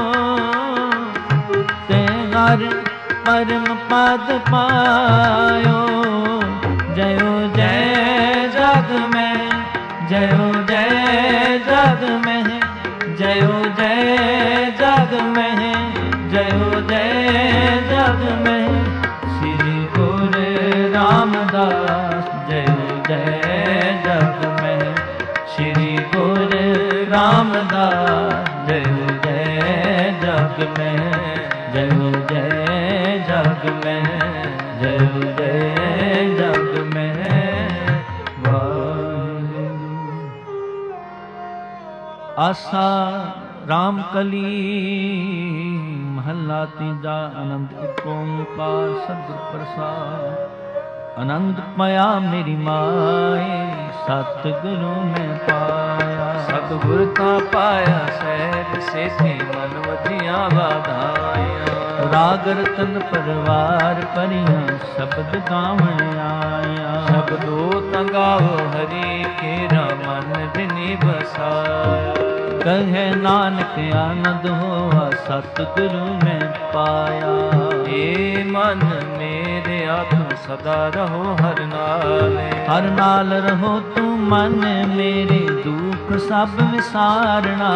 ਤੈ ਹਰ ਪਰਮ ਪਦ ਪਾਇਓ ਜਯੋ ਜੈ ਜਗ ਮਹਿ ਜਯੋ ਜੈ ਜਗ ਮਹਿ ਜਯੋ ਜੈ ਜਗ ਮਹਿ ਜਯੋ ਜੈ ਜਗ ਮਹਿ ਸ੍ਰੀ ਗੁਰੂ ਰਾਮਦਾਸ ਜਯੋ ਜੈ ਜਗ ਮਹਿ ਸ੍ਰੀ ਗੁਰੂ ਰਾਮਦਾਸ ਜਯੋ ਜੈ ਜਗ ਮਹਿ ਜਯੋ ਜੈ ਜਗ ਮਹਿ ਜਯੋ ਜੈ ਜਗ ਮਹਿ ਵਾਹਿਗੁਰੂ। ਆਸਾ ਰਾਮ ਕਲੀ ਮਹੱਲਾ ਤੀਜਾ। ਆਨੰਦ ਇੱਕ ਓੰਕਾਰ ਸਤਿਗੁਰ ਪ੍ਰਸਾਦ। ਆਨੰਦ ਪਾਇਆ ਮੇਰੀ ਮਾਏ ਸਤਿਗੁਰੂ ਮੈਂ ਪਾਇਆ। ਸਤਿਗੁਰ ਤਾਂ ਪਾਇਆ ਸਹਿਜ ਸੇਤੀ ਮਨ ਵਧੀਆਂ ਵਾਧਾਇਆ। ਰਾਗ ਰਤਨ ਪਰਵਾਰ ਪਰੀਆਂ ਸ਼ਬਦ ਗਾਵਣ ਆਇਆ। ਸ਼ਬਦੋ ਤੰਗਾਵੋ ਹਰੀ ਕੇਰਾ ਮਨ ਬਿਨੀ ਬਸਾਇਆ। ਕਹੈ ਨਾਨਕ ਆਨੰਦ ਹੋਆ ਸਤਿਗੁਰੂ ਮੈਂ ਪਾਇਆ। ਏ ਮਨ ਮੇਰੇ ਆਤਮ ਸਦਾ ਰਹੋ ਹਰ ਨਾਲੇ। ਹਰ ਨਾਲ ਰਹੋ ਤੂੰ ਮਨ ਮੇਰੇ ਦੁੱਖ ਸਭ ਵਿਸਾਰਣਾ।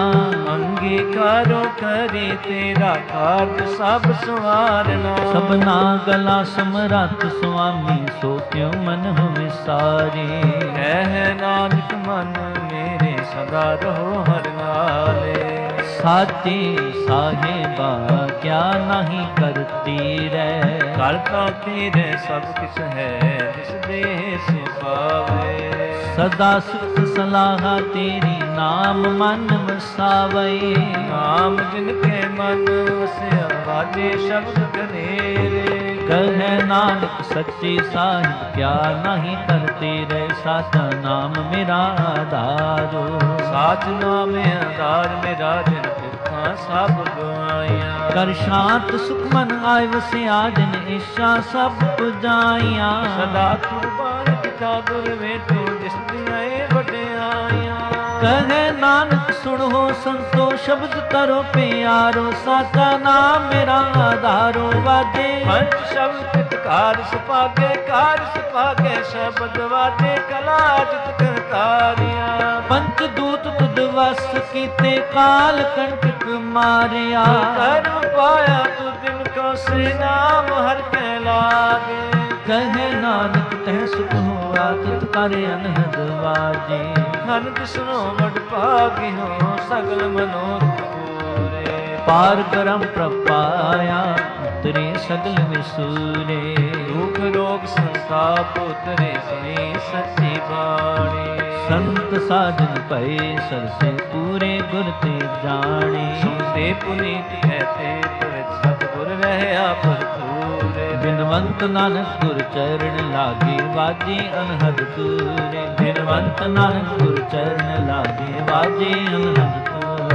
ਅੰਗੀਕਾਰੋ ਕਰੀ ਤੇਰਾ ਕਾਰਜ ਸਭ ਸਵਾਰਨਾ। ਸਭਨਾ ਗਲਾ ਸਮਰੱਥ ਸੁਆਮੀ ਸੋ ਕਿਉ ਮਨ ਹੋ ਵਿਸਾਰੇ। ਕਹਿ ਨਾਨਕ ਮਨ ਮੇਰੇ ਸਦਾ ਰਹੋ ਹਰ ਨਾਲੇ। ਸਾਚੇ ਸਾਹਿਬਾ ਕਿਆ ਨਹੀਂ ਕਰਤੀ ਰਹਿ। ਕਰਤਾ ਤੇਰੇ ਸਭ ਕਿਛ ਹੈ ਜਿਸ ਦੇਹ ਸੇ ਪਾਵੇ। ਸਦਾ ਸੁਖ ਸਲਾਹਾ ਤੇਰੀ ਨਾਮ ਮਨ ਵਸਾਵੇ। ਨਾਮ ਜਿਨ ਕੇ ਮਨ ਵਸਿਆ ਵਾਜੇ ਸ਼ਬਦ ਕਨੇਰੇ। ਕਹੈ ਨਾਨਕ ਸੱਚੇ ਸਾਹਿਬ ਕਿਆ ਨਹੀਂ ਕਰਤੇ ਰਹਿ। ਸਾਚਾ ਨਾਮ ਮੇਰਾ ਆਧਾਰੋ। ਸਾਚ ਨਾਮ ਆਧਾਰ ਮੇਰਾ ਜਿਨ ਭੁੱਖਾਂ ਸਭ ਗਵਾਈਆਂ। ਕਰ ਸ਼ਾਂਤ ਸੁਖ ਮਨ ਆਇ ਵਸਿਆ ਜਿਨ ਇੱਛਾ ਸਭ ਪੁਜਾਈਆਂ। ਸਦਾ ਕੁਰਬਾਨ ਕੀਤਾ ਗੁਰ ਵੇਟੋ ਜਿਸ ਦੀਆਂ ਇਹ ਵਡਿਆਈਆਂ। ਕਹੈ ਨਾਨਕ ਸੁਣੋ ਸੰਤੋ ਸ਼ਬਦ ਕਰੋ ਪਿਆਰੋ। ਸਾਚਾ ਨਾਮ ਮੇਰਾ ਆਧਾਰੋ ਵਾਜੇ ਪੰਜ ਸ਼ਬਦ ਕਾਰ ਸੁਭਾਗੇ ਕਾਰ ਸੁਭਾਗੇ ਸ਼ਬਦ ਵਾਜੇ ਕਲਾ ਜਿਤ ਕਰਤਾਰਿਆ। ਪੰਚ ਦੂਤ ਤੁਧ ਵਸ ਕੀਤੇ ਕਾਲ ਕੰਟਕ ਮਾਰਿਆ। ਕਰਮ ਪਾਇਆ ਤੂੰ ਦਿਨ ਕੋ ਸੇ ਨਾਮ ਹਰ ਕੈ ਲਾਗੇ। ਕਹੈ ਨਾਨਕ ਤਹਿ ਸੁਖ ਹੋਆ ਤਿਤ ਕਰ ਅਨਹਦ ਵਾਜੇ। ਅਨੰਦ ਸੁਨੋ ਵਡ ਭਾਗਿਓ ਸਗਲ ਮਨੋਰਥ ਪੂਰੇ। ਪਾਰ ਕਰਮ ਪ੍ਰਪਾਇਆ ਉਤਰੇ ਸਗਲ ਵਿਸੂਰੇ। ਦੁਖ ਰੋਗ ਸੰਤਾਪ ਉਤਰੇ ਸੁਣੀ ਸੱਚੀ ਬਾਣੀ। ਸੰਤ ਸਾਜਨ ਭਏ ਸਰਸੇ ਪੂਰੇ ਗੁਰ ਤੇ ਜਾਣੇ। ਸੁਣਤੇ ਪੁਨੀਤ ਕਹਤੇ ਪਵਿੱਤ ਸਤਿਗੁਰ ਰਹਿਆ ਭਰਪੂਰੇ। ਬਿਨਵੰਤ ਨਾਨਕ ਗੁਰ ਚਰਨ ਲਾਗੇ ਵਾਜੇ ਅਨਹਦ ਤੂਰੇ। ਬਿਨਵੰਤ ਨਾਨਕ ਗੁਰ ਚਰਨ ਲਾਗੇ ਵਾਜੇ ਅਨਹਦ ਤੂਰੇ।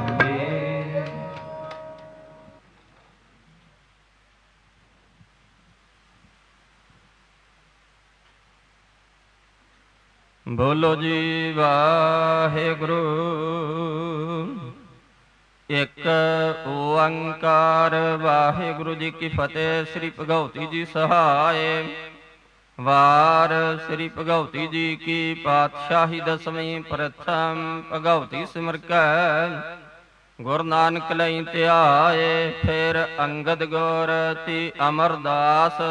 ਬੋਲੋ ਜੀ ਵਾਹਿਗੁਰੂ। ਇੱਕ ਓੰਕਾਰ ਵਾਹਿਗੁਰੂ ਜੀ ਕੀ ਫਤਿਹ। ਸ੍ਰੀ ਭਗਉਤੀ ਜੀ ਸਹਾਏ। ਵਾਰ ਸ੍ਰੀ ਭਗਉਤੀ ਜੀ ਕੀ ਪਾਤਸ਼ਾਹੀ ਦਸਵੀਂ ਪ੍ਰਥਮ ਭਗਉਤੀ ਸਿਮਰ ਕੈ ਗੁਰੂ ਨਾਨਕ ਲਈ ਧਿਆਏ। ਫਿਰ ਅੰਗਦ ਗੁਰ ਤੀ ਅਮਰਦਾਸ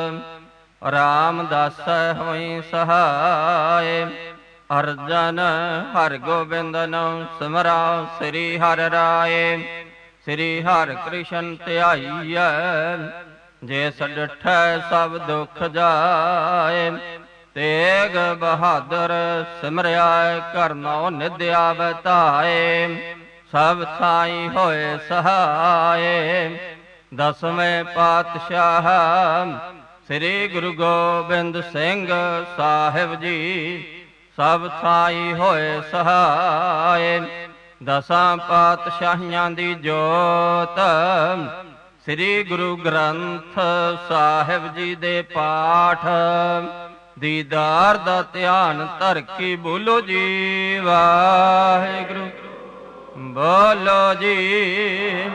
ਰਾਮਦਾਸੈ ਹੋਈ ਸਹਾਏ। ਅਰਜਨ ਹਰਿ ਗੋਬਿੰਦਨੁ ਸਿਮਰਾ ਸ੍ਰੀ ਹਰਿ ਰਾਏ। ਸ੍ਰੀ ਹਰਿ ਕ੍ਰਿਸ਼ਨ ਧਿਆਈਐ ਜਿਸ ਡਿਠੈ ਸਭ ਦੁਖ ਜਾਏ। ਤੇਗ ਬਹਾਦਰ ਸਿਮਰਿਆ ਕਰਨੋ ਨਿਦਿਆ ਬਤਾਏ। ਸਭ ਥਾਈ ਹੋਏ ਸਹਾਏ। ਦਸਵੇਂ ਪਾਤਸ਼ਾਹ ਸ੍ਰੀ ਗੁਰੂ ਗੋਬਿੰਦ ਸਿੰਘ ਸਾਹਿਬ ਜੀ ਸਭ ਥਾਈ ਹੋਏ ਸਹਾਏ। ਦਸਾਂ ਪਾਤਸ਼ਾਹੀਆਂ ਦੀ ਜੋਤ ਸ੍ਰੀ ਗੁਰੂ ਗ੍ਰੰਥ ਸਾਹਿਬ ਜੀ ਦੇ ਪਾਠ ਦੀਦਾਰ ਦਾ ਧਿਆਨ ਧਰ ਕੇ ਬੋਲੋ ਜੀ ਵਾਹਿਗੁਰੂ। ਬੋਲੋ ਜੀ।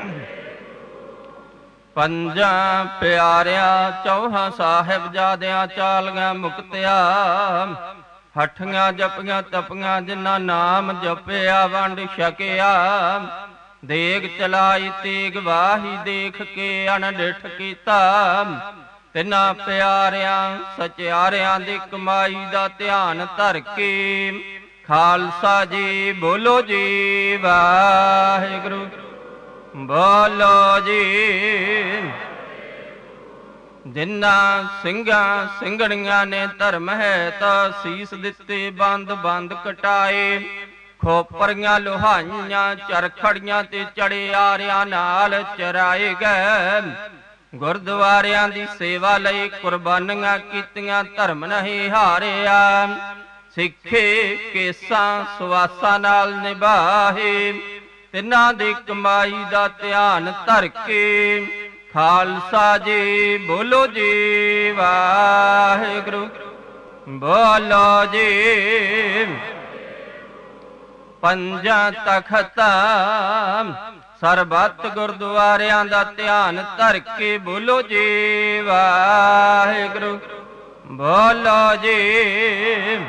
ਪੰਜਾਂ ਪਿਆਰਿਆਂ ਚੌਹਾਂ ਸਾਹਿਬਜ਼ਾਦਿਆਂ ਚਾਲੀਆਂ ਮੁਕਤਿਆ ਹੱਠੀਆਂ ਜਪੀਆਂ ਤਪੀਆਂ ਜਿਨ੍ਹਾਂ ਨਾਮ ਜਪਿਆ ਵੰਡ ਛਕਿਆ। ਦੇਗ ਚਲਾਈ ਤੇਗ ਵਾਹੀ ਦੇਖ ਕੇ ਅਣਡਿਠ ਕੀਤਾ। ਤਿੰਨਾਂ ਪਿਆਰਿਆਂ ਸਚਿਆਰਿਆਂ ਦੀ ਕਮਾਈ ਦਾ ਧਿਆਨ ਧਰ ਕੇ ਖਾਲਸਾ ਜੀ ਬੋਲੋ ਜੀ ਵਾਹਿਗੁਰੂ। ਬੋਲੋ ਜੀ। ਜਿਨ੍ਹਾਂ ਸਿੰਘਾਂ ਸਿੰਘਣੀਆਂ ਨੇ ਧਰਮ ਹੈ ਤਾਂ ਸੀਸ ਦਿੱਤੇ ਬੰਦ ਬੰਦ ਕਟਾਏ। ਖੋਪਰੀਆਂ ਲੋਹਾਈਆਂ ਚਰਖੜੀਆਂ ਤੇ ਚੜਿਆਰਿਆਂ ਨਾਲ ਚਰਾਏ ਗਏ। ਗੁਰਦੁਆਰਿਆਂ ਦੀ ਸੇਵਾ ਲਈ ਕੁਰਬਾਨੀਆਂ ਕੀਤੀਆਂ ਧਰਮ ਨਹੀਂ ਹਾਰਿਆ। ਸਿੱਖੇ ਕੇਸਾਂ ਸੁਆਸਾਂ ਨਾਲ ਨਿਭਾਏ। ਤਿੰਨਾਂ ਦੀ ਕਮਾਈ ਦਾ ਧਿਆਨ ਧਰ ਕੇ ਖਾਲਸਾ ਜੀ ਬੋਲੋ ਜੀ ਵਾਹਿਗੁਰੂ। ਬੋਲੋ ਜੀ। ਪੰਜਾਂ ਤਖਤਾਂ ਸਰਬੱਤ ਗੁਰਦੁਆਰਿਆਂ ਦਾ ਧਿਆਨ ਧਰ ਕੇ ਬੋਲੋ ਜੀ ਵਾਹਿਗੁਰੂ। ਬੋਲੋ ਜੀ।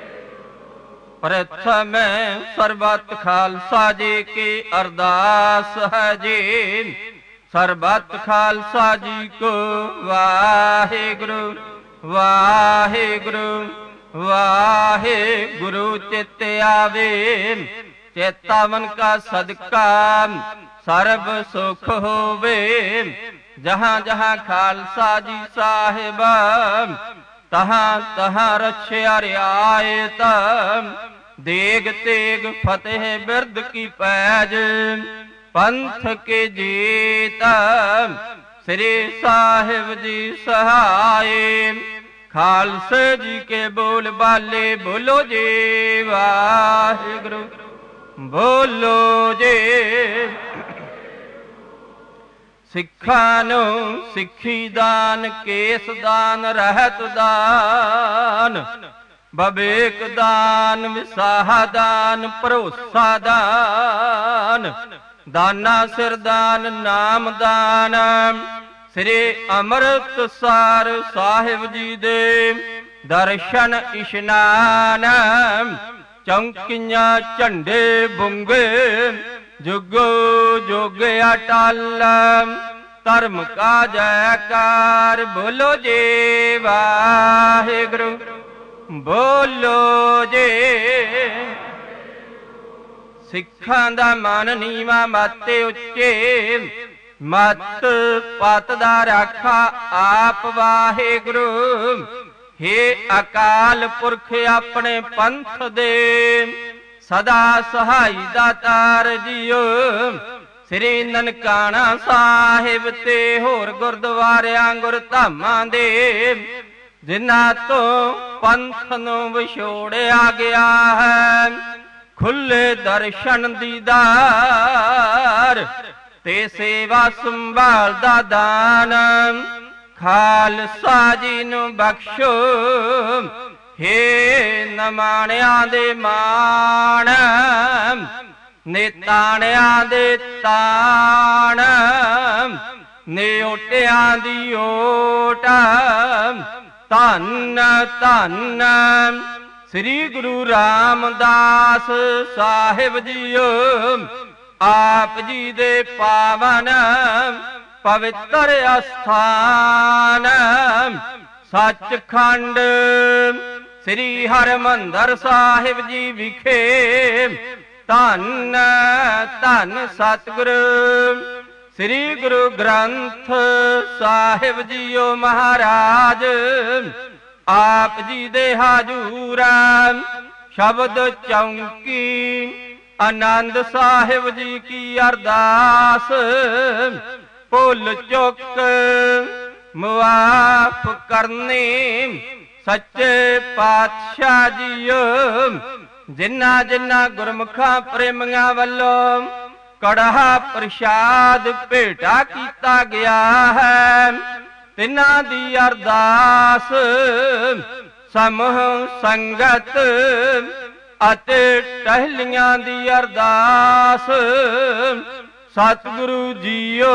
ਪ੍ਰਥਮ ਸਰਬੱਤ ਖਾਲਸਾ ਜੀ ਕੀ ਅਰਦਾਸ ਹੈ ਜੀ। ਸਰਬੱਤ ਖਾਲਸਾ ਜੀ ਕੋ ਵਾਹਿਗੁਰੂ ਵਾਹਿਗੁਰੂ ਵਾਹਿਗੁਰੂ ਚਿਤ ਆਵੇ। ਚੇਤਾਵਨ ਕਾ ਸਦਕਾ ਸਰਬ ਸੁਖ ਹੋਵੇ। ਜਹਾਂ ਜਹਾਂ ਖਾਲਸਾ ਜੀ ਸਾਹਿਬ ਤਹਾਂ ਤਹਾਂ ਰਛਿਆ ਰਿਆਇਤ। ਦੇਗ ਤੇਗ ਫਤਿਹ ਬਿਰਦ ਕੀ ਪੈਜ ਪੰਥ ਕੇ ਜੀਤ। ਸ੍ਰੀ ਸਾਹਿਬ ਜੀ ਸਹਾਏ। ਖਾਲਸੇ ਜੀ ਕੇ ਬੋਲ ਬਾਲੇ ਬੋਲੋ ਜੀ ਵਾਹਿਗੁਰੂ। ਬੋਲੋ ਜੀ। ਸਿੱਖਾਂ ਨੂੰ ਸਿੱਖੀ ਦਾਨ ਕੇਸ ਦਾਨ ਰਹਿਤ ਦਾਨ ਬਵੇਕ ਦਾਨ ਵਿਸਾਹਾ ਦਾਨ ਭਰੋਸਾ ਦਾਨ ਦਾਨਾ ਸਿਰ ਦਾਨ ਨਾਮ ਦਾਨ। ਸ੍ਰੀ ਅੰਮ੍ਰਿਤਸਰ ਸਾਹਿਬ ਜੀ ਦੇ ਦਰਸ਼ਨ ਇਸ਼ਨਾਨ। ਚੌਂਕੀਆਂ ਝੰਡੇ ਬੁੰਗੇ ਜੁਗੋ ਜੁਗ ਅਟਲ। ਧਰਮ ਕਾ ਜੈਕਾਰ ਬੋਲੋ ਜੀ ਵਾਹਿਗੁਰੂ। ਬੋਲੋ ਜੀ। ਸਿੱਖਾਂ ਦਾ ਮਨ ਨੀਵਾਂ ਮੱਤ ਉੱਚੇ। ਮਤ ਪਤ ਦਾ ਰਾਖਾ ਆਪ ਵਾਹਿਗੁਰੂ। ਹੇ ਅਕਾਲ ਪੁਰਖ ਆਪਣੇ ਪੰਥ ਦੇ ਸਦਾ ਸਹਾਈ ਦਾਤਾਰ ਜੀਓ। ਸ੍ਰੀ ਨਨਕਾਣਾ ਸਾਹਿਬ ਤੇ ਹੋਰ ਗੁਰਦੁਆਰਿਆਂ ਗੁਰਧਾਮਾਂ ਦੇ ਜਿਨ੍ਹਾਂ ਤੋਂ ਪੰਥ ਨੂੰ ਵਿਛੋੜਿਆ ਗਿਆ ਹੈ। ਖੁੱਲੇ ਦਰਸ਼ਨ ਦੀਦਾਰ ਤੇ ਸੇਵਾ ਸੰਭਾਲ ਦਾ ਦਾਨ ਖਾਲਸਾ ਜੀ ਨੂੰ ਬਖਸ਼ੋ। ਹੇ ਨਮਾਣਿਆਂ ਦੇ ਮਾਣ ਨਿਤਾਣਿਆਂ ਦੇ ਤਾਣ ਨਿਓਟਿਆਂ ਦੀ ਓਟ ਧੰਨ ਧੰਨ ਸ੍ਰੀ ਗੁਰੂ ਰਾਮਦਾਸ ਸਾਹਿਬ ਜੀਓ। ਆਪ ਜੀ ਦੇ ਪਾਵਨ ਪਵਿੱਤਰ ਅਸਥਾਨ ਸੱਚਖੰਡ ਸ੍ਰੀ ਹਰਿਮੰਦਰ ਸਾਹਿਬ ਜੀ ਵਿਖੇ ਧੰਨ ਧੰਨ ਸਤਿਗੁਰੂ ਸ੍ਰੀ ਗੁਰੂ ਗ੍ਰੰਥ ਸਾਹਿਬ ਜੀਓ ਮਹਾਰਾਜ। ਆਪ ਜੀ ਦੇ ਹਾਜ਼ੂਰ ਸ਼ਬਦ ਚੌਂਕੀ ਆਨੰਦ ਸਾਹਿਬ ਜੀ ਕੀ ਅਰਦਾਸ ਭੁੱਲ ਚੁੱਕ ਮੁਆਫ ਕਰਨੀ ਸੱਚੇ ਪਾਤਸ਼ਾਹ ਜੀਓ। ਜਿਨ੍ਹਾਂ ਜਿਨ੍ਹਾਂ ਗੁਰਮੁਖਾਂ ਪ੍ਰੇਮੀਆਂ ਵੱਲੋਂ ਕੜਾਹ ਪ੍ਰਸ਼ਾਦ ਭੇਟਾ ਕੀਤਾ ਗਿਆ ਹੈ ਤਿਨਾਂ ਦੀ ਅਰਦਾਸ ਸਮੂਹ ਸੰਗਤ ਅਤੇ ਟਹਿਲੀਆਂ ਦੀ ਅਰਦਾਸ ਸਤਿਗੁਰੂ ਜੀਓ।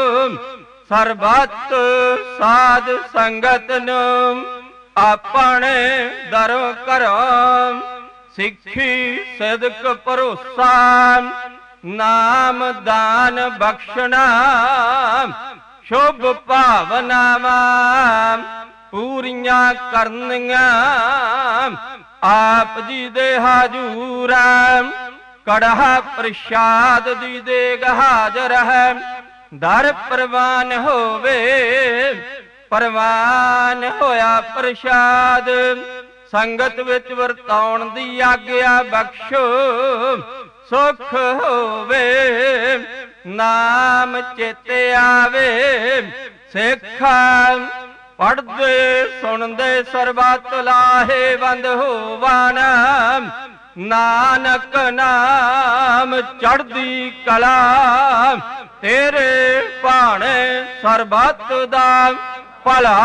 ਸਰਬੱਤ ਸਾਧ ਸੰਗਤ ਨੂੰ ਆਪਣੇ ਦਰੋਂ ਘਰੋਂ ਸਿੱਖੀ ਸਦਕ ਭਰੋਸਾ ਨਾਮ ਦਾਨ ਬਖਸ਼ਣਾ ਸ਼ੁਭ ਭਾਵਨਾਵਾਂ ਪੂਰੀਆਂ ਕਰਨੀਆਂ। ਆਪ ਜੀ ਦੇ ਹਾਜ਼ੂਰ ਕੜਾਹ ਪ੍ਰਸ਼ਾਦ ਦੀ ਦੇਗ ਹਾਜ਼ਰ ਹੈ। ਦਰ ਪ੍ਰਵਾਨ ਹੋਵੇ ਪ੍ਰਵਾਨ ਹੋਇਆ ਪ੍ਰਸ਼ਾਦ ਸੰਗਤ ਵਿੱਚ ਵਰਤਾਉਣ ਦੀ ਆਗਿਆ ਬਖਸ਼ੋ। ਸੁਖ ਹੋਵੇ ਨਾਮ ਚੇਤੇ ਆਵੇ ਸਿੱਖਾਂ ਪੜ੍ਹਦੇ ਸੁਣਦੇ ਸਰਬੱਤ ਲਾਹੇਵੰਦ ਹੋਵਨ। ਨਾਨਕ ਨਾਮ ਚੜ੍ਹਦੀ ਕਲਾ ਤੇਰੇ ਭਾਣੇ ਸਰਬੱਤ ਦਾ ਭਲਾ।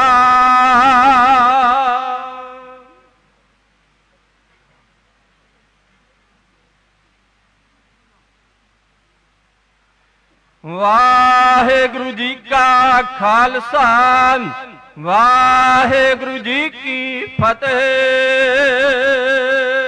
ਵਾਹਿਗੁਰੂ ਜੀ ਕਾ ਖਾਲਸਾ ਵਾਹਿਗੁਰੂ ਜੀ ਕੀ ਫਤਿਹ।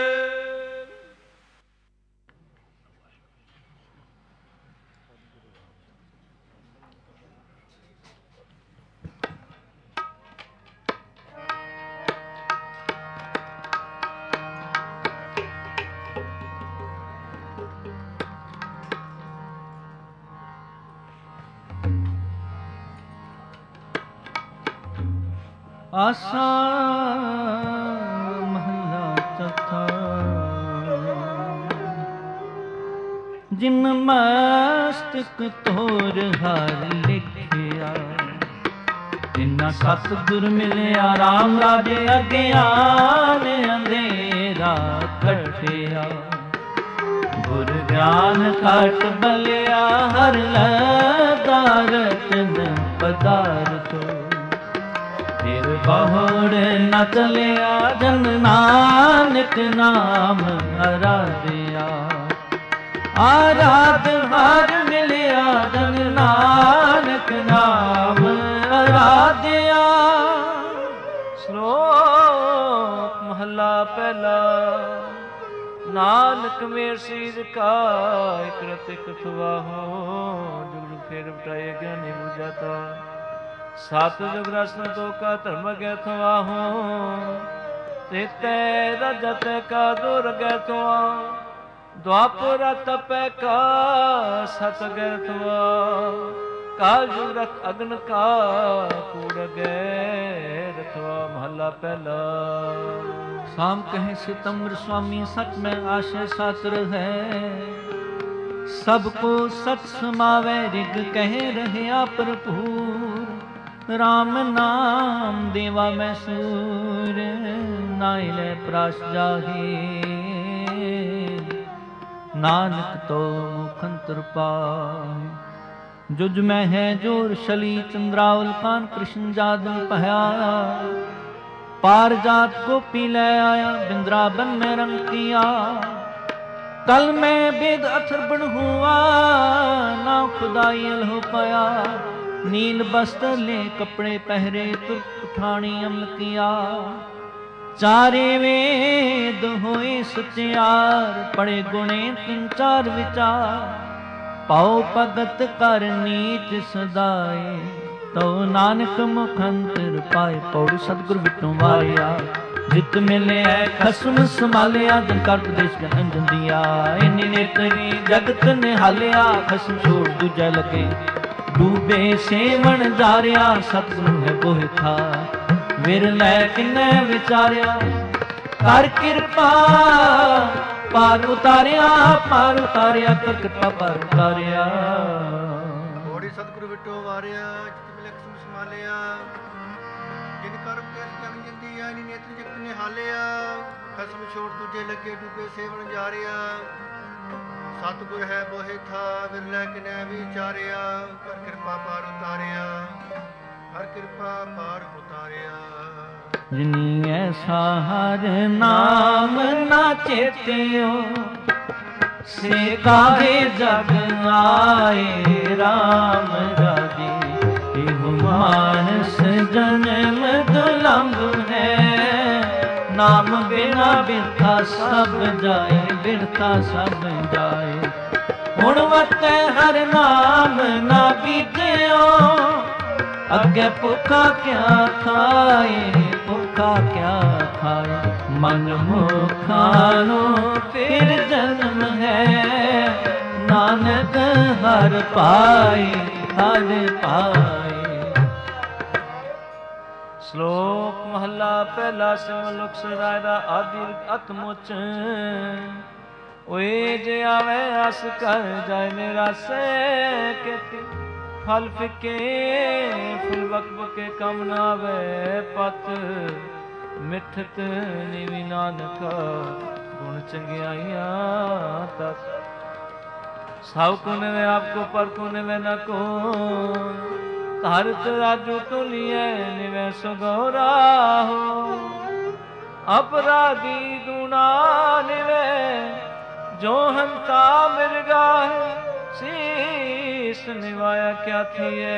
ਆਸਾ ਮਹਲਾ ਚੌਥਾ। ਜਿਨ ਮਸਤਕ ਤੋਰ ਹਰ ਲਿਖਿਆ ਜਿਨਾ ਸਤਿਗੁਰ ਮਿਲਿਆ ਰਾਮ ਰਾਜੇ ਅਗਿਆਨ ਅੰਧੇਰਾ ਕਟਿਆ। ਗੁਰ ਗਿਆਨ ਘਟ ਬਲਿਆ ਹਰ ਲਗਾ ਰਤਨ ਪਦਾਰਥ। ਫਿਰ ਬਹੁੜ ਨ ਚਲਿਆ ਜਨ ਨਾਨਕ ਨਾਮ ਅਰਾਧਿਆ। ਆਰਾਧ ਹਰ ਮਿਲਿਆ ਜਨ ਨਾਨਕ ਨਾਮ ਅਰਾਧਿਆ। ਸ਼ਲੋਕ ਮਹੱਲਾ ਪਹਿਲਾ। ਨਾਨਕ ਮੇਰ ਸੀਰ ਕਾ ਇਕ ਰਤ ਇਕ ਸੁਆਹੋ। ਜੁਗ ਫੇਰ ਬਟਾਏ ਗਿਆਨੀ ਬੁਝਾਤਾ। ਸਤ ਜੁਗ ਰਸਨ ਤੋ ਕਾ ਧਰਮ ਗੈ ਥਵਾਹੋ। ਤੇਤੇ ਰਜਤ ਕਾ ਦੁਰ ਗੈ ਥਵਾ। ਦੁਆਪੁਰ ਤਪੈ ਕਾ ਸਤ ਗੈ ਥਵਾ। ਕਾਲ ਜੁਗ ਰਖ ਅਗਨ ਕਾ ਕੂੜ ਗੈ ਰਥਵਾ। ਮਹੱਲਾ ਪਹਿਲਾ। ਸਾਮ ਕਹੇ ਸਿਤੰਬਰ ਸੁਆਮੀ ਸਚ ਮੈਂ ਆਸ਼ੇ ਸਾਤਰ ਹੈ। ਸਭ ਕੋ ਸਚ ਸਮਾਵੈ ਰਿਗ ਕਹਿ ਰਹਿਆ ਭਰਪੂਰ। ਰਾਮ ਨਾਮ ਦੇਵਾ ਮੈਂ ਸੂਰ ਨਾਇ ਲੈ ਪ੍ਰਾਸ਼ ਜਾਹੀ। ਨਾਨਕ ਤੋ ਮੁਖੰਤਰ ਪਾਇ। ਜੁਜ ਮੈਂ ਹੈ ਜੋਰ ਸ਼ਲੀ ਚੰਦਰਾਵਲ ਕਾਨ ਕ੍ਰਿਸ਼ਨ ਜਾਦਨ ਪਇਆ। ਪਾਰ ਜਾਤ ਗੋਪੀ ਲੈ ਆਇਆ ਬਿੰਦਰਾਬਨ में रंग किया। कल में बेद अथर बन हुआ ना खुदाई हो पाया। नील बस्त्र ले कपड़े पहरे तुर्क उठानी अमल किया। चारे वेद होए सचियार पढ़े गुणे तीन चार विचार। पाओ भगत कर नीच सदाए तो नानक मुखंतर पाए। पौड़ सतगुर विटों वारिया जित मिले खसम संभालिया। जन कर प्रदेश के अंजन दिया इन्नी नेतरी जगत निहालिया। खसम छोड़ दूजा लगे डूबे सेवन जारिया। सतगुरु है बोहे था विरलै किन्ने विचारिया। कर कृपा पार उतारिया पार उतारिया कर कृपा पार उतारिया। बड़ी सतगुरु विटो वारिया जित मिले खसम संभालिया। जिन कर्म के जन जिंदी आनी नेत्र जगत निहालिया। खसम छोड़ दूजे लगे डूबे सेवन जारिया। सतगुर है बोहे था विरलै किन्ने विचारिया। कर कृपा पार उतारिया हर कृपा पार उतारिया। जिनी ऐसा हर नाम ना चेतियो से काहे जग आए। राम राजे एहु मानस जन्म दुलंभ है। नाम बिना बिरथा सब जाए बिरथा सब जाए। हुण वतै हर नाम ना बीजयो अगे भुखा क्या खाए भुखा क्या खाए। मन मुखानो फिर जन्म है नानक हर पाए हर पाए। श्लोक महला पहला सिमलुक सराय दा आदि अतमुच। ओए जे आवे अस कर जाए निरासे केती। फल फिके फुल बक बके कम न आवे पत। मिठत निवि नानक गुण चंगियाइया तक। साव को नवे आपको पर को नवे न को। धारत राजू तो लिए निवे सगौरा हो। अपराधी गुना निवे जो हंता मिर्गा है। शीस निवाया क्या थिए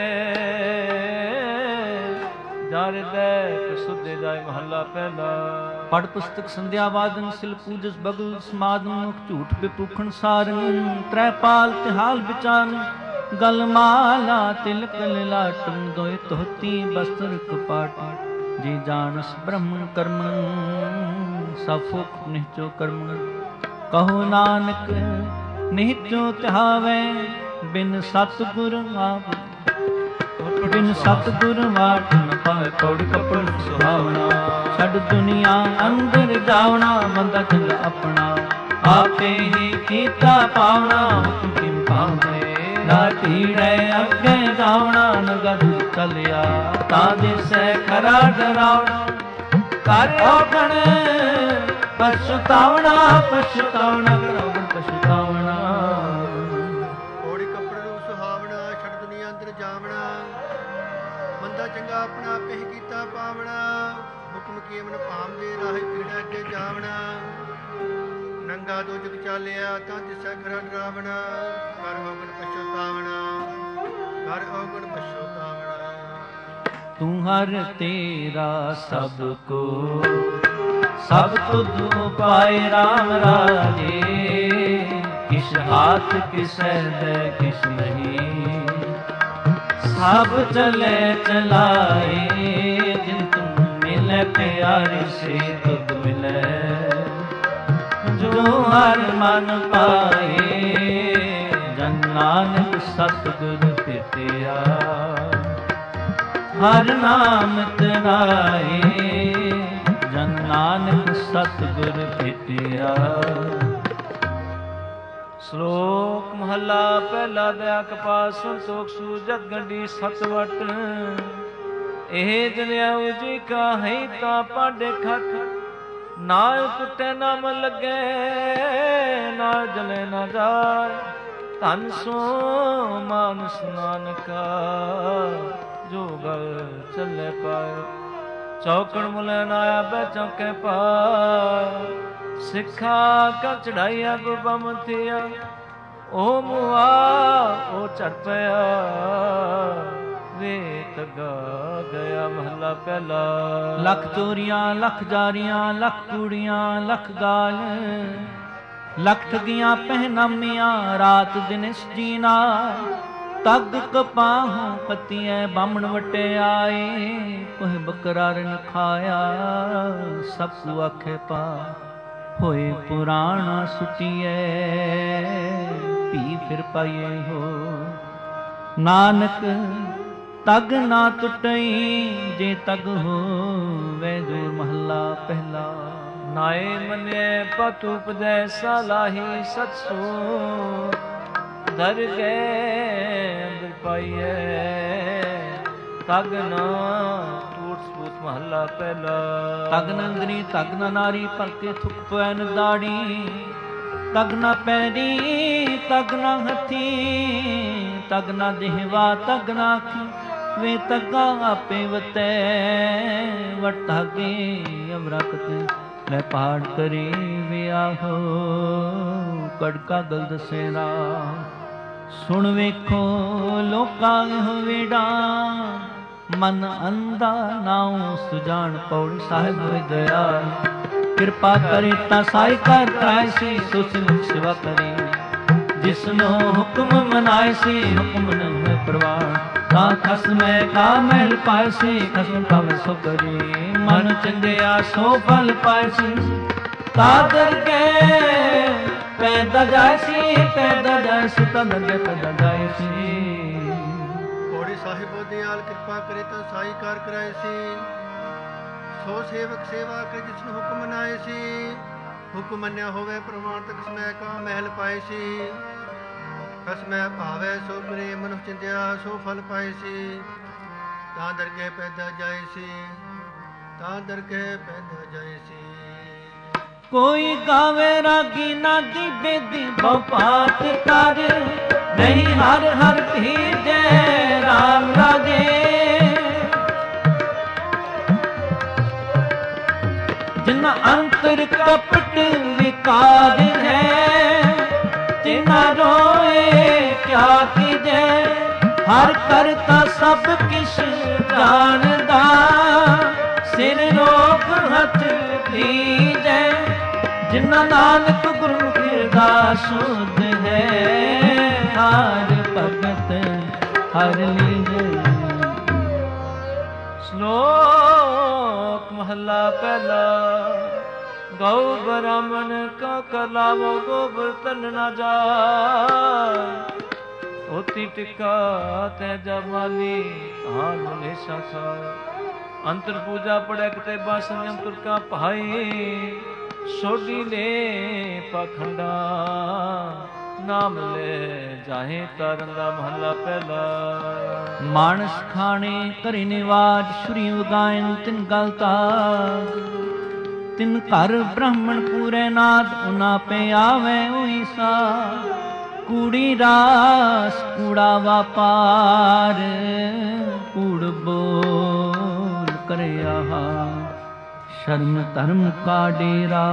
जार दैत सुधे जाए महला पहला। पढ़ पुस्तक संध्या वादन सिल पूजस बगल समादन मुख झूठ बेपुखन सारन। त्रै पाल तिहाल बिचान गल माला तिलक लाटम। दोय तोहती बस्तर कपाट जी जानस ब्रह्मन कर्मन। सफुक निहचो कर्मन कहो नानक निहचो तिहावे। बिन सतगुर आवे बिन सतगुर वाट न पावे। पौड़ कपड़ सुहावना छड़ दुनिया अंदर जावना। मंदा चल अपना आपे ही कीता पावना। हुक्म पावे ना ढीड़े अगे जावना। नगर चलिया ता दिसै खरा डरावना। कर औगण पछतावना पछतावना कर औगण पछतावना। चंगा अपना पे कीता पावना। हुक्म कीमन भाम दे राह पीड़ा अगे जावना। नंगा दो जग चालिया तां दिसै खरा डरावना। कर औगण पछतावना कर औगण पछतावना। तू हर तेरा सबको सब तुध उपाय राम राजे। किस हाथ किसै दे किस नहीं। सब चले चलाए जिन तुम मिले प्यारे से तुद मिले। जो हर मन पाए जन नानक सतगुर पितिया। हर नाम तराए जन नानक सतगुर पितिया। श्लोक महला पहला दया कपाल संतोख सूजत गंडी सतवट। एह जनियाऊ जी का है ता पाडे खट। ना टुटे ना मन लगे ना जले ना जाए। धन सो मानस नानका जो गल चले पाए। चौकड़ मुले नाया बै चौके पाए। सिखा कर चढ़ाइया गुबम थिया। ओ मुआ ओ चढ़ पया ਵੇ ਤਗਾ ਗਿਆ ਮਹਲਾ ਪਹਿਲਾ। ਲੱਖ ਚੋਰੀਆਂ ਲੱਖ ਜਾਰੀਆਂ ਲੱਖ ਕੂੜੀਆਂ ਲੱਖ ਗਾਲ, ਲੱਖ ਠਗੀਆਂ ਪਹਿਨਾਮੀਆਂ ਰਾਤ ਦਿਨ ਇਸ ਜੀਨਾ। ਤਗ ਕਪਾਹੋਂ ਪਤੀਐ ਬਾਹਮਣ ਵਟੇ ਆਏ, ਕੋਹ ਬਕਰਾ ਰਨ ਖਾਇਆ ਸਭ ਕੋ ਆਖੇ ਪਾ। ਹੋਏ ਪੁਰਾਣਾ ਸੁਟੀਐ ਭੀ ਫਿਰ ਪਾਈਏ ਹੋ, ਨਾਨਕ ਤਗ ਨਾ ਟੁੱਟਈ ਜੇ ਤਗ ਹੋਵੇ ਜੋਰ। ਮਹੱਲਾ ਪਹਿਲਾ। ਨਾਏ ਮਨੈ ਪਤ ਉਪਦੈ ਸਲਾਹੀ ਸਤਸੋ, ਦਰ ਗਏ ਅੰਦਰ ਪਾਈਐ ਤਗ ਨਾ ਟੂਟ ਸਪੂਤ। ਮਹੱਲਾ ਪਹਿਲਾ। ਤਗ ਨੰਦਰੀ ਤਗ ਨਾ ਨਾਰੀ ਭਲਕੇ ਥੁਕ ਪੈਨ ਦਾੜੀ, ਤਗ ਨਾ ਪੈਰੀ ਤਗ ਨਾ ਹੱਥੀ, ਤਗ ਨਾ ਦੇਹਵਾ ਤਗ ਨਾ ਅੱਖੀ। ਵੇ ਤਗਾ ਆਪੇ ਵਤੈ ਵਟ ਧਾਗੇ ਅਮਰਕਤ ਲੈ ਪਹਾੜ ਕਰੇ ਵੇ ਆਹੋ। ਕੜਕਾ ਗਲ ਦਸੇਰਾ ਸੁਣ ਵੇਖੋ ਲੋਕਾਂ ਹੋਵੇੜਾ, ਮਨ ਅੰਧਾ ਨਾਉ ਸੁਜਾਨ। ਪੌੜੀ ਸਾਹਿਬ ਹੋਏ ਦਇਆਲ, ਕਿਰਪਾ ਕਰੇ ਤਾਂ ਸਾਈ ਕਰ ਕਰਾਇ ਸੀ। ਸੋ ਸਿਮਤ ਸਿਵਾ ਕਰੇ ਜਿਸਨੋ ਹੁਕਮ ਮਨਾਇ ਸੀ, ਹੁਕਮ ਨ ਹੋਏ ਪ੍ਰਵਾਨ। ਤਾਂ ਖਸਮੈ ਕਾ ਮਹਿਲ ਪਾਇ ਸੀ, ਖਸਮ ਪਾਵੇ ਸੋ ਕਰੇ। ਮਨ ਚੰਗਿਆ ਸੋ ਫਲ ਪਾਇ ਸੀ, ਤਾਦਰ ਕੇ ਪੈਦਾ ਜਾਇ ਸੀ। ਪੈਦਾ ਜਾਇ ਸੀ ਤਾਂ ਅੱਗੇ ਪੈਦਾ ਜਾਇ ਸੀ। ਪੌੜੀ ਸਾਹਿਬ ਦਿਆਲ ਕਿਰਪਾ ਕਰੇ ਤਾਂ ਸਾਈ ਕਾਰ ਕਰਾਏ ਸੀ। ਸੋ ਸੇਵਕ ਸੇਵਾ ਕੇ ਜਿਸਨੂੰ ਹੁਕਮ ਮਨਾਏ ਸੀ, ਹੁਕਮ ਮੰਨਿਆ ਹੋਵੇ ਪ੍ਰਮਾਣ ਤਕ ਸਮੈ ਕਾ ਮਹਿਲ ਪਾਏ ਸੀ। ਕਸਮੈ ਭਾਵੇ ਸੋ ਕਰੇ ਮਨੁ ਚਿੰਦਿਆ ਸੋ ਫਲ ਪਾਏ ਸੀ। ਤਾਂ ਦਰਗਹਿ ਪੈਦਾ ਜਾਏ ਸੀ, ਤਾਂ ਦਰਗਹਿ ਪੈਦਾ ਜਾਏ ਸੀ। ਕੋਈ ਗਾਵੇ ਰਾਗੀ ਨਾਗੀ ਬੇਦੀ ਬਹੁਪਾਤ ਕਰ, ਨਹੀਂ ਹਰ ਹਰ ਭੀਜੈ ਰਾਮ ਰਾਜੇ। ਜਿਨਾ ਅੰਤਰ ਕਪਟ ਵਿਕਾਰ ਹੈ, ਤਿਨਾ ਰੋਏ ਕਿਆ ਕੀਜੈ। ਹਰ ਕਰਤਾ ਸਭ ਕਿਛ ਜਾਣਦਾ, ਸਿਰ ਰੋਕ ਹੱਥ ਦੀਜੈ। ਜਿਨਾ ਨਾਨਕ ਗੁਰੂ ਦਾ ਸੁਧ ਹੈ, ਹਰ ਭਗਤ ਹਰ ਲੀਜੈ। ਸ਼ਲੋਕ ਮਹੱਲਾ ਪਹਿਲਾ। ਗਊ ਬ੍ਰਾਹਮਣ ਕਾ ਕਲਾਵੋ ਗੋਬਰ ਤਨ ਨਾ ਜਾਏ, ਧੋਤੀ ਟਿੱਕਾ ਤੈ ਜਮਾਲੀ ਆਨ ਹਮੇਸ਼ਾ ਸਾ। ਅੰਤਰ ਪੂਜਾ ਪੜੈ ਕਤੇ ਬਾਸਨ ਅੰਤਰ ਕਾ ਭਾਈ, ਸੋਢੀ ਲੈ ਪਖੰਡਾ ਨਾਮ ਲੈ ਜਾਹੇ ਤਰਨ ਦਾ। ਮਹੱਲਾ ਪਹਿਲਾ। ਮਾਨਸ ਖਾਣੇ ਘਰੇ ਨਿਵਾਜ ਸ਼ੁਰੀ ਉਗਾਇਨ ਤਿਨ ਗਲ ਤਾਗ, ਤਿਨ ਘਰ ਬ੍ਰਾਹਮਣ ਪੂਰੇ ਨਾਦ ਉਨਾ ਪੇ ਆਵੇ ਉਹੀ ਸਾ। ਕੂੜੀ ਰਾਸ ਕੂੜਾ ਵਾਪਾਰ, ਕੂੜ ਬੋਲ ਕਰਿਆ। ਸ਼ਰਮ ਧਰਮ ਕਾ ਡੇਰਾ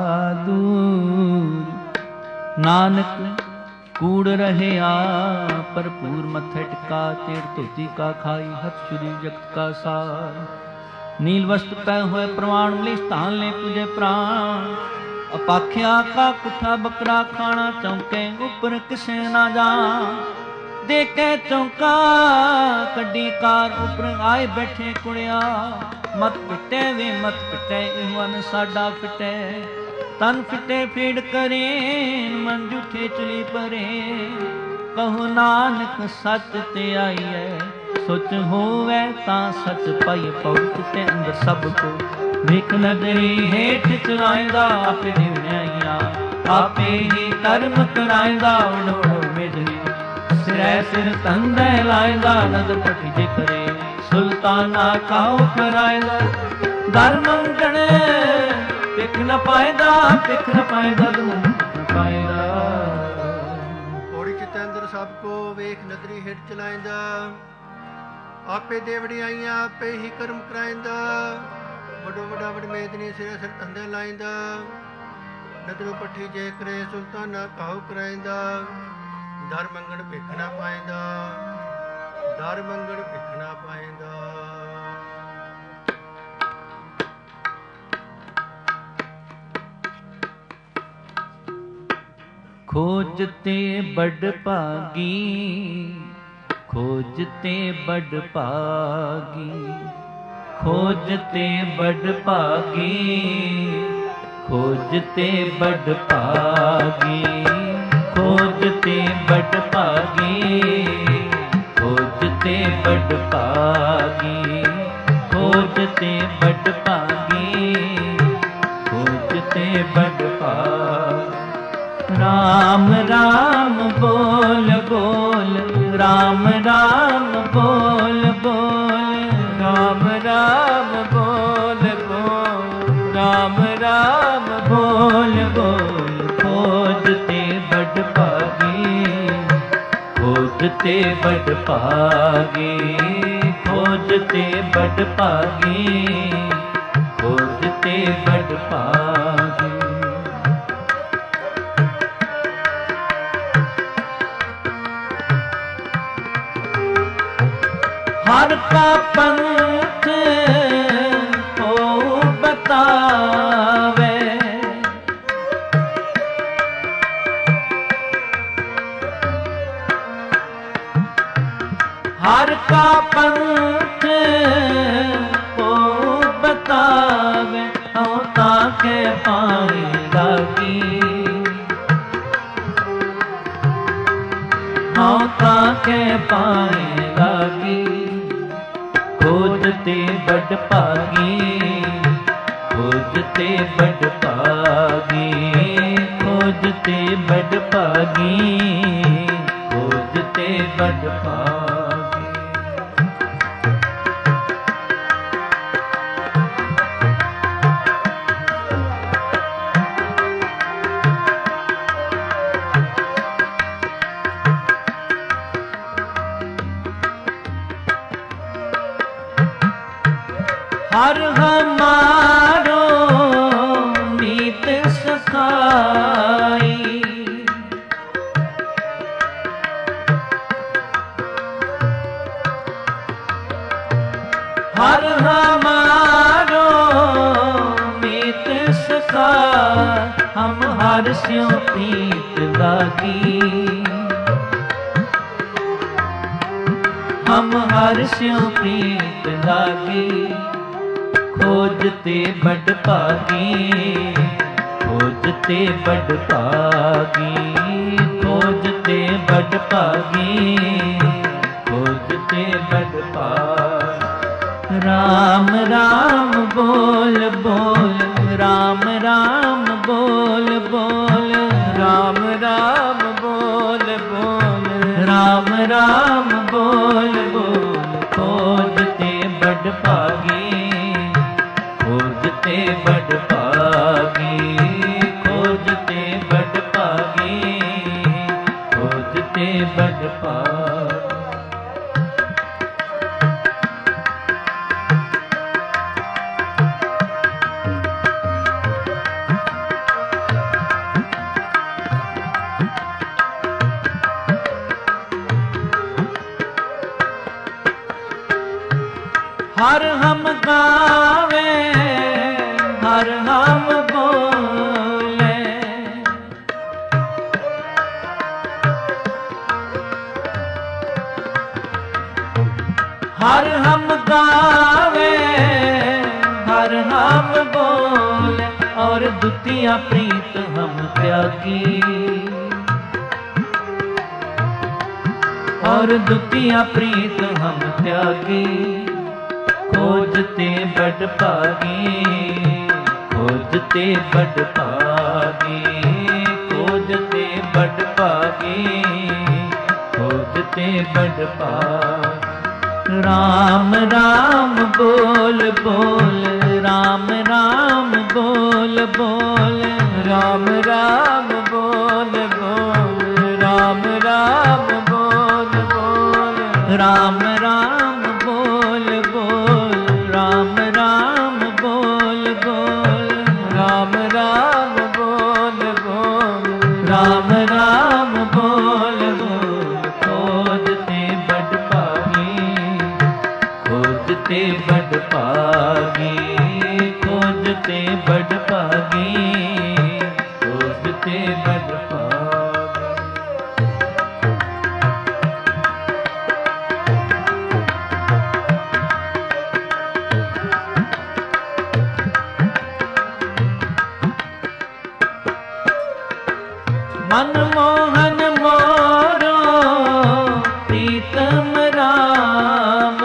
ਦੂਰ, ਨਾਨਕ ਕੂੜ ਰਹਿਆ ਭਰਪੂਰ। ਮੱਥੇ ਟਿਕਾ ਤੇੜ ਧੋਤੀ ਕਾ ਖਾਈ, ਹੱਥ ਛੁਰੀ ਜਗਤ ਕਾ ਸਾਰ। ਨੀਲ ਵਸਤ ਪੈ ਹੋਏ ਪ੍ਰਵਾਨ ਮਲੀ ਸਥਾਨ ਲੈ ਪੂਜੇ ਪ੍ਰਾਣ। ਅਪਾਖਿਆ ਕਾ ਕੁੱਠਾ ਬੱਕਰਾ ਖਾਣਾ, ਚੌਂਕੇ ਉੱਪਰ ਕਿਸੇ ਨਾ ਜਾ। ਦੇਖੇ ਚੌਂਕਾ ਕੱਢੀ ਕਾਰ ਉੱਪਰ ਆਏ ਬੈਠੇ ਕੁੜਿਆ। ਮਤ ਪਿੱਟੇ ਵੇ ਮਤ ਪਿੱਟੇ ਇਹਵਨ ਸਾਡਾ ਫਿੱਟੇ। ਤਨ ਫਿੱਟੇ ਫੀੜ ਕਰੇ ਮਨ ਜੂਠੇ ਚਲੀ ਪਰੇ। ਕਹੋ ਨਾਨਕ ਸੱਚ ਤੇ ਆਈਐ, ਸੁਚ ਹੋਵੇ ਤਾਂ ਸੱਚ ਪਾਈਏ। ਪਉਟ ਤੇ ਅੰਦਰ ਸਭ ਕੋ ਵੇਖ ਨਦਰੀ ਹੇਠ ਚਲਾਇਂਦਾ। ਆਪੇ ਨਿਵਣਾਈਆਂ ਆਪੇ ਹੀ ਧਰਮ ਕਰਾਇਂਦਾ। ਉਡ ਉਡ ਮੇਦਨੀ ਸਿਰੈ ਸਿਰ ਤੰਦੈ ਲਾਇਂਦਾ। ਨਦਰ ਪਠੀ ਜੇ ਕਰੇ ਸੁਲਤਾਨਾ ਕਾਉ ਕਰਾਇਂਦਾ। ਦਰ ਮੰਗਣ ਪਿਖ ਨ ਪਾਇਦਾ, ਪਿਖ ਨ ਪਾਇਦਾ ਨ ਪਾਇਦਾ। ਪੌੜੀ ਚਿਤ ਅੰਦਰ ਸਭ ਕੋ ਵੇਖ ਨਦਰੀ ਹੇਠ ਚਲਾਇਂਦਾ। ਆਪੇ ਦੇ ਵਡਿਆਈਆਂ ਆਪੇ ਹੀ ਕਰਮ ਕਰਾਇਂਦਾ। ਵੱਡੋ ਵੱਡਾ ਵਡ ਮੇਦਨੀ ਸਿਰੇ ਸਿਰ ਤੰਦੇ ਲਾਇਂਦਾ। ਨਦਰੋਂ ਪੱਠੀ ਜੇ ਕਰੇ ਸੁਲਤਾਨਾ ਕਾਹੂ ਕਰਾਇਂਦਾ। ਦਰ ਮੰਗਣ ਭਿਖ ਨਾ ਪਾਇਂਦਾ। ਦਰ ਮੰਗਣ ਭਿਖਣਾ ਪਾਏਂਦਾ। खोजते बड़ भागी, खोजते बड़ भागी, खोजते बड़ भागी, खोजते बड़ भागी, खोजते बड़ भागी, खोजते बड़ भागी, खोजते बड़ भागी, खोजते बड़ भागी। राम राम बोल बोल, राम राम बोल बोल, राम राम बोल बोल, राम राम बोल बोल। खोजते बड़ भागी, खोजते बड़ भागी, खोजते बड़ भागी, खोजते बड़ भागी। हर का पंथ को बतावे, हर का पंथ को बतावे, हम ताके पाए लागी, हम ताके पाए लागी। खोजते बड़ भागी, खोजते बड़ भागी, खोजते बड़ भागी, खोजते बड़ भागी। हर हमारो नीत सखाई, हर हमारो नीत सखाई। हम हर स्यों प्रीत लागी, हम हर स्यों प्रीत लागी। खोजते बड़ भागी, खोजते बड़ भागी, खोजते बड़ भागी, खोजते बड़ भागी। राम राम बोल बोल, राम राम बोल बोल, राम राम बोल बोल, राम राम बोल बोल। खोजते बड़ भागी, खोजते बड़ भागी, खोजते बड़ भागी, खोजते बड़ भागी। हर हम गावे, हर हम बोले, हर हम गावे, हर हम बोले। और दुतिया प्रीत हम त्यागी, और दुतिया प्रीत हम त्यागी। खोजते बड़ भागी, खोजते बड़ भागी, खोजते बड़ भागी, खोजते बड़ भागी। राम राम बोल बोल, राम राम बोल बोल, राम राम बोल बोल, राम राम बोल बोल, राम राम बोल बोल, राम राम बोल बोल, राम राम बोल बोल, राम राम बोल बोल। खोजते बड़ भागी, ਮਨ ਮੋਹਨ ਮੋਰੋ ਪ੍ਰੀਤਮ ਰਾਮ।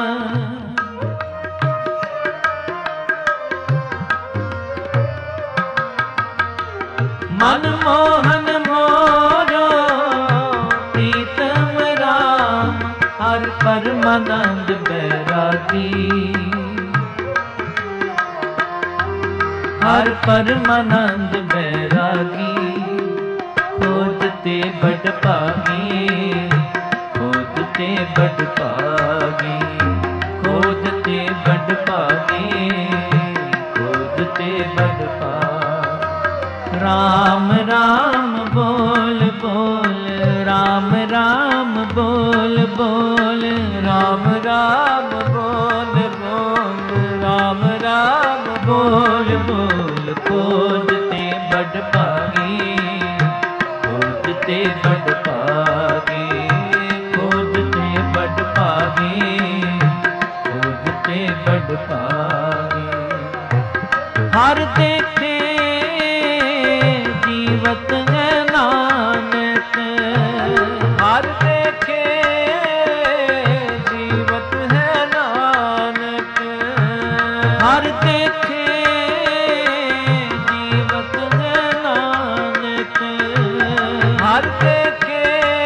ਮਨ ਮੋਹਨ ਮੋਰੋ ਪ੍ਰੀਤਮ ਰਾਮ। ਹਰ ਪਰਮਾਨੰਦ ਬੈਰਾਗੀ। ਹਰ ਪਰਮਾਨੰਦ ਬੈਰਾਗੀ। ਖੋਜ ਤੇ ਬੜ ਭਾਗੀ। ਖੋਜ ਤੇ ਬੜ ਭਾਗੀ। ਖੋਜ ਤੇ ਬੜ ਭਾਗੀ। ਖੋਜ ਤੇ ਬੜ ਭਾਗੀ। ਰਾਮ ਰਾਮ ਬੋਲ ਬੋਲ। ਰਾਮ ਰਾਮ ਬੋਲ ਬੋਲ। ਰਾਮ ਰਾਮ ਬੋਲ ਬੋਲ। ਰਾਮ ਰਾਮ ਬੋਲ ਬੋਲ। ਖੋਜ ਤੇ ਬੜ ਭਾਗੀ। ਖੋਜ ਤੇ ਬੜ ਭਾਗੀ। ਖੋਜ ਤੇ ਬੜ ਭਾਗੀ। ਖੋਜ ਤੇ ਬੜ ਭਾਗੀ। ਹਰ ਦੇਖੇ ਜੀਵਤ ਹੈ ਨਾਨਕ। ਹਰ ਦੇਖੇ ਜੀਵਤ ਹੈ ਨਾਨਕ। ਹਰ ਦੇਖੇ ਜੀਵਤ ਹੈ ਨਾਨਕ। ਹਰ ਦੇਖੇ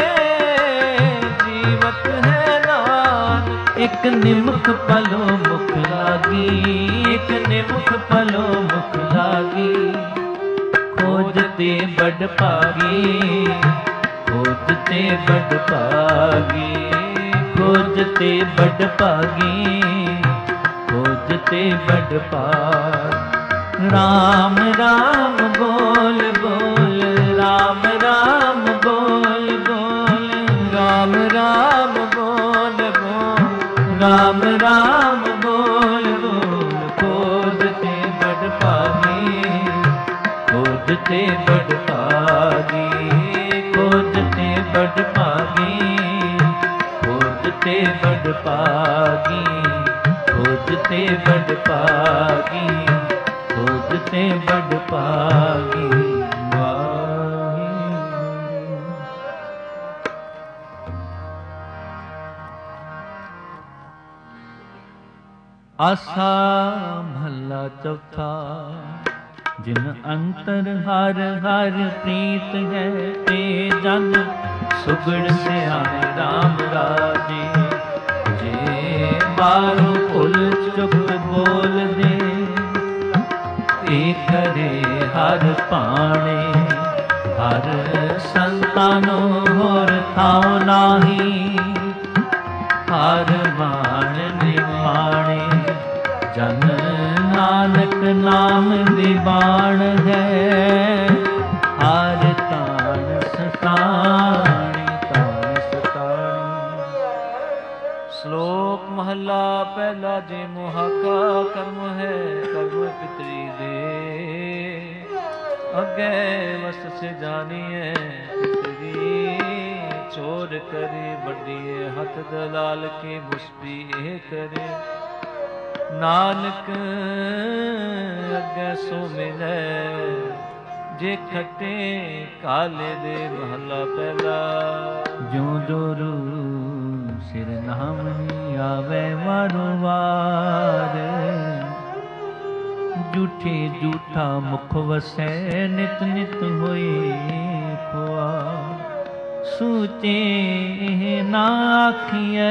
ਜੀਵਤ ਹੈ ਨਾਨਕ। ਇੱਕ ਨਿਮਖ ਪਲੋ ਮੁਖ ਲਾਗੀ। ਇੱਕ ਨਿਮਖ ਪਲੋ ਮੁਖ ਲਾਗੀ। ਖੋਜ ਤੇ ਬੜ ਭਾਗੀ। ਖੋਜ ਤੇ ਬੜ ਭਾਗੀ। ਖੋਜ ਤੇ ਬੜ ਭਾਗੀ। ਖੋਜ ਤੇ ਬੜ ਭਾਗੀ। ਰਾਮ ਰਾਮ ਬੋਲ ਬੋਲ। ਰਾਮ ਰਾਮ ਬੋਲ ਬੋਲ। ਰਾਮ ਰਾਮ ਬੋਲ ਬੋਲ। ਰਾਮ ਰਾਮ ਬੋਲ ਬੋਲ। ਖੋਜ ਤੇ ਬੜ ਭਾਗੀ। ਖੋਜ ਤੇ ਬੜ ਭਾਗੀ। ਖੋਜ ਤੇ ਬੜ ਭਾਗੀ। ਖੋਜ ਤੇ ਬੜ ਭਾਗੀ। ਖੋਜ ਤੇ ਬੜ ਭਾਗੀ। ਖੋਜ ਤੇ ਬੜ ਭਾਗੀ। ਆਸਾ ਮਹੱਲਾ ਚੌਥਾ। ਜਿਨ ਅੰਤਰ ਹਰ ਹਰ ਪ੍ਰੀਤ ਹੈ ਤੇ ਜਨ ਸੁਗੜ ਸਿਆਣੇ ਰਾਮ ਰਾਜੇ। ਜੇ ਬਾਹਰੋਂ ਭੁੱਲ ਚੁੱਕ ਬੋਲਦੇ ਤੇ ਕਰੇ ਹਰ ਭਾਣੇ। ਹਰ ਸੰਤਾਨੋ ਹੋਰ ਥਾਉ ਨਾਹੀ। ਹਰ ਮਾਨ ਨਿਮਾਣੇ। ਜਨ ਨਾਨਕ ਨਾਮ ਦੀਵਾਨ ਹੈ। ਹਰ ਤਾਣ ਸਤਾਣੀ ਤਾਣ ਸਤਾਣੀ। ਸ਼ਲੋਕ ਮਹੱਲਾ ਪਹਿਲਾ। ਜੇ ਮੋਹਾ ਕਾ ਕਰਮ ਹੈ ਕਰਮ ਪਿਤਰੀ ਦੇ। ਅੱਗੇ ਵਸ ਸੇ ਜਾਣੀਐ ਪਿਤਰੀ। ਚੋਰ ਕਰੇ ਵੱਡੀਏ ਹੱਥ ਦਲਾਲ ਕੇ ਮੁਸਬੀ ਇਹ ਕਰੇ। ਨਾਨਕ ਅੱਗੇ ਸੋ ਮਿਲੈ। ਜੇ ਖੱਟੇ ਕਾਲੇ ਦੇ ਮਹੱਲਾ ਪਹਿਲਾ। ਜੋ ਜੋਰੂ ਸਿਰ ਨਾਮ ਨੀ ਆਵੇ ਵਾਰੋ ਵਾਰ। ਝੂਠੇ ਝੂਠਾ ਮੁਖ ਵਸੈ ਨਿਤ ਨਿਤ ਹੋਈ ਖੁਆਰ। ਸੂਚੇ ਨਾ ਆਖੀਐ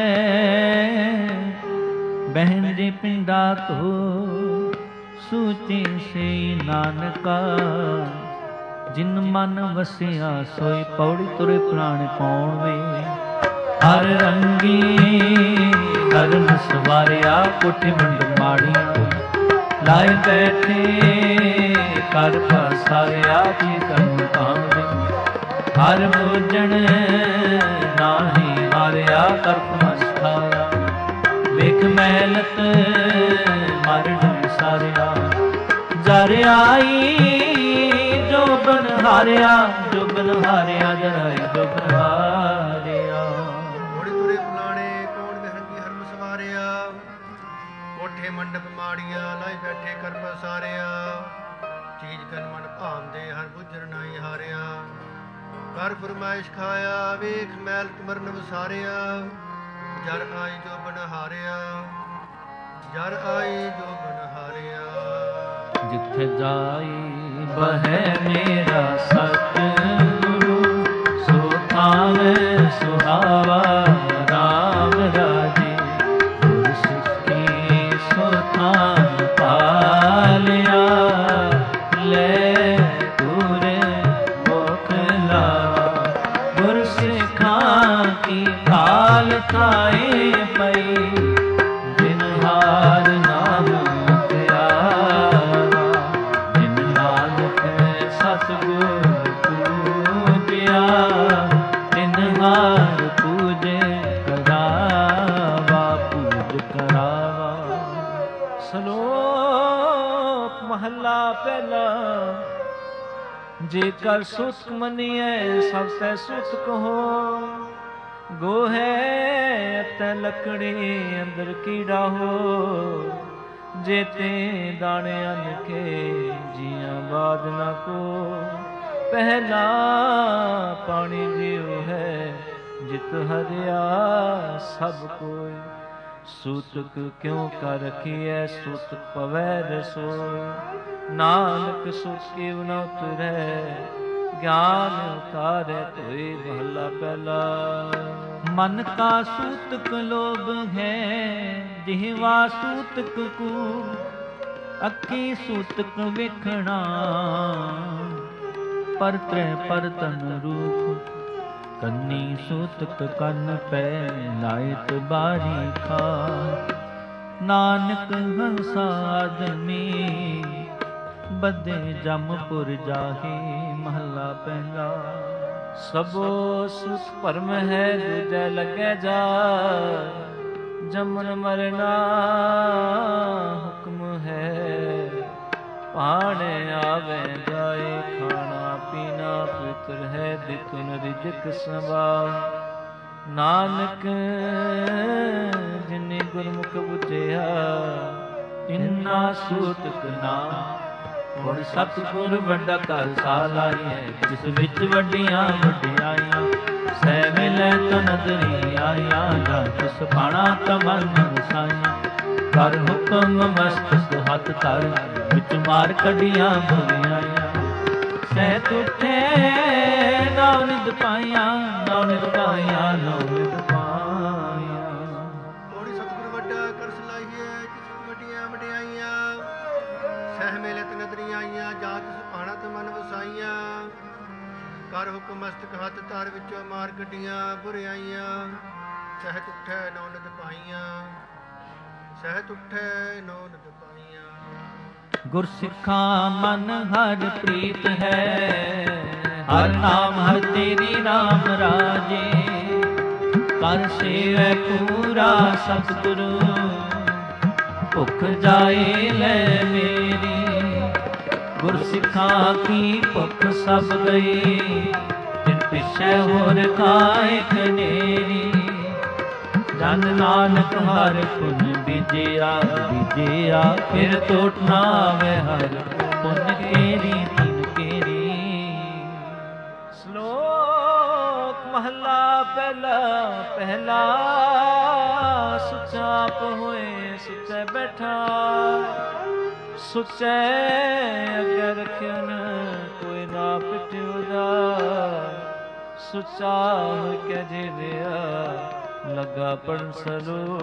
ਬਹਿਨ ਦੇ ਪਿੰਡਾ ਕੋ। ਸੂਚੇ ਸੇ ਨਾਨਕਾ ਜਿਨ ਮਨ ਵਸਿਆ ਸੋਈ ਪੌੜੀ ਤੁਰੇ ਪ੍ਰਾਣ ਪਾਉਣ ਵੇ। ਹਰ ਰੰਗੀ ਹਰਨ ਸਵਾਰਿਆ ਕੋਠੇ ਮੰਡ ਮਾੜੀਆਂ। ਲਾਏ ਬੈਠੇ ਕਰ ਪਸਾਰਿਆ ਜੀ ਕਰਨ ਪਾਉਂਦੇ। ਹਰ ਭੋਜਨ ਨਾਹੀ ਮਾਰਿਆ ਕਰਪ ਮਸਤਾਰਾ। ਵੇਖ ਮਹਿਲਤ ਮਰਨ ਸਾਰਿਆ। ਜਰ ਆਈ ਜੋਬਨ ਹਾਰਿਆ। ਜੋਬਨ ਹਾਰਿਆ ਜਰਾਈ ਜੋਬਨ ਹਾਰਿਆ। ਘੋੜੇ ਤੁਰੇ ਫਲਾਣੇ ਕੌਣ ਵਿਹੰਗੀ ਹਰਮ ਸਵਾਰਿਆ। ਕੋਠੇ ਮੰਡਪ ਮਾੜੀਆਂ ਲਾਈ ਬੈਠੇ ਕਰ ਪਸਾਰਿਆ। ਚੀਜ਼ ਕਨ ਮਨ ਭਾਵਦੇ ਹਰ ਬੁੱਝਣ ਨਾਈ ਹਾਰਿਆ। ਕਰ ਫਰਮਾਇਸ਼ ਖਾਇਆ ਵੇਖ ਮੈਲ ਤੁਮਰਨ ਵਸਾਰਿਆ ਜਰ ਆਈ ਜੋ ਬਨਹਾਰਿਆ ਜਰ ਆਈ ਜੋ ਬਨਹਾਰਿਆ ਜਿੱਥੇ ਜਾਈ ਬਹਿ ਮੇਰਾ ਸਤਿਗੁਰੂ ਸੋ ਥਾਵੇ ਸੁਹਾਵਾ ਰਾਮ ਰਾਜੇ ਗੁਰ ਸਿੱਖੀ ਸੋ ਥਾਨ ਪਾਲਿਆ ਲੈ ਤੁਰੇ ਮੁਖ ਲਾਵਾ ਗੁਰ ਸਿੱਖਾਂ ਕੀ ਕਾਲ ਖਾਏ ਪਈ ਜਿਨ ਹਾਰ ਨਾਮ ਪਿਆਰਾ ਜਿਨ ਨਾਨਕ ਸਤਿਗੁਰ ਪੂਜਿਆ ਤਿਨ ਹਾਰ ਪੂਜੇ ਕਰਾਵਾ ਪੂਜ ਕਰਾਵਾ। ਸ਼ਲੋਕ ਮਹੱਲਾ ਪਹਿਲਾ। ਜੇਕਰ ਸੁਖ ਮੰਨੀਐ ਸਭ ਤੈ ਸੁਖ ਕਹੋ ਗੋਹੇ ਅਤੇ ਲੱਕੜੀ ਅੰਦਰ ਕੀੜਾ ਹੋ ਜੇਤੇ ਦਾਣੇ ਅੰਨ ਕੇ ਜੀਆਂ ਬਾਦ ਨਾ ਕੋ ਪਹਿਲਾ ਪਾਣੀ ਜਿਉ ਹੈ ਜਿਤ ਹਰਿਆ ਸਭ ਕੋਈ ਸੂਤਕ ਕਿਉ ਕਰ ਰਖੀਐ ਸੂਤਕ ਪਵੈ ਰਸੋਇ ਨਾਨਕ ਸੁਖ ਕਿਵ ਨ ਉਤਰੈ ਗਿਆਨ ਉਤਾਰੈ ਧੋਇ। ਮਹਲਾ ਪਹਿਲਾ। ਮਨ ਕਾ ਸੂਤਕ ਲੋਭ ਹੈ ਜਿਹਵਾ ਸੂਤਕ ਕੂੜ ਅੱਖੀ ਸੂਤਕ ਵੇਖਣਾ ਪਰ ਤ੍ਰੈ ਪਰ ਤਨ ਰੂਪ ਕੰਨੀ ਸੂਤਕ ਕੰਨ ਪੈ ਲਾਇਤ ਬਾਰੀ ਖਾ ਨਾਨਕ ਹੰਸਾ ਆਦਮੀ ਬੱਧੇ ਜਮਪੁਰ ਜਾਹੀ। ਮਹਲਾ ਪਹਿਲਾ। ਸਭੋ ਸੁਖ ਭਰਮ ਹੈ ਦੂਜੈ ਲੱਗੈ ਜਾ ਜਮਨ ਮਰਨਾ ਹੁਕਮ ਹੈ ਪਾਣੇ ਆਵੇ ਜਾਏ ਖਾਣਾ ਪੀਣਾ ਪੁੱਤਰ ਹੈ ਦਿਤੁਨ ਰਿਜਕ ਸੰਭਾ ਨਾਨਕ ਜਿਨੇ ਗੁਰਮੁਖ ਬੁਝਿਆ ਇਨਾ ਸੂਤਕ ਨਾ ਹੁਣ ਸਤਿਗੁਰ ਵੱਡਾ ਖਾਲਸਾ ਲਾਈਐ ਜਿਸ ਵਿੱਚ ਵੱਡੀਆਂ ਵਡਿਆਈਆਂ ਸਹਿ ਮਿਲੈ ਤੋ ਨਦਰੀ ਆਇਆ ਜਾਂ ਤਿਸ ਬਾਣਾ ਤਮਨ ਵਸਾਈਆਂ ਕਰ ਹੁਕਮ ਮਸਤ ਹੱਥ ਧਰ ਵਿੱਚ ਮਾਰ ਕੱਢੀਆਂ ਬੁਰੀਆਈਆਂ ਸਹਿ ਤੁਠੇ ਨਾਉ ਨਿਦ ਪਾਈਆਂ ਨਾਉ ਨਿਦ ਪਾਈਆਂ ਨਾਉ ਨਿਦ ਪਾਈਆਂ। ਥੋੜੀ ਸਤਿਗੁਰ ਵੱਡਾ ਕਰ ਸਲਾਹੀਏ ਜਿਸ ਵੱਡੀਆਂ ਵਡਿਆਈਆਂ ਸਹਿ ਮਿਲੈ ਤੋ ਨਦਰੀ ਆਈਆਂ ਜਾਂ ਤਿਸ ਬਾਣਾ ਤਮਨ ਵਸਾਈਆਂ ਕਰ ਹੁਕਮ ਮਸਤਕ ਹੱਥ ਧਰ ਵਿੱਚੋਂ ਮਾਰ ਕੱਢੀਆਂ ਬੁਰਿਆਈਆਂ ਸਹਿਤ ਉੱਠੈ ਨੌ ਨਿਦ ਪਾਈਆਂ ਸਹਿਤ ਉੱਠੈ ਨੌ ਨਿਦ ਪਾਈਆਂ। ਗੁਰ ਸਿੱਖਾਂ ਮਨ ਹਰ ਪ੍ਰੀਤ ਹੈ ਹਰ ਨਾਮ ਹਰ ਤੇਰੀ ਨਾਮ ਰਾਜੇ ਕਰ ਸੇਵੈ ਪੂਰਾ ਸਤਿਗੁਰੂ ਭੁੱਖ ਜਾਏ ਲੈ ਮੇਰੀ ਗੁਰ ਸਿੱਖਾਂ ਕੀ ਭੁੱਖ ਸਭ ਗਈ ਜਿਨ ਪਿਛੈ ਹੋਰ ਖਾਏ ਖਨੇਰੀ ਜਨ ਨਾਨਕ ਹਰ ਪੁਨ ਬੀਜਿਆ ਬੀਜਿਆ ਫਿਰ ਟੋਟ ਨਾ ਆਵੇ ਹਰ ਪੁਨ ਕੇਰੀ ਤਿਨ ਕੇਰੀ। ਸ਼ਲੋਕ ਮਹਲਾ ਪਹਿਲਾ। ਪਹਿਲਾ ਸੁਚਾ ਆਪ ਹੋਏ ਸੁਚੈ ਬੈਠਾ ਸੁਚੈ ਅੱਗੇ ਰਖਿਓ ਨ ਕੋਈ ਨਾ ਪਿਟਿਓ ਦਾ ਸੁਚਾ ਹੋ ਕੇ ਜਿਰਿਆ ਲੱਗਾ ਪੜਨ ਸਲੋ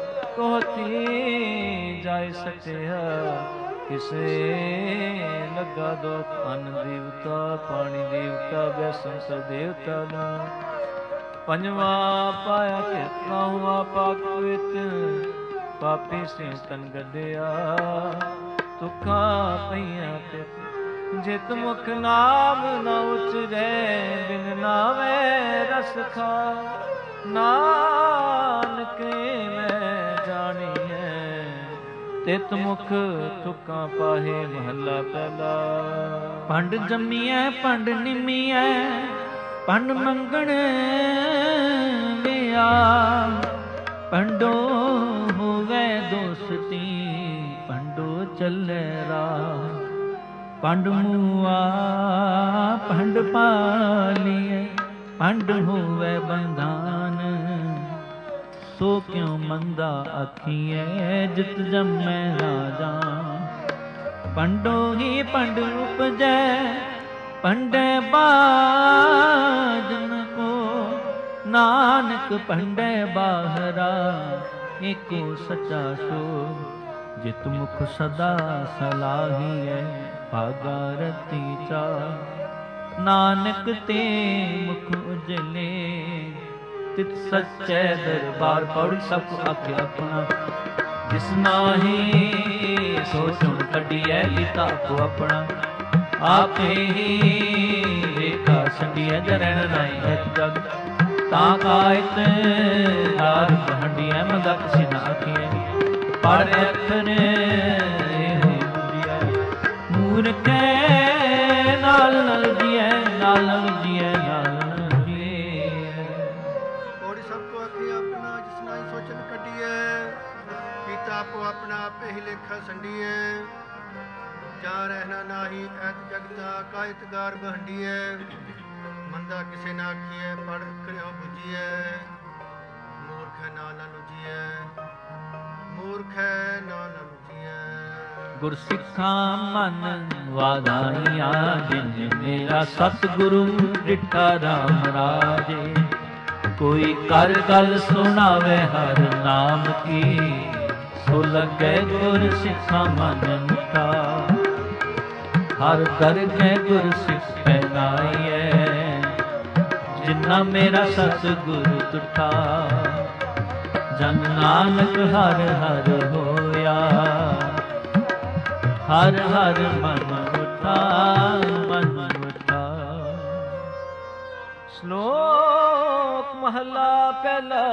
ਕੋਤੀ ਜਾਇ ਸਟਿਆ ਕਿਸੇ ਲੱਗਾ ਦੋ ਅੰਨ ਦੇਵਤਾ ਪਾਣੀ ਦੇਵਤਾ ਬੈਸਨ ਸਰ ਦੇਵਤਾ ਨਾ ਪੰਜਵਾ ਪਾਇਆ ਕਿ ਕਾਹਵਾ ਪਾਕਵਿਤ ਪਾਪੀ ਸਿਉ ਤਨ ਗਦਿਆ ਤੁਖਾਂ ਪਈਆਂ ਤੇ ਜਿਤ ਮੁਖ ਨਾਮ ਨ ਉਚਰੈ ਬਿਨ ਨਾਵੇ ਰਸ ਖਾ ਨਾਨਕ ਮੈਂ ਜਾਣੀਐ ਤਿਤ ਮੁਖ ਤੁਕਾਂ ਪਾਹੇ। ਮਹੱਲਾ ਪਹਿਲਾ। ਪੰਡ ਜੰਮੀਐ ਪੰਡ ਨਿਮੀਐ ਪੰਡ ਮੰਗਣ ਵਿਆ ਪੰਡੋ ਹੋਵੇ ਦੋਸਤੀ ਪੰਡੋ ਚੱਲੇ ਰਾ ਪੰਡ ਮੂਆ ਭੰਡ ਪਾਲੀਐ ਭੰਡ ਹੋਵੇ ਬੰਧਾਨ ਸੋ ਕਿਉ ਮੰਦਾ ਆਖੀਐ ਜਿਤ ਜੰਮੈ ਰਾਜਾ ਪੰਡੋ ਹੀ ਪੰਡ ਉਪਜੈ ਪੰਡੈ ਬਾਜਨ ਕੋ ਨਾਨਕ ਪੰਡੈ ਬਾਹਰਾ ਏਕੋ ਸਚਾ ਸੋ ਜਿਤ ਮੁਖ ਸਦਾ ਸਲਾਹੀਐ ਭਾਗਾ ਰਤੀ ਚਾ ਨਾਨਕ ਤੇ ਮੁਖ ਉਜਲੇ ਤਿਤ ਸੱਚੇ ਦਰਬਾਰ ਪੌੜੀ ਸਭ ਆਖਿ ਆਪਣਾ ਜਿਸ ਨਾਹੀ ਸੋ ਸੁਣ ਕੱਢੀਐ ਲੀਤਾ ਕੋ ਆਪਣਾ ਆਪੇ ਹੀ ਰੇਖਾ ਸੰਡੀਐ ਜਰਣ ਨਾਈ ਇੱਕ ਜਗ ਤਾਂ ਕਾਇਤ ਹਾਰ ਹੰਡੀਐ ਮਦਕ ਸਿਨਾ ਆਖੀਐ ਪੜ ਅੱਖਰ ਮੂਰਖੈ ਨਾਲ ਨਲ ਜੀਐ ਨਾਲ ਨਲ ਜੀਐ ਨਾਲ ਨਲ ਜੀਐ ਕੋੜੀ ਸਭ ਕੋ ਆਖੀ ਆਪਣਾ ਜਿਸ ਨਾਹੀ ਸੋਚਨ ਕੱਢੀਐ ਕੀਤਾ ਆਪੋ ਆਪਣਾ ਆਪੇ ਹੀ ਲੇਖਾ ਸੰਡੀਐ ਜਾ ਰਹਿਣਾ ਨਾਹੀ ਐਤ ਜਗਤਾ ਕਾਇਤਗਾਰ ਬਹੰਡੀਐ ਮੰਦਾ ਕਿਸੇ ਨਾ ਆਖੀਐ ਪੜ ਕਰਿਓ ਬੁਝੀਐ ਮੂਰਖ ਨਾ ਨਾ ਲੁਝੀਐ ਮੂਰਖ ਨਾ ਨਾ ਲੁਝੀਐ ਗੁਰ ਸਿੱਖਾਂ ਮਨ ਵਾਧਾਈਆਂ ਜਿਨ ਮੇਰਾ ਸਤਿਗੁਰੂ ਡਿਠਾ ਰਾਮ ਰਾਜੇ ਕੋਈ ਕਰ ਗੱਲ ਸੁਣਾਵੇ ਹਰ ਨਾਮ ਕੀ ਸੋ ਲੱਗੇ ਗੁਰ ਸਿੱਖਾਂ ਮਨ ਮਿਠਾ ਹਰ ਦਰਗਹਿ ਗੁਰ ਸਿੱਖ ਪਹਿਨਾਈਐ ਜਿਨਾ ਮੇਰਾ ਸਤਿਗੁਰ ਤੁਠਾ ਜਨ ਨਾਨਕ ਹਰ ਹਰ ਹੋਇਆ ਹਰ ਹਰ ਮਨ ਉਠਾ ਮਨ ਉਠਾ। ਸ਼ਲੋਕ ਮਹਲਾ ਪਹਿਲਾ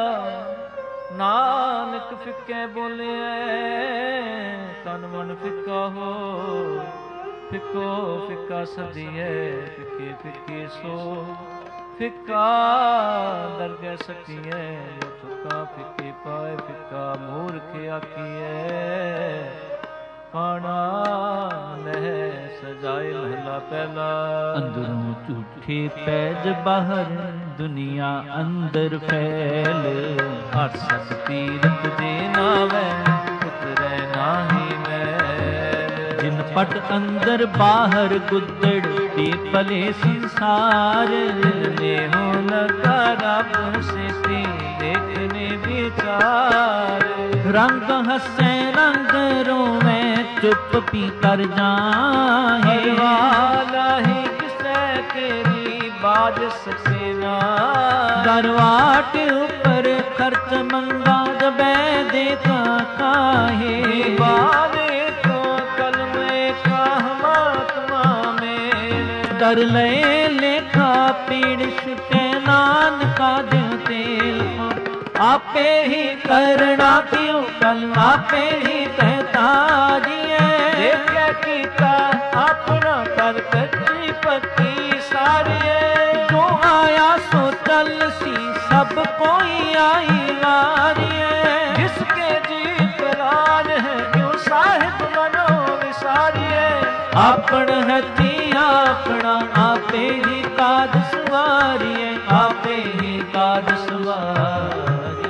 ਨਾਨਕ ਫਿੱਕੇ ਬੋਲਿਐ ਤਨ ਮਨ ਫਿੱਕਾ ਹੋ ਫਿੱਕੋ ਫਿੱਕਾ ਸਦੀਐ ਫਿੱਕੇ ਫਿੱਕੇ ਸੋ ਫਿੱਕਾ ਦਰਗਹਿ ਸਕੀਐ ਤੁਕਾ ਫਿੱਕੇ ਪਾਏ ਫਿੱਕਾ ਮੂਰਖ ਆਖੀਐ ਕਾਣਾ ਲਹਿ ਸਜਾਏ ਮਹਲਾ ਪਹਿਲਾ ਅੰਦਰੋਂ ਝੂਠੇ ਪੈਜ ਬਾਹਰ ਦੁਨੀਆ ਅੰਦਰ ਫੈਲ ਹਰ ਸਤ ਤੀਰਥ ਦੇ ਨਾਵੈ ਉਤਰੈ ਨਾਹੀ ਮੈਲ ਜਿਨ ਪਟ ਅੰਦਰ ਬਾਹਰ ਗੁੱਦੜ ਦੇ ਭਲੇ ਸੰਸਾਰ ਨੇਹੋ ਲਗਾ ਰੱਬ ਸਿਤੀ ਦੇਖਨੇ ਵਿਚਾਰ ਰੰਗ ਹੱਸੈ ਰੰਗ ਰੋਵੇ ਚੁੱਪ ਪੀ ਕਰ ਜਾਹੇ ਵਾਲਾ ਹੀ ਕਿਸੈ ਤੇਰੀ ਬਾਜ ਸਕੇ ਨਾ ਦਰਵਾਟ ਉਪਰ ਖਰਚ ਮੰਗਾ ਦਬੈ ਦੇ ਕਾਹੇ ਬਾਲੇ ਕੋ ਕਲਮੇ ਕਾਹਮਾਤਮਾ ਮੇਲ ਦਰ ਲਏ ਲੇਖਾ ਪੀੜ ਛੁਟੇ ਨਾਨਕਾ ਦਿਉ ਤੇਲ ਆਪੇ ਹੀ ਕਰਣਾ ਕਿਉ ਕਲ ਆਪੇ ਹੀ ਕਹਿਤਾ ਜੀਐ ਦੇਖਿਆ ਕੀਤਾ ਆਪਣਾ ਕਰ ਕੱਚੀ ਪੱਕੀ ਸਾਰੀਏ ਜੋ ਆਇਆ ਸੋ ਚੱਲ ਸੀ ਸਭ ਕੋਈ ਆਈ ਵਾਰੀਏ ਜਿਸਕੇ ਜੀ ਪ੍ਰਾਨ ਹੈ ਕਿਉ ਸਾਹਿਬ ਮਨੋ ਵਿਸਾਰੀਏ ਆਪਣ ਹੱਥੀ ਆਪਣਾ ਆਪੇ ਹੀ ਕਾਜ ਸਵਾਰੀਏ ਆਪੇ ਹੀ ਕਾਜ ਸਵਾਰੀਏ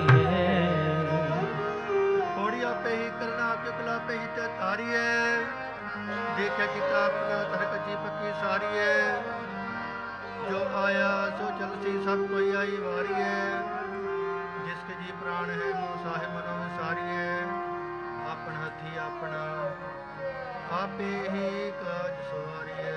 ਥੋੜੀ ਆਪੇ ਹੀ ਕਰਨਾ ਕਿਕਲਾ ਆਪੇ ਹੀ ਤੇ ਤਾਰੀਏ ਦੇਖਿਆ ਕੀਤਾ ਆਪਣਾ ਤਰਕ ਜੀ ਪੱਕੀ ਸਾਰੀਏ ਜੋ ਆਇਆ ਸੋ ਚਲਤੀ ਸਭ ਕੋਈ ਆਈ ਵਾਰੀਏ ਜਿਸਕੇ ਜੀ ਪ੍ਰਾਣ ਹੈ ਮੋ ਸਾਹਿਬ ਮਨੋ ਵਿਸਾਰੀਏ ਆਪਣ ਹੱਥੀ ਆਪਣਾ ਆਪੇ ਹੀ ਕਾਜ ਸਵਾਰੀਏ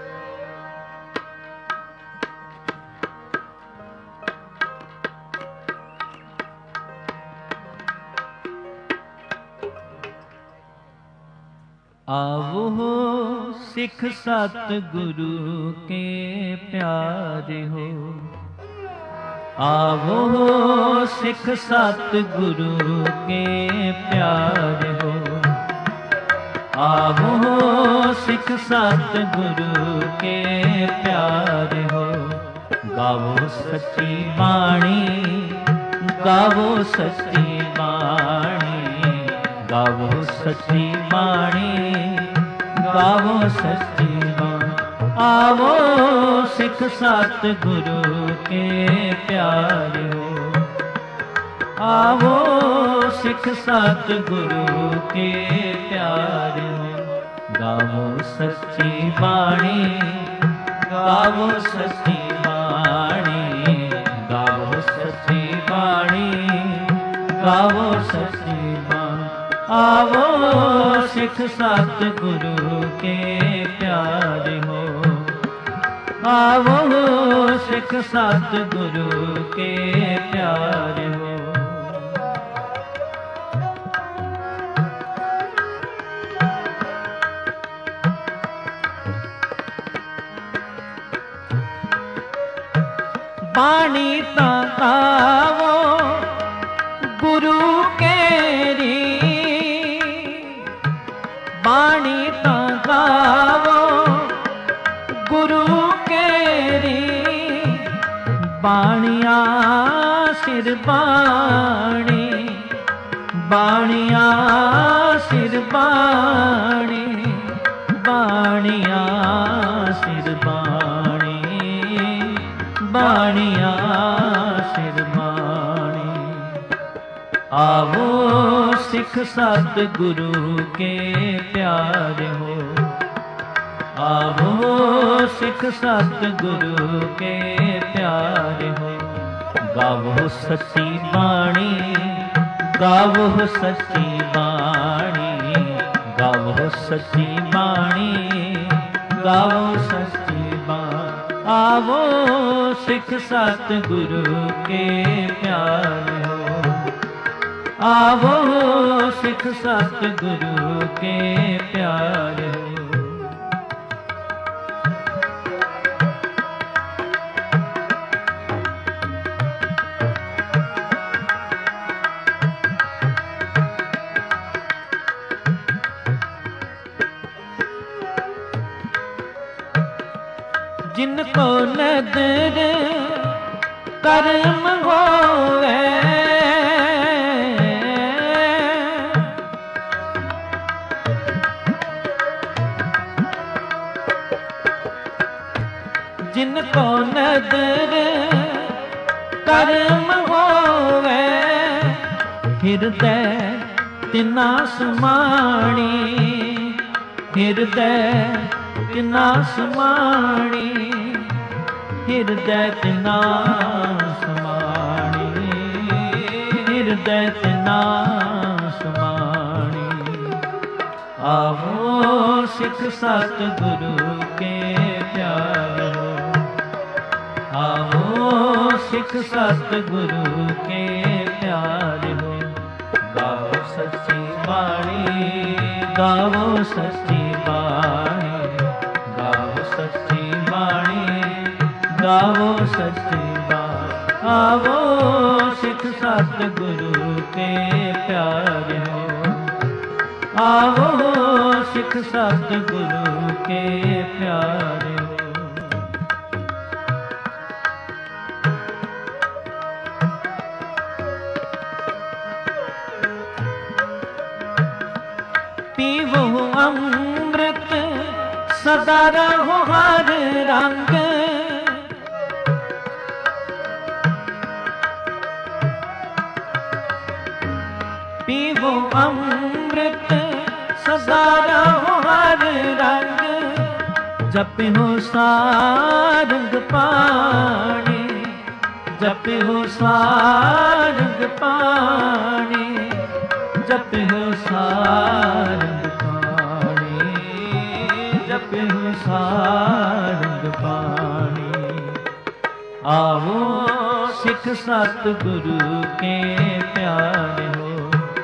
आवो सिख सत गुरु के प्यारे हो आवो सिख सत गुरु के प्यारे हो आवो सिख सत गुरु के प्यारे हो गावो सच्ची बाणी गावो सच्ची बाणी गावो सच्ची बाणी गावो सच्ची बाणी आवो सिख सत गुरु के प्यारे हो, आवो सिख सत गुरु के प्यारे हो। गावो सच्ची बाणी, गावो सच्ची बाणी, गावो सच्ची बाणी, गावो सच्ची बाणी। आवो सिख सत गुरु के प्यारे हो, आवो सिख सत गुरु के प्यारे हो। बाणी तावो गुरु केरी, बाणी तावो गुरु केरी, बाणिया सिर बाणी, बाणिया सिर बाणी, बाणिया सिर बाणी, बाणिया सिर बाणी। आवो सिख सत गुरु के प्यारे हो, आवो सिख सत गुरु के प्यारे हो। गावो सच्ची बाणी, गावो सच्ची बाणी, गावो सच्ची बाणी, गावो सच्ची बाणी। आवो सिख सत गुरु के प्यारे हो, आवो सिख सत गुरु के प्यारे हो। जिनको नदर कर्म होवे, जिनको नदर कर्म होवे, हृदय तिना समाणी, हृदय तिना समाणी, हृदय तिना समाणी, हृदय तिना समाणी। आवो सिख सत गुरु के प्यारे हो, आवो सिख सत गुरु के प्यारे हो। गावो सच्ची बाणी, गावो सच्ची बाणी, गावो सच्ची बाणी, गावो सच्ची बाणी। आवो सिख सत गुरु के प्यारे हो, आवो सिख सत गुरु के प्यारे हो। पीवो अमृत सदा रहो हर रंग, पीवो अमृत सदा रहो हर रंग। जपिहो सारंग पाणी, जपिहो सारंग पाणी, जपिहो सारंग पाणी, जपिहो सारंग पाणी। आवो सिख सत गुरु के प्यारे हो,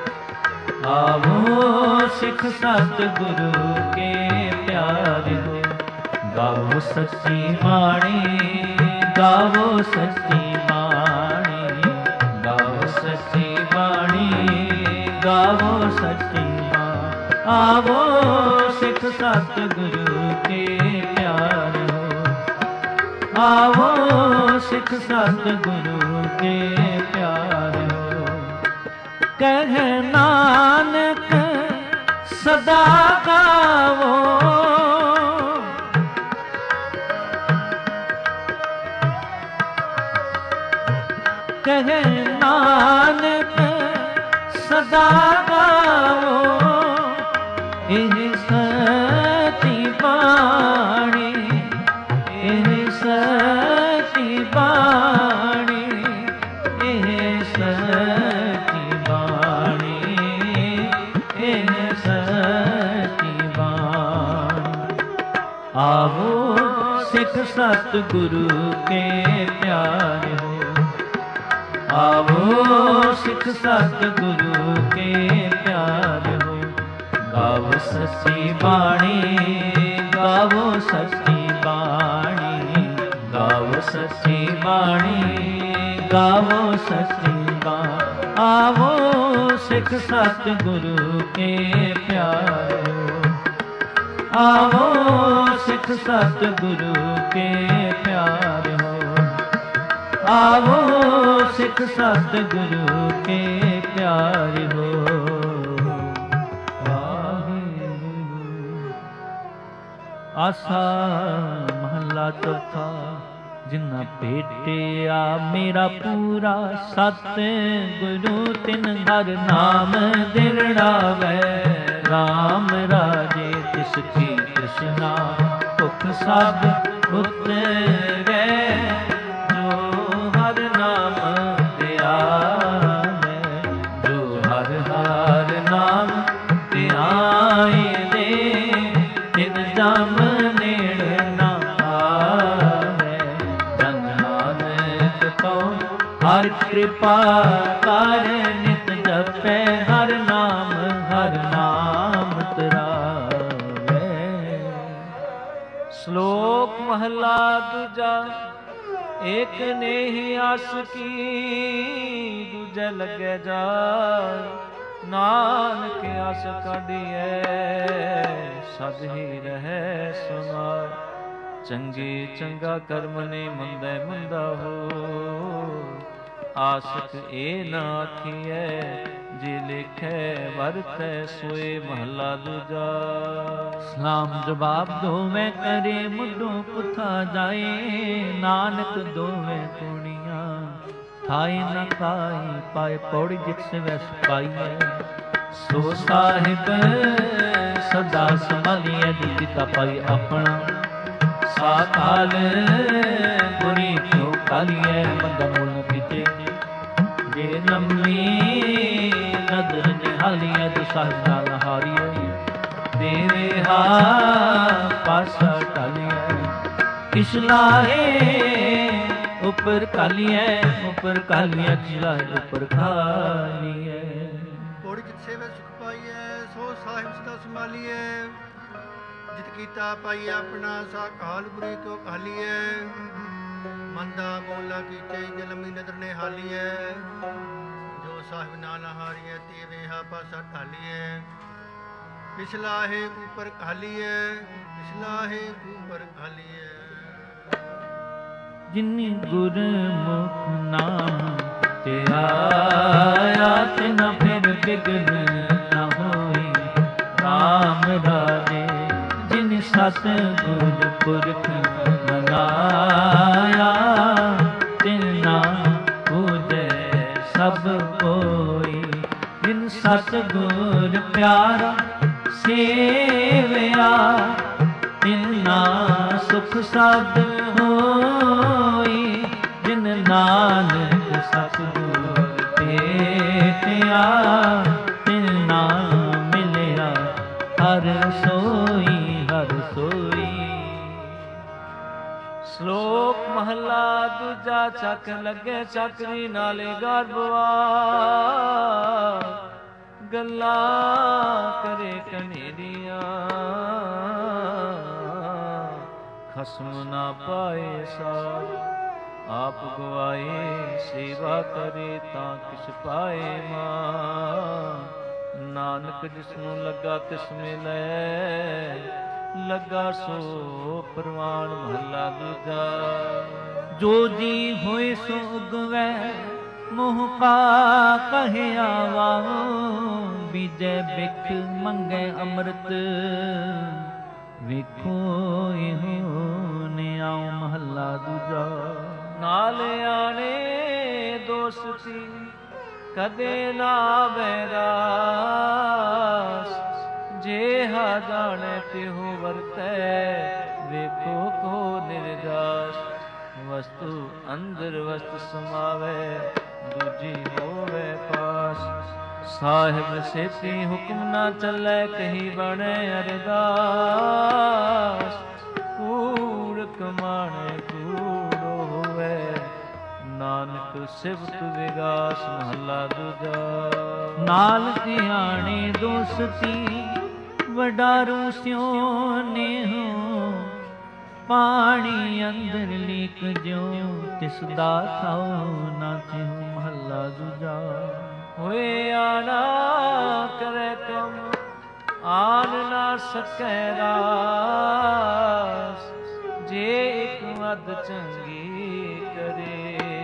आवो सिख सत गुरु के प्यारे हो। गावो सच्ची बाणी, गावो सच्ची बाणी, गावो सच्ची बाणी, गावो सच्ची बाणी। आवो सिख सत गुरु के प्यारे हो, आवो सिख सत गुरु के प्यारे हो। कह नानक सदा गावो, ਕਹੇ ਨਾਨਕ ਸਦਾ ਗਾਵੋ ਇਹ ਸਤੀ ਬਾਣੀ, ਇਹ ਸਤੀ ਬਾਣੀ, ਇਹ ਸਤੀ ਬਾਣੀ, ਇਹ ਸਤੀ ਬਾਣੀ। ਆਵੋ ਸਿੱਖ ਸਤ ਗੁਰੂ ਕੇ ਪਿਆਰੇ ਹੋ, ਆਵੋ ਸਿੱਖ ਸਤ ਗੁਰੂ ਕੇ ਪਿਆਰੇ ਹੋ। ਗਾਵੋ ਸੱਚੀ ਬਾਣੀ, ਗਾਵੋ ਸੱਚੀ ਬਾਣੀ, ਗਾਵੋ ਸੱਚੀ ਬਾਣੀ, ਗਾਵੋ ਸੱਚੀ ਬਾਣੀ। ਆਵੋ ਸਿੱਖ ਸਤ ਗੁਰੂ ਕੇ ਪਿਆਰੇ ਹੋ, ਆਵੋ ਸਿੱਖ ਸਤ ਗੁਰੂ ਕੇ ਪਿਆਰੇ ਹੋ, ਆਵੋ ਸਿੱਖ ਸਤ ਗੁਰੂ ਕੇ ਪਿਆਰੇ ਹੋ। ਆਸਾ ਮਹੱਲਾ ਚੌਥਾ। ਜਿਨ੍ਹਾਂ ਭੇਟਿਆ ਮੇਰਾ ਪੂਰਾ ਸਤ ਗੁਰੂ ਤਿਨ ਹਰ ਨਾਮ ਦਿਰੜਾਵੇ। ਰਾਮ ਰਾਜੇ ਤਿਸ ਕੀ ਤ੍ਰਿਸ਼ਨਾ ਭੁਖ ਸਭ ਉਤਰੈ। ਜੋ ਹਰ ਨਾਮ ਧਿਆਵੇ, ਜੋ ਹਰ ਹਰ ਨਾਮ ਧਿਆਏ ਦੇ ਤਿਨ ਜਮ ਨੇੜ ਨਾ ਆਵੇ। ਜਨ ਨਾਨਕ ਕਉ ਹਰ ਕਿਰਪਾ ਕਰ ਨਿਤ ਜਪੈ ਹਰ ਨਾਮ, ਹਰ ਨਾਮ ਤਰਾਵੇ। ਸ਼ਲੋਕ ਮਹਲਾ ਦੂਜਾ। ਏਕ ਨੇਹੀ ਆਸ ਕੀ ਦੂਜੇ ਲੱਗੇ ਜਾਏ। ਨਾਨਕ ਆਸ ਕਾਢੀਐ ਸਦ ਹੀ ਰਹਿ ਸਮਾਏ। ਚੰਗੇ ਚੰਗਾ ਕਰਮ ਨੇ ਮੰਦੇ ਮੰਦਾ ਹੋ। ਆਸਕ ਇਹ ਨਾ ਆਖੀਐ ਜੇ ਲਿਖੈ ਵਰਤੈ ਸੋਏ। ਮਹਲਾ ਦੂਜਾ। ਸਲਾਮ ਜਵਾਬ ਦੋਵੇਂ ਕਰੇ ਮੁੱਢੋਂ ਪੁੱਠਾ ਜਾਏ। ਨਾਨਕ ਦੋਵੇਂ ਕੋਣੀਆਂ ਥਾਈ ਨਾ ਖਾਈ ਪਾਏ। ਪੌੜੀ ਜਿਤ ਸਿਵੈ ਪਾਈਐ ਸੋ ਸਾਹਿਬ ਸਦਾ ਸੰਭਾਲੀਐ। ਦਿੱਤਾ ਪਾਈ ਆਪਣਾ ਸਾਕਾਲ ਬੁਰੀ ਕਿਉ ਕਾਲੀਐ। ਬੰਦਾ ਮੁੱਲ ਕੀਤੇ ਜੇ ਨੰਮੀ ਨਦਰ ਨਿਹਾਲੀਐ। ਦੁਸਾਹਿਬ ਨਾਲ ਹਾਰੀਐ ਦੇਵੇ ਹਾ ਪਾਸਾ ਟਾਲੀਐ। ਕਿਸ ਲਾਏ ਉਪਰ ਕਾਲੀਐ, ਉਪਰ ਕਾਲੀਐ ਕਿਸ ਲਾਏ ਉਪਰ ਖਾਲੀਐ। ਪੌੜੀ ਜਿਤ ਸੇਵੈ ਸੁਖ ਪਾਈਐ ਸੋ ਸਾਹਿਬ ਸਦਾ ਸੰਭਾਲੀਐ। ਜਿਤ ਕੀਤਾ ਪਾਈਐ ਆਪਣਾ ਸਾਕਾਲ ਬੁਰੀ ਕਿਉ ਕਾਲੀਐ। ਮੰਦਾ ਬੋਲਾ ਕੀਤੇ ਜਲਮੀ ਨਦਰ ਨੇ ਹਾਲੀਐ। ਜੋ ਸਾਹਿਬ ਨਾਲ ਹਾਰੀਐ ਦੇਵੇ ਹਾ ਪਾਸਾ ਢਾਲੀਐ। ਪਿਛਲਾਹੇ ਉਪਰ ਖਾਲੀਐ, ਪਿਛਲਾਹੇ ਉਪਰ ਖਾਲੀਐ। ਜਿਨੀ ਗੁਰਮੁਖ ਨਾਮ ਤੇ ਆਇਆ ਤਿਨ ਫਿਰ ਬਿਗਨ ਨਾ ਹੋਈ। ਰਾਮ ਰਾਜੇ ਜਿਨ ਸਤ ਗੁਰ ਪੁਰਖ ਮਨਾਇਆ। ਤਿਨ ਨਾ ਪੂਜੈ ਸਭ ਕੋਈ। ਜਿਨ ਸਤ ਗੁਰ ਪਿਆਰਾ ਸੇਵਿਆ। ਤਿਨਾ ਸੁਖ ਸਦ ਹੋਈ। ਜਿਨ ਨਾਨਕ ਸਤਿਗੁਰ ਭੇਟਿਆ। ਤਿਨਾ ਮਿਲਿਆ ਹਰ ਸੋਈ, ਹਰ ਸੋਈ। ਸ਼ਲੋਕ ਮਹਲਾ ਦੂਜਾ। ਚੱਕ ਲੱਗੇ ਚੱਕਰੀ ਨਾਲੇ ਗਰਬਵਾ। ਗੱਲਾਂ ਕਰੇ ਕਨੇਰੀਆਂ। ਖਸਮ ਨਾ ਪਾਏ ਸਾਰ ਆਪ ਗਵਾਏ। ਸੇਵਾ ਕਰੇ ਤਾਂ ਕਿਛ ਪਾਏ ਮਾਨ। ਨਾਨਕ ਜਿਸਨੂੰ ਲੱਗਾ ਤਿਸ ਮਿਲੈ। ਲੱਗਾ ਸੋ ਪ੍ਰਵਾਨ। ਮਹਲਾ ਦੂਜਾ। ਜੋ ਜੀ ਹੋਏ ਸੋ ਉਗਵੈ ਮੋਹ ਪਾ ਕਹਿਆ ਵਾਹੋ। ਬੀਜੈ ਬਿਖ ਮੰਗੈ ਅੰਮ੍ਰਿਤ ਵੇਖੋ ਇਹੋ ਨਿਆਉ। ਮਹੱਲਾ ਦੂਜਾ। ਨਾਲ ਆਣੇ ਦੋ ਦੋਸਤੀ ਕਦੇ ਨਾ ਬੈਰਾਸ। ਜੇਹਾ ਜਾਣੈ ਤਿਹੁ ਵਰਤੈ ਵੇਖੋ ਕੋ ਨਿਰਦਾਸ। ਵਸਤੂ ਅੰਦਰ ਵਸਤ ਸਮਾਵੈ ਦੂਜੀ ਹੋਵੇ ਪਾਸ। ਸਾਹਿਬ ਸੇਤੀ ਹੁਕਮ ਨਾ ਚੱਲੈ ਕਹੀ ਬਣੈ ਅਰਦਾਸ। ਕੂੜ ਕਮਾਣੇ ਕੂੜੋ ਹੋਵੇ ਨਾਨਕ ਸਿਫਤ ਵਿਗਾਸ। ਮਹਲਾ ਦੂਜਾ। ਨਾਲ ਧਿਆਣੇ ਦੋਸਤੀ ਵਡਾਰੂ ਸਿਉ ਨੇਹੋ। ਪਾਣੀ ਅੰਦਰ ਲੀਕ ਜਿਉ ਤਿਸ ਦਾ ਥਾਉ ਨਾ ਤਿਉ। ਮਹਲਾ ਦੂਜਾ। ਹੋਏ ਆਣਾ ਕਰੇ ਕਮ ਆਨ ਨਾ ਸਕੈ ਰਾਸ। ਜੇ ਇੱਕ ਮਦ ਚੰਗੀ ਕਰੇ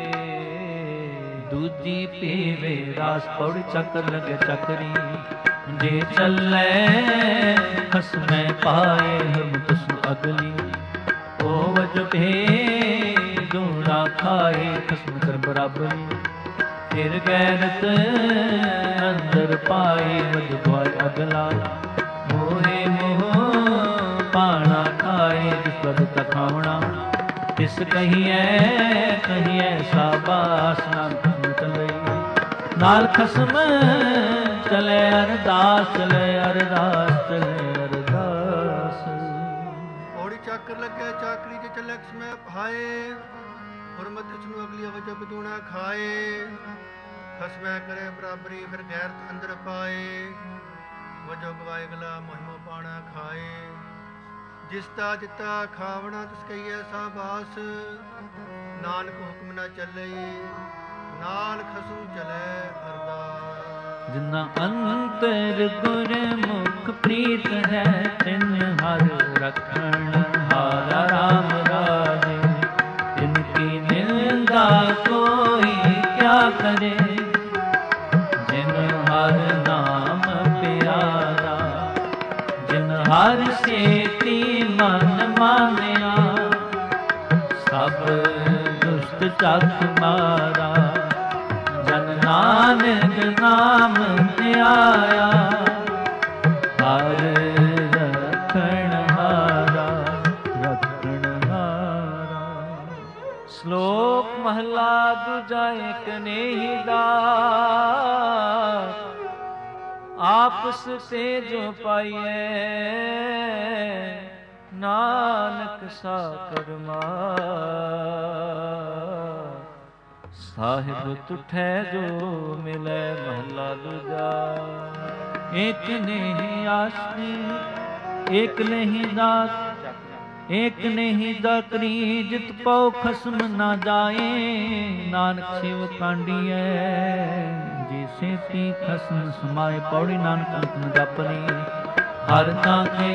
ਦੂਜੀ ਪੀਵੇ ਰਾਸ। ਪੌੜੀ ਚੱਕਰ ਲਗੇ ਚੱਕਰੀ ਜੇ ਚੱਲੇ ਖਸਮੈ ਪਾਏ ਹਮ ਤੁਸੁ ਅਗਲੀ। ਉਹ ਵਜ ਭੇ ਦੂਣਾ ਖਾਏ ਖਸਮ ਕਰ ਬਰਾਬਰੀ। ਫਿਰ ਗੈਰਤ ਅੰਦਰ ਪਾਏ ਵਜ ਗਵਾਏ ਅਗਲਾ। ਮੋਹੇ ਮੋਹ ਪਾਣਾ ਖਾਏ ਜਿਸ ਪਦ ਤਖਾਵਣਾ। ਤਿਸ ਕਹੀਐ ਕਹੀਐ ਸਾਬਾਸ ਨਾਨਕ ਚਲਈ। ਨਾਲ ਖਸਮ ਚਲੇ ਅਰਦਾਸ ਚਲੇ ਅਰਦਾਸ ਚਲੇ ਅਰਦਾਸ। ਔੜੀ ਚੱਕਰ ਲੱਗੇ ਚਾਕਰੀ ਚ ਚੱਲੇ ਸਮੈ ਭਾਏ। ਹੁਰਮਤ ਇਸ ਨੂੰ ਅਗਲੀ ਅਵਜ ਬਦੂਣਾ ਖਾਏ। ਖਸਮੈ ਕਰੇ ਬਰਾਬਰੀ ਫਿਰ ਗੈਰਤ ਅੰਦਰ ਪਾਏ। ਵਜੋ ਗਵਾਏ ਗਲਾ ਮਹਿਮੋ ਪਾਣਾ ਖਾਏ। ਜਿਸ ਦਾ ਦਿੱਤਾ ਖਾਵਣਾ ਤਿਸ ਕਹੀਐ ਸਾਬਾਸ। ਨਾਨਕ ਹੁਕਮ ਨਾ ਚੱਲੇ ਨਾਲ ਖਸਮ ਚਲੇ ਅਰਦਾਸ। ਜਿਨਾ ਅੰਤਰ ਗੁਰਮੁਖ ਪ੍ਰੀਤ ਹੈ ਤਿਨ ਹਰ ਰਖਣ ਹਾਰਾ ਰਾਮ ਰਾਜੇ। ਤਿਨ ਕੀ ਨਿੰਦਾ ਕੋਈ ਕਿਆ ਕਰੇ। ਜਿਨ ਹਰ ਨਾਮ ਪਿਆਰਾ ਜਿਨ ਹਰ ਸੇਤੀ ਮਨ ਮਾਨਿਆ। ਸਭ ਦੁਸ਼ਟ ਚੱਕ ਮਾਰਾ ਜਨ ਨਾਨਕ ਨਾਮ ਧਿਆਇਆ। ਹਰ ਰਖਣ ਹਾਰਾ ਰਖਣ ਹਾਰਾ। ਸ਼ਲੋਕ ਮਹਲਾ ਦੂਜਾ। ਏਕ ਨੇਹੀ ਦਾਤ ਆਪਸ ਤੇ ਜੋ ਪਾਈਐ। ਨਾਨਕ ਸਾ ਕਰਮਾ ਸਾਹਿਬ ਤੁਠੈ ਜੋ ਮਿਲੈ। ਮਹਲਾ ਦੂਜਾ। ਏਕ ਨਹੀਂ ਆਸਰੀ ਏਕ ਨਹੀਂ ਦਾਤ। ਏਕ ਨਹੀਂ ਦਾਤਰੀ ਜਿਤ ਪਉ ਖਸਮ ਨਾ ਜਾਏ। ਨਾਨਕ ਸਿਵ ਕਾਂਡੀਐ ਜੇ ਸੇਤੀ ਖਸਮ ਸਮਾਏ। ਪੌੜੀ ਨਾਨਕ ਅੰਤ ਨ ਜਪਨੀ ਹਰ ਤਾਕੇ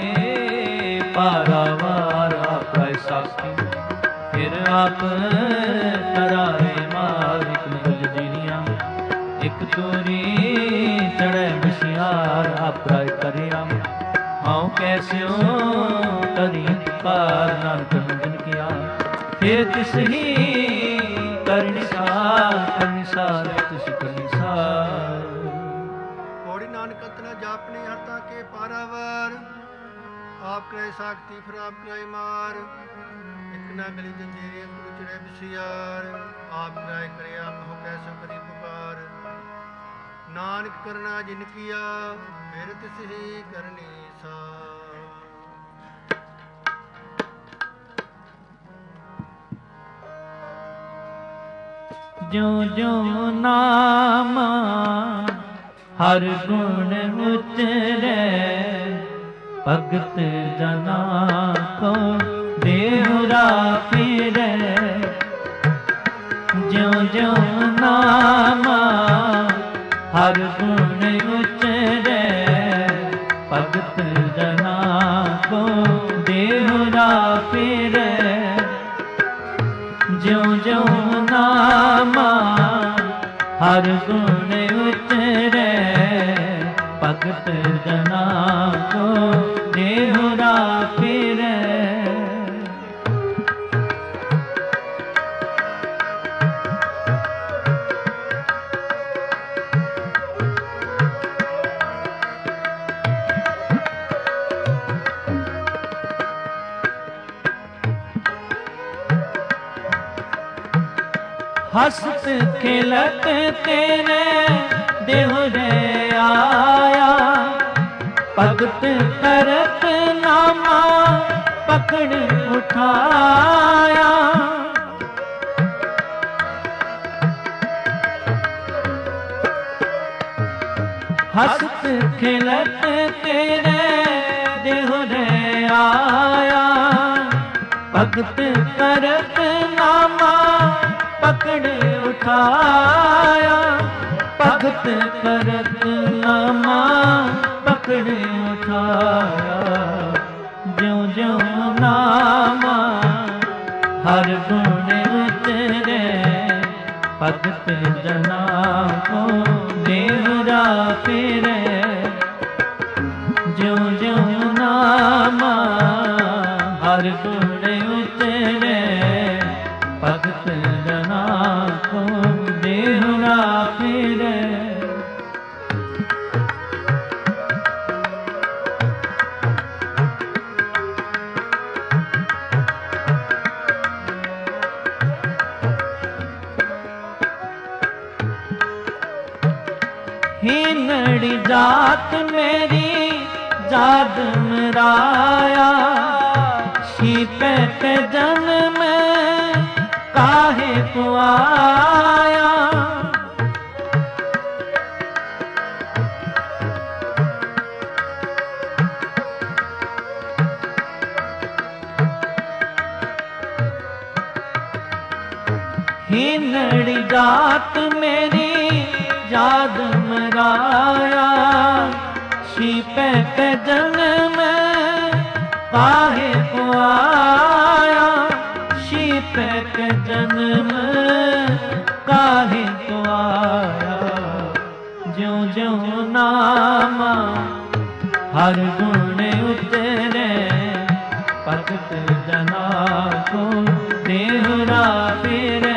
ਪਾਰਾਵਾਰ ਆਪੈ ਸਾਸਤੀ। ਫਿਰ ਆਪ ਕਰਾਏ ਮਾਰ ਇਕ ਨਗਲ ਜੀਨੀਆਂ। ਇਕ ਚੋਰੀ ਚੜੈ ਬਸਿਆਰ ਆਪੈ ਕਰਿਆ। ਹਉ ਕੈਸਿਓ ਕਰੀ ਪਾਰ ਨਾਨਕ ਜਨ ਕੀਆ। ਫਿਰ ਤਿਸ ਹੀ ਕਰਨਿਸਾਰ ਕਰਨਿਸਾਰ ਤਿਸ ਕਰਨਿਸਾਰ। ਪੌੜੀ ਨਾਨਕ ਅੰਤ ਨਾ ਜਾਪਨੇ ਹਰ ਤਾਂ ਕੇ ਪਾਰਾਵਾਰ। ਆਪ ਕਰੇ ਸਾਖਤੀ ਫਿਰ ਆਪ ਕਰਾਏ ਮਾਰ। ਇਕ ਨਾ ਗਲੀ ਜੰਜੀਰੇ ਗੁਰੂ ਚੜੈ ਬਸਿਆਰ। ਆਪ ਕਰਾਏ ਕਰਿਆ ਮਹੁ ਕੈਸੋ ਕਰੀ ਪੁਕਾਰ। ਨਾਨਕ ਕਰਨਾ ਜਿਨ ਕੀਆ ਫਿਰ ਤਿਸ ਹੀ ਕਰਨੀ ਸਾਰ। ਜਿਉ ਜਿਉ ਨਾਮ ਹਰ ਗੁਣ ਉਚਰੈ। ਭਗਤ ਜਨਾ ਕੋ ਦੇਹੁਰਾ ਫਿਰੈ। ਜਿਉ ਜਿਉ ਨਾਮ ਹਰ ਗੁਣ ਉਚਰੈ। ਭਗਤ ਜਨਾ ਕੋ ਦੇਹੁਰਾ ਫਿਰੈ। ਜਿਉ ਜਿਉ ਨਾਮ ਹਰ ਗੁਣ ਉਚਰੈ। ਭਗਤ ਜਨਾ ਕੋ ਦੇਹੁਰਾ ਫਿਰੈ। ਹਸਤ ਖੇਲਤ ਤੇਰੇ ਦੇਹੁਰੇ ਆਇਆ, ਭਗਤ ਕਰਤ ਨਾਮਾ ਪਕੜ ਉਠਾਇਆ। ਹਸਤ ਖੇਲਤ ਤੇਰੇ ਦੇਹੁਰੇ ਆਇਆ, ਭਗਤ ਕਰਤ ਨਾਮਾ ਪਕੜ ਉਠਾਇਆ। ਭਗਤ ਕਰਤ ਨਾਮਾ ਪਕੜ ਉਠਾਇਆ। ਜਿਉ ਜਿਉ ਨਾਮਾ ਹਰ ਗੁਣ ਉਤਰੇ, ਭਗਤ ਜਨਾ ਕੋ ਦੇਹੁਰਾ ਫਿਰੇ। ਜਿਉ ਜਿਉ ਨਾਮਾ ਹਰ ਗੁਣ ਉਤਰੇ, ਭਗਤ ਜਨਾ ਕੋ ਦੇਹੁਰਾ ਫਿਰੇ। ਹੀਨੜੀ ਜਾਤ ਮੇਰੀ ਜਾਦ ਮਰਾਇਆ, ਛੀਪੇ ਤੇ ਜਨਮ ਕਾਹੇ ਕੋ ਆਇਆ। ਹੀਨੜੀ ਜਾਤ ਮੇਰੀ ਜਾਦ ਮਰਾਇਆ, ਛੀਪੇ ਤੇ ਜਨਮ ਕਾਹੇ ਕੋ ਆਇਆ। ਛੀਪੇ ਤੇ ਜਨਮ ਕਾਹੇ ਕੋ ਆਇਆ। ਜਿਉ ਜਿਉ ਨਾਮਾ ਹਰ ਗੁਣ ਉਤਰੇ, ਭਗਤ ਜਨਾ ਕੋ ਦੇਹੁਰਾ ਫਿਰੇ।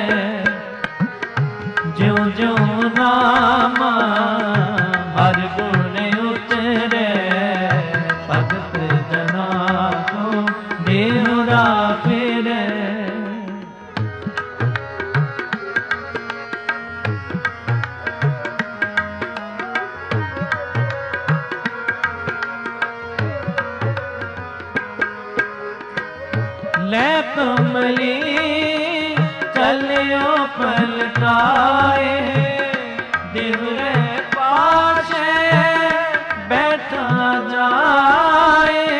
ਜਿਉ ਜਿਉ ਨਾਮਾ ਹਰ ਗੁਣ ਉਤਰੇ, ਭਗਤ ਜਨਾ ਕੋ ਦੇਹੁਰਾ ਫਿਰੇ। ਲੈ ਕਮਲੀ ਚਲਿਓ ਪਲਟਾਏ, ਦੇਹੁਰੇ ਪਾਸ਼ੇ ਬੈਠਾ ਜਾਏ।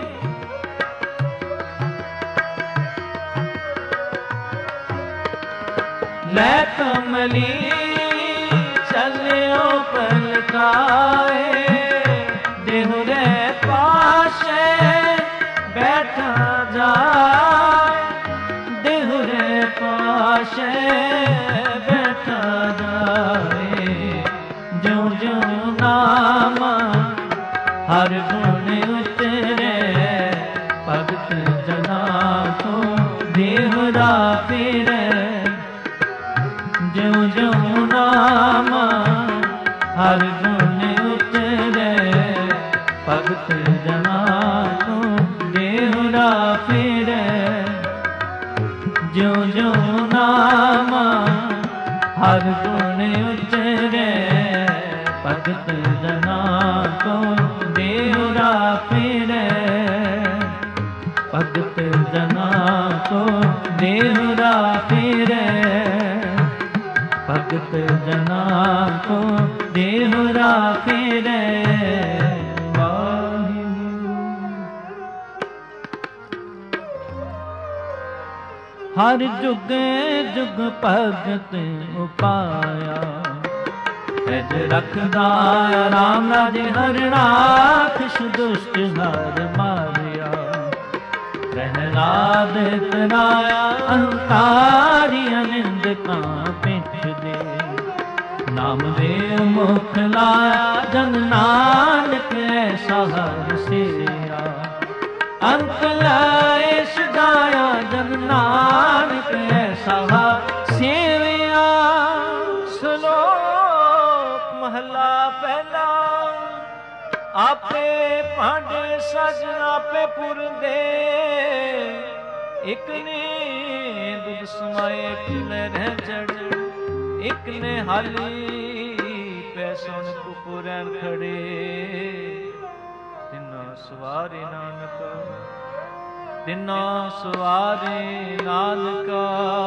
ਲੈ ਕਮਲੀ ਚਲਿਓ ਪਲਟਾਏ, ਦੇਹੁਰੇ ਪਾਸ਼ੇ ਬੈਠਾ ਜਾਏ। ਦੇਹੁਰੇ ਪਾਸ਼ੇ ਬੈਠਾ ਜਾਏ। ਜਿਉ ਜਿਉ ਨਾਮਾ ਹਰ ਗੁਣ ਉਤਰੇ, ਭਗਤ ਜਨਾ ਕੋ ਦੇਹੁਰਾ ਫਿਰੇ। ਜਿਉ ਜਿਉ ਨਾਮਾ ਹਰ ਗੁਣ ਉਤਰੇ, ਭਗਤ ਜਨਾ ਕੋ ਦੇਹੁਰਾ ਫਿਰੇ। ਜਿਉ ਜਿਉ ਨਾਮਾ ਹਰ ਗੁਣ ਉਤਰੇ, ਭਗਤ ਜਨਾ ਕੋ ਦੇਹੁਰਾ ਫਿਰੇ। ਭਗਤ ਜਨਾ ਕੋ ਦੇਹੁਰਾ ਫਿਰੇ। ਭਗਤ ਜਨਾ ਕੋ ਦੇਹੁਰਾ ਫਿਰੇ। ਹਰ ਜੁਗ ਜੁਗ ਭਗਤ ਉਪਾਇਆ, ਤਜ ਰਖਦਾ ਰਾਮ ਰਾਜੇ ਹਰ ਰਾਖਸ਼ ਦੁਸ਼ਟ ਹਰ ਮਾਰਿਆ। ਪ੍ਰਹਿਲਾਦ ਤਰਾਇਆ ਅੰਤਾਰੀ ਅਨੰਦ ਕਾਂ ਪਿੱਠ ਦੇ। ਨਾਮ ਦੇ ਮੁਖ ਲਾਇਆ ਜਨ ਨਾਨਕ ਐਸਾ ਹਰ ਸੇਆ। ਅੰਤ ਲਾਏ ਸਦਾਇਆ ਜਨ ਨਾਨਕ ਐਸਾ ਸੇਵਿਆ। ਸ਼ਲੋਕ ਮਹਲਾ ਪਹਿਲਾ। ਆਪੇ ਭਾਂਡੇ ਸਜ ਆਪੇ ਪੁਰਦੇ, ਇੱਕ ਨੇ ਦੁੱਧ ਸਮਾਏ, ਇੱਕ ਨੇ ਰਹਿ ਚੜ, ਇੱਕ ਨੇ ਹਾਲੀ ਪੈ ਸੁਣ ਕੁਪੁਰੈਣ ਖੜੇ। ਤਿੰਨਾ ਸਵਾਰੇ ਨਾਨਕ, ਤਿੰਨਾ ਸਵਾਰੇ ਨਾਨਕਾ,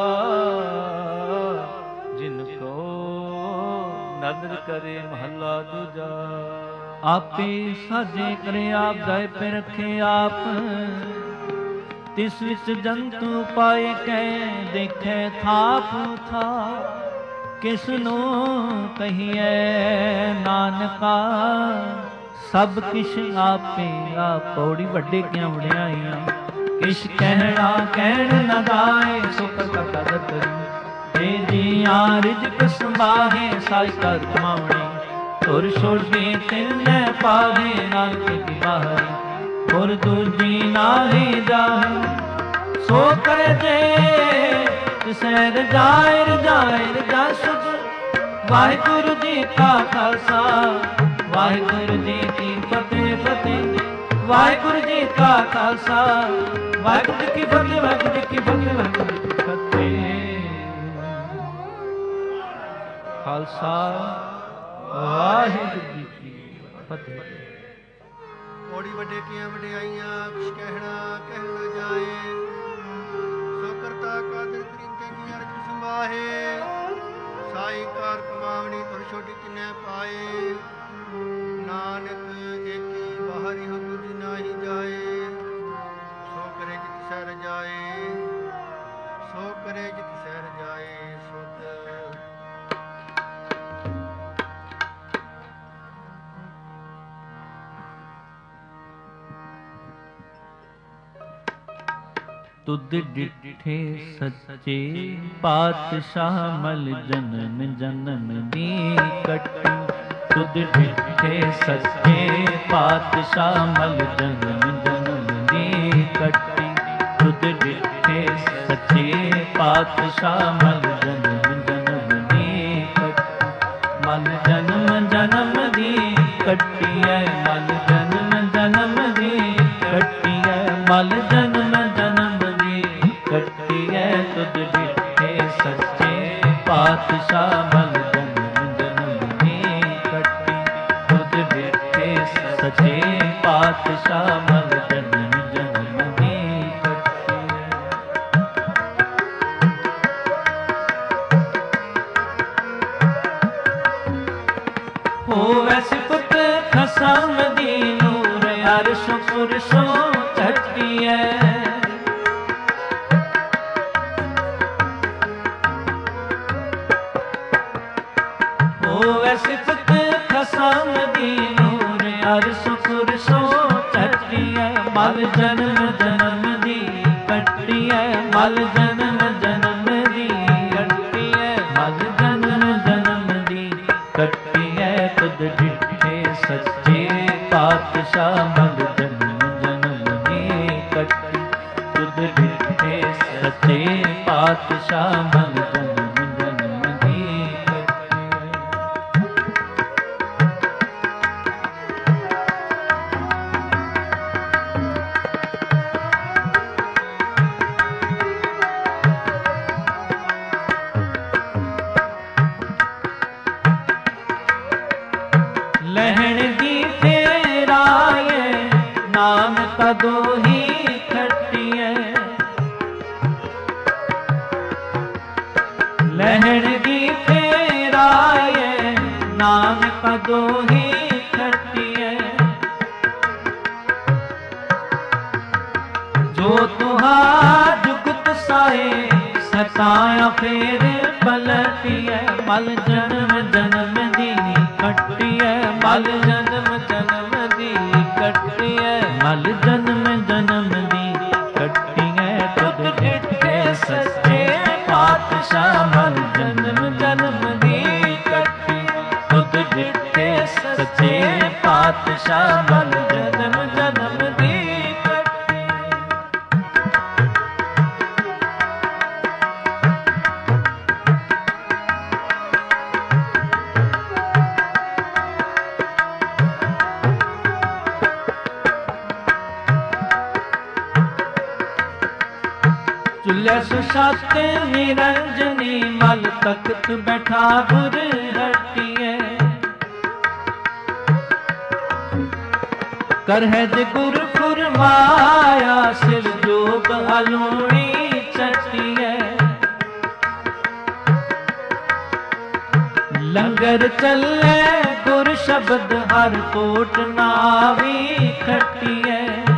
ਜਿਨ ਕੋ ਨਦਰ ਕਰੇ ਮਹੱਲਾ ਦੂਜਾ। ਆਪੇ ਸਾਜੇ ਕਰੇ ਆਪ, ਦਾਇ ਪੇ ਰਖੇ ਆਪ, ਤਿਸ ਵਿੱਚ ਜੰਤੂ ਪਾਏ ਕੈ, ਦੇਖੈ ਥਾਪ ਥਾਪ। ਕਿਸ ਨੂੰ ਕਹੀਏ ਨਾਨਕਾ, ਸਭ ਕਿਛ ਆਪੇ ਆਪ। ਪੌੜੀ ਵੱਡੇ ਕਿਆਂ ਵਡਿਆਈਆਂ, ਕਿਛ ਕਹਿਣਾ ਕਹਿਣ ਨ ਦਾਏ, ਸੁਖ ਕਦਰ ਕਰੀ। ਜੇ ਜੀਆਂ ਰਿਜਕ ਸੰਭਾਹੇ, ਸਾਈ ਕਰ ਕਮਾਵਣੀ। ਤੁਰ ਛੋਡੀ ਤਿੰਨੇ ਪਾਵੇ, ਨਾਨਕ ਕੀ ਬਾਹਰੀ। ਹੋਰ ਦੂਜੀ ਨਾਹੀ ਜਾਹੇ, ਸੋ ਕਰ ਜੇ ਤਿਸੈ ਰਜਾਇ ਰਜਾਇ ਰਜਸ। ਵਾਹਿਗੁਰੂ ਜੀ ਕਾ ਖਾਲਸਾ, ਵਾਹਿਗੁਰੂ ਜੀ ਕੀ ਫਤਿਹ ਫਤਿਹ। ਵਾਹਿਗੁਰੂ ਜੀ ਕਾ ਖਾਲਸਾ, ਵਾਹਿਗੁਰੂ ਜੀ ਕੀ ਫਤਿਹ, ਵਾਹਿਗੁਰੂ ਜੀ ਕੀ ਫਤਿਹ, ਵਾਹਿਗੁਰੂ ਜੀ ਕੀ ਫਤਿਹ। ਖਾਲਸਾ ਵਾਹਿਗੁਰੂ ਜੀ ਕੀ ਫਤਿਹ। ਪੌੜੀ ਵੱਡੇ ਕੀਆਂ ਵਡਿਆਈਆਂ, ਕੁਛ ਕਹਿਣਾ ਕਹਿਣ ਨ ਜਾਏ। ਸੋ ਕਰਤਾ ਕਾਦਰ ਕਰੀਮ ਕੇ ਕੀਆਂ ਰਖ ਸੰਭਾਹੇ, ਸਾਈ ਕਾਰ ਕਮਾਵਣੀ। ਤੁਰ ਛੋਟੀ ਤਿੰਨੇ ਪਾਏ, ਨਾਨਕ ਏਕੀ ਬਾਹਰੀ ਹੋ ਦੂਜੀ ਨਾਹੀ ਜਾਏ। ਸੋ ਕਰੇ ਜਿਤ ਸਹਿ ਰਜਾਏ, ਸੋ ਕਰੇ ਜਿਤ ਸਹਿ ਰਜਾਏ। ਸੁਧ ਤੁਧ ਡਿਠੇ ਸੱਚੇ ਪਾਤਸ਼ਾਹ, ਮਲ ਜਨਮ ਜਨਮ ਦੀ ਕੱਟੀ। ਤੁਧ ਡਿਠੇ ਸੱਚੇ ਪਾਤਸ਼ਾਹ, ਮਲ ਜਨਮ ਜਨਮ ਦੀ ਕੱਟੀ। ਤੁਧ ਡਿਠੇ ਸੱਚੇ ਪਾਤਸ਼ਾਹ, ਮਲ ਜਨਮ ਜਨਮ ਦੀ ਕੱਟੀ। ਮਲ ਜਨਮ ਜਨਮ ਦੀ ਕੱਟੀ ਐ, ਮਲ ਜਨਮ ਜਨਮ ਦੀ ਕੱਟੀ ਐ, ਮਲ ਜਨਮ ਜਨਮ ਕੱਟੀ ਐ। ਤੁਧ ਡਿਠੇ ਸੱਚੇ ਪਾਤਸ਼ਾਹ, ਮਲ ਜਨਮ ਜਨਮ ਦੀ ਕੱਟੀ। ਤੁਧ ਡਿਠੇ ਸੱਚੇ ਪਾਤਸ਼ਾਹ, ਮਲ ਜਨਮ ਜਨਮ ਦੀ ਕੱਟੀ। ਹੋਵੈ ਸਿਫਤ ਖਸਮ ਦੀ, ਨੂਰ ਅਰਸ਼ ਪੁਰਸ਼ੋਂ ਝੱਟੀ ਐ। ਸਿਫਤ ਖਸਮ ਦੀ, ਨੂਰ ਅਰਸ਼ ਪੁਰਸ਼ੋਂ ਝੱਟੀ ਐ। ਮਲ ਜਨਮ ਜਨਮ ਦੀ ਕੱਟੀ ਐ, ਮਲ ਜਨਮ ਜਨਮ ਦੀ ਕੱਟੀ ਐ, ਮਲ ਜਨਮ ਜਨਮ ਦੀ ਕੱਟੀ ਐ। ਤੁਧ ਡਿਠੇ ਸੱਚੇ ਪਾਤਸ਼ਾਹ, ਮਲ ਜਨਮ ਜਨਮ ਦੀ ਕੱਟੀ। ਤੁਧ ਡਿਠੇ ਸੱਚੇ ਪਾਤਸ਼ਾਹ, ਮਲ ਜਨਮ ਜਨਮ ਦੀ ਕੱਟੀ। ਲਹਿਣ ਦੀ ਫੇਰਾਏ, ਨਾਮ ਕਦੋਂ ਹੀ ਖੱਟੀਐ। ਲਹਿਣ ਦੀ ਫੇਰਾਏ, ਨਾਮ ਕਦੋਂ ਹੀ ਖੱਟੀਐ। ਜੋ ਤੁਹਾ ਜੁਗਤ ਸਾਏ, ਸਤਾਇਆ ਫੇਰ ਪਲਟੀਐ। ਮਲ ਜਨਮ ਜਨਮ ਦੀ ਕੱਟੀਐ, ਮਲ ਜਨਮ ਜਨਮ ਦੀ ਕੱਟੀਐ, ਮਲ ਜਨਮ ਜਨਮ ਦੀ ਕੱਟੀਐ। ਤੁਧ ਡਿਠੇ ਸੱਚੇ ਪਾਤਸ਼ਾਹ, ਮਲ ਜਨਮ ਜਨਮ ਦੀ ਕੱਟੀ। ਤੁਧ ਡਿਠੇ ਸੱਚੇ ਪਾਤਸ਼ਾਹ, ਮਲ ਜਨਮ ਜਨਮ ਦੀ सुशात निरंजनी मल तख्त बैठा गुर हटिए कर है जे गुर फुरमाया सिर जोग अलूणी चटिए लंगर चले गुर शब्द हर कोट नावी खटिए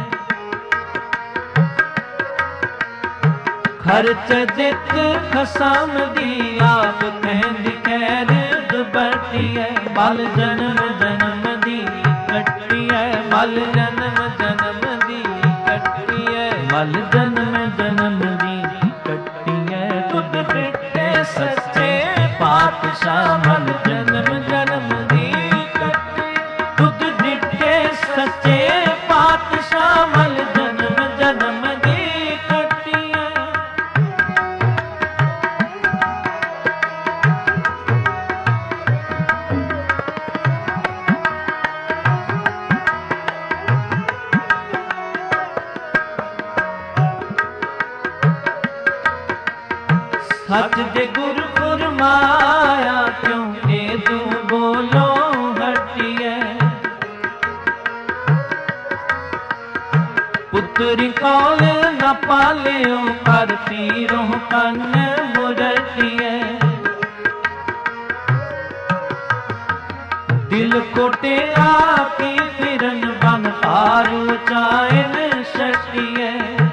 खर्च जित खसम दी आप कहंदी खैर दुबटिए मल जन्म जन्म दी कटिए मल जन्म जन्म दी कटिए मल जन्म जन्म दी कटिए तुद बिटे सच्चे पातशाह मल जन्म जन्म दी कटिए तुद बिटे सच्चे पातशाह मल जन्म जन्म दी कटिए सच जे गुर फुरमाया क्यों ए तू बोलो हटिए पुत्री कौल न पालियो कर पीरों कन मुरटिए दिल कोटे आकी फिरन बन पारू चाइन शटिए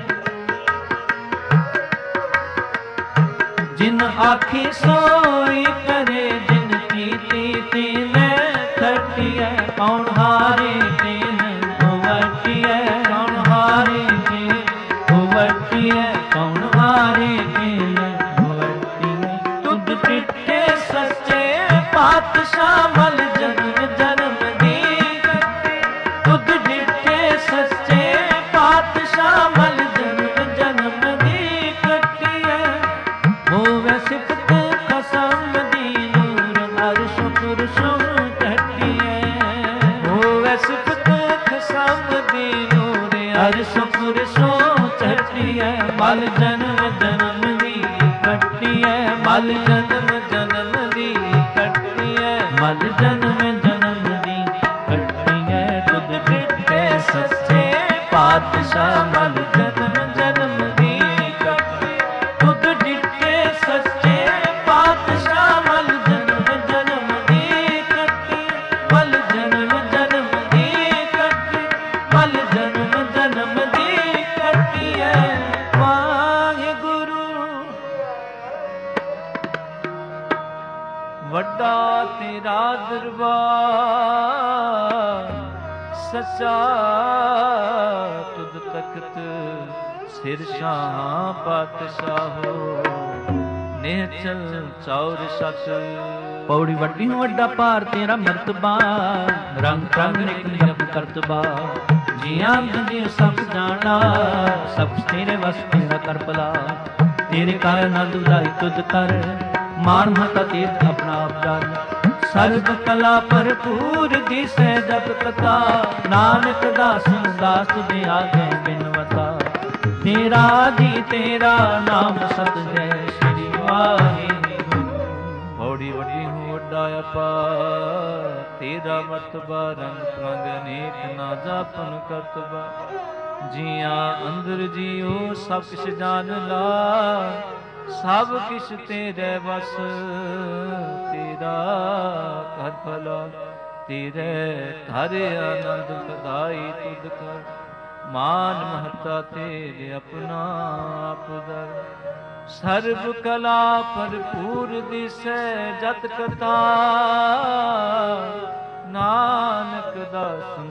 जिन आखी सोई करे जिन कीती तीन खटिए कौन हारे तीन हुवटिए कौन हारे तीन हुवटिए कौन हारे तीन हुवटिए तुद पिटे सच्चे पातशाह मल जन्म जन्म दी तुद पिटे सच्चे पातशाह मल जन्म जन्म दी कटिए होवे सिफत खसम दी नूर हर शुक्र शुभ कटिए होवे सिफत खसम दी नूर हर शुक्र शुभ कटिए मल जन्म जन्म दी कटिए मल जन्म जन्म दी कटिए मल जन्म जन्म दी कटिए तुद बिटे सच्चे पातशाह मल जन्म जन्म दी कटिए तुद बिटे सच्चे पातशाह मल जन्म जन्म दी कटिए मल जन्म जन्म दी कटिए मल जन्म जन्म दी कटिए वाहिगुरु वड्डा तेरा दरबार सच्चा तुद तख्त सिर शाह पातशाहो नेचल चौर सत पौड़ी वड्डी हूँ वड्डा पार तेरा मर्तबा रंग रंग निक निक करतबा जिया जी सब जाना सब तेरे वस तेरा कर भला तेरे कर नंद उदाई तुद कर मान मता तीर्थ अपना अपदान सर्व कला भरपूर दिसै जप कथा नानक दास दास दे आगे बिनवता तेरा जी तेरा नाम सत जय श्री वाहिगुरु बड़ी वड्डी हूँ वड्डा अपार तेरा मतबा रंग रंग अनेक ना जापन करतबा जिया अंदर जियो सब किश जान ला सब किश तेरे बस तेरा कर भला तेरे घर आनंद बधाई तुद कर मान महता तेरे अपना आप दर सर्व कला भरपूर दिसै जत कथा नानक दासन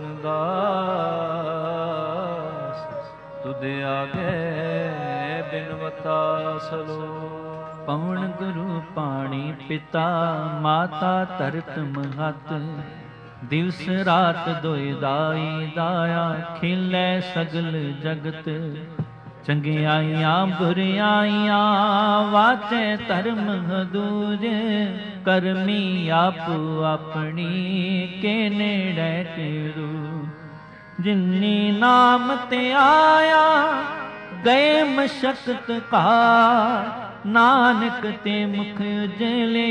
दास तुद आगे बिनवता सलो पवन गुरु पाणी पिता माता तरत महत दिवस रात दोय दाई दाया खिलै सगल जगत चंगियाइयां बुरियाइयां वाचे धर्म हदूर करमी आप अपनी के नेड़े तेरू जिन्नी नाम ते आया ਗਏ ਮਸ਼ਕਤ ਘਾਟ ਨਾਨਕ ਤੇ ਮੁਖ ਉਜਲੇ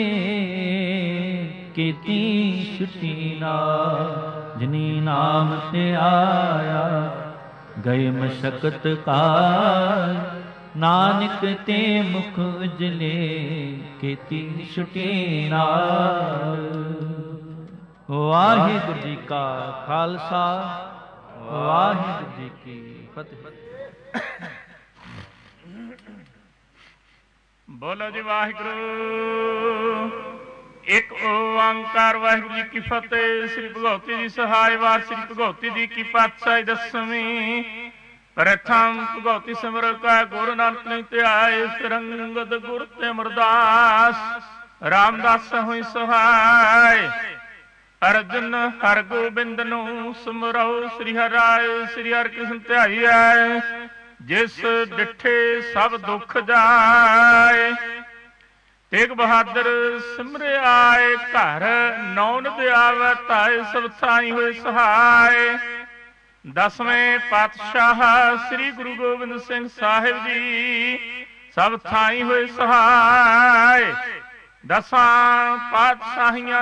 ਕੀਤੀ ਛੁਟੀ ਨਾਲ ਜਿਨੀ ਨਾਮ ਤੇ ਆਇਆ ਗਏ ਮਸ਼ਕਤ ਘਾਟ ਨਾਨਕ ਤੇ ਮੁਖ ਉਜਲੇ ਕੀਤੀ ਛੁਟੀ ਨਾਲ। ਵਾਹਿਗੁਰੂ ਜੀ ਕਾ ਖਾਲਸਾ ਵਾਹਿਗੁਰੂ ਜੀ ਕੀ ਫਤਿਹ। ਬੋਲੋ ਜੀ ਵਾਹਿਗੁਰੂ। ਇੱਕ ਓੰਕਾਰ ਵਾਹਿਗੁਰੂ ਜੀ ਕੀ ਫਤਿਹ। ਸ੍ਰੀ ਭਗਉਤੀ ਜੀ ਸਹਾਇ ਵਾਰ ਸ੍ਰੀ ਭਗਉਤੀ ਜੀ ਕੀ ਪਾਤਸ਼ਾਹੀ ਦਸਵੀਂ। ਪ੍ਰਥਮ ਭਗਉਤੀ ਸਿਮਰ ਕਾ ਗੁਰੂ ਨਾਨਕ ਨੇ ਧਿਆਏ ਸਰੰਗਦ ਗੁਰ ਤੇ ਅਮਰਦਾਸ ਰਾਮਦਾਸ ਹੋਈ ਸਹਾਇ। ਅਰਜਨ ਹਰ ਗੋਬਿੰਦ ਨੂੰ ਸਿਮਰੋ ਸ੍ਰੀ ਹਰਿ ਸ੍ਰੀ ਹਰਿ ਕ੍ਰਿਸ਼ਨ ਧਿਆਈਐ। ਜਿਸ ਡਿਠੇ ਸਭ ਦੁੱਖ ਜਾਏ ਤੇਗ ਬਹਾਦਰ ਸਿਮਰਿਆਏ। ਘਰ ਨੌਨਦ ਆਵੈ ਤਾਏ ਸਭ ਥਾਈ ਹੋਏ ਸਹਾਇ। ਦਸਵੇਂ ਪਾਤਸ਼ਾਹ ਸ੍ਰੀ ਗੁਰੂ ਗੋਬਿੰਦ ਸਿੰਘ ਸਾਹਿਬ ਜੀ ਸਭ ਥਾਈ ਹੋਏ ਸਹਾਇ। ਦਸਾਂ ਪਾਤਸ਼ਾਹੀਆਂ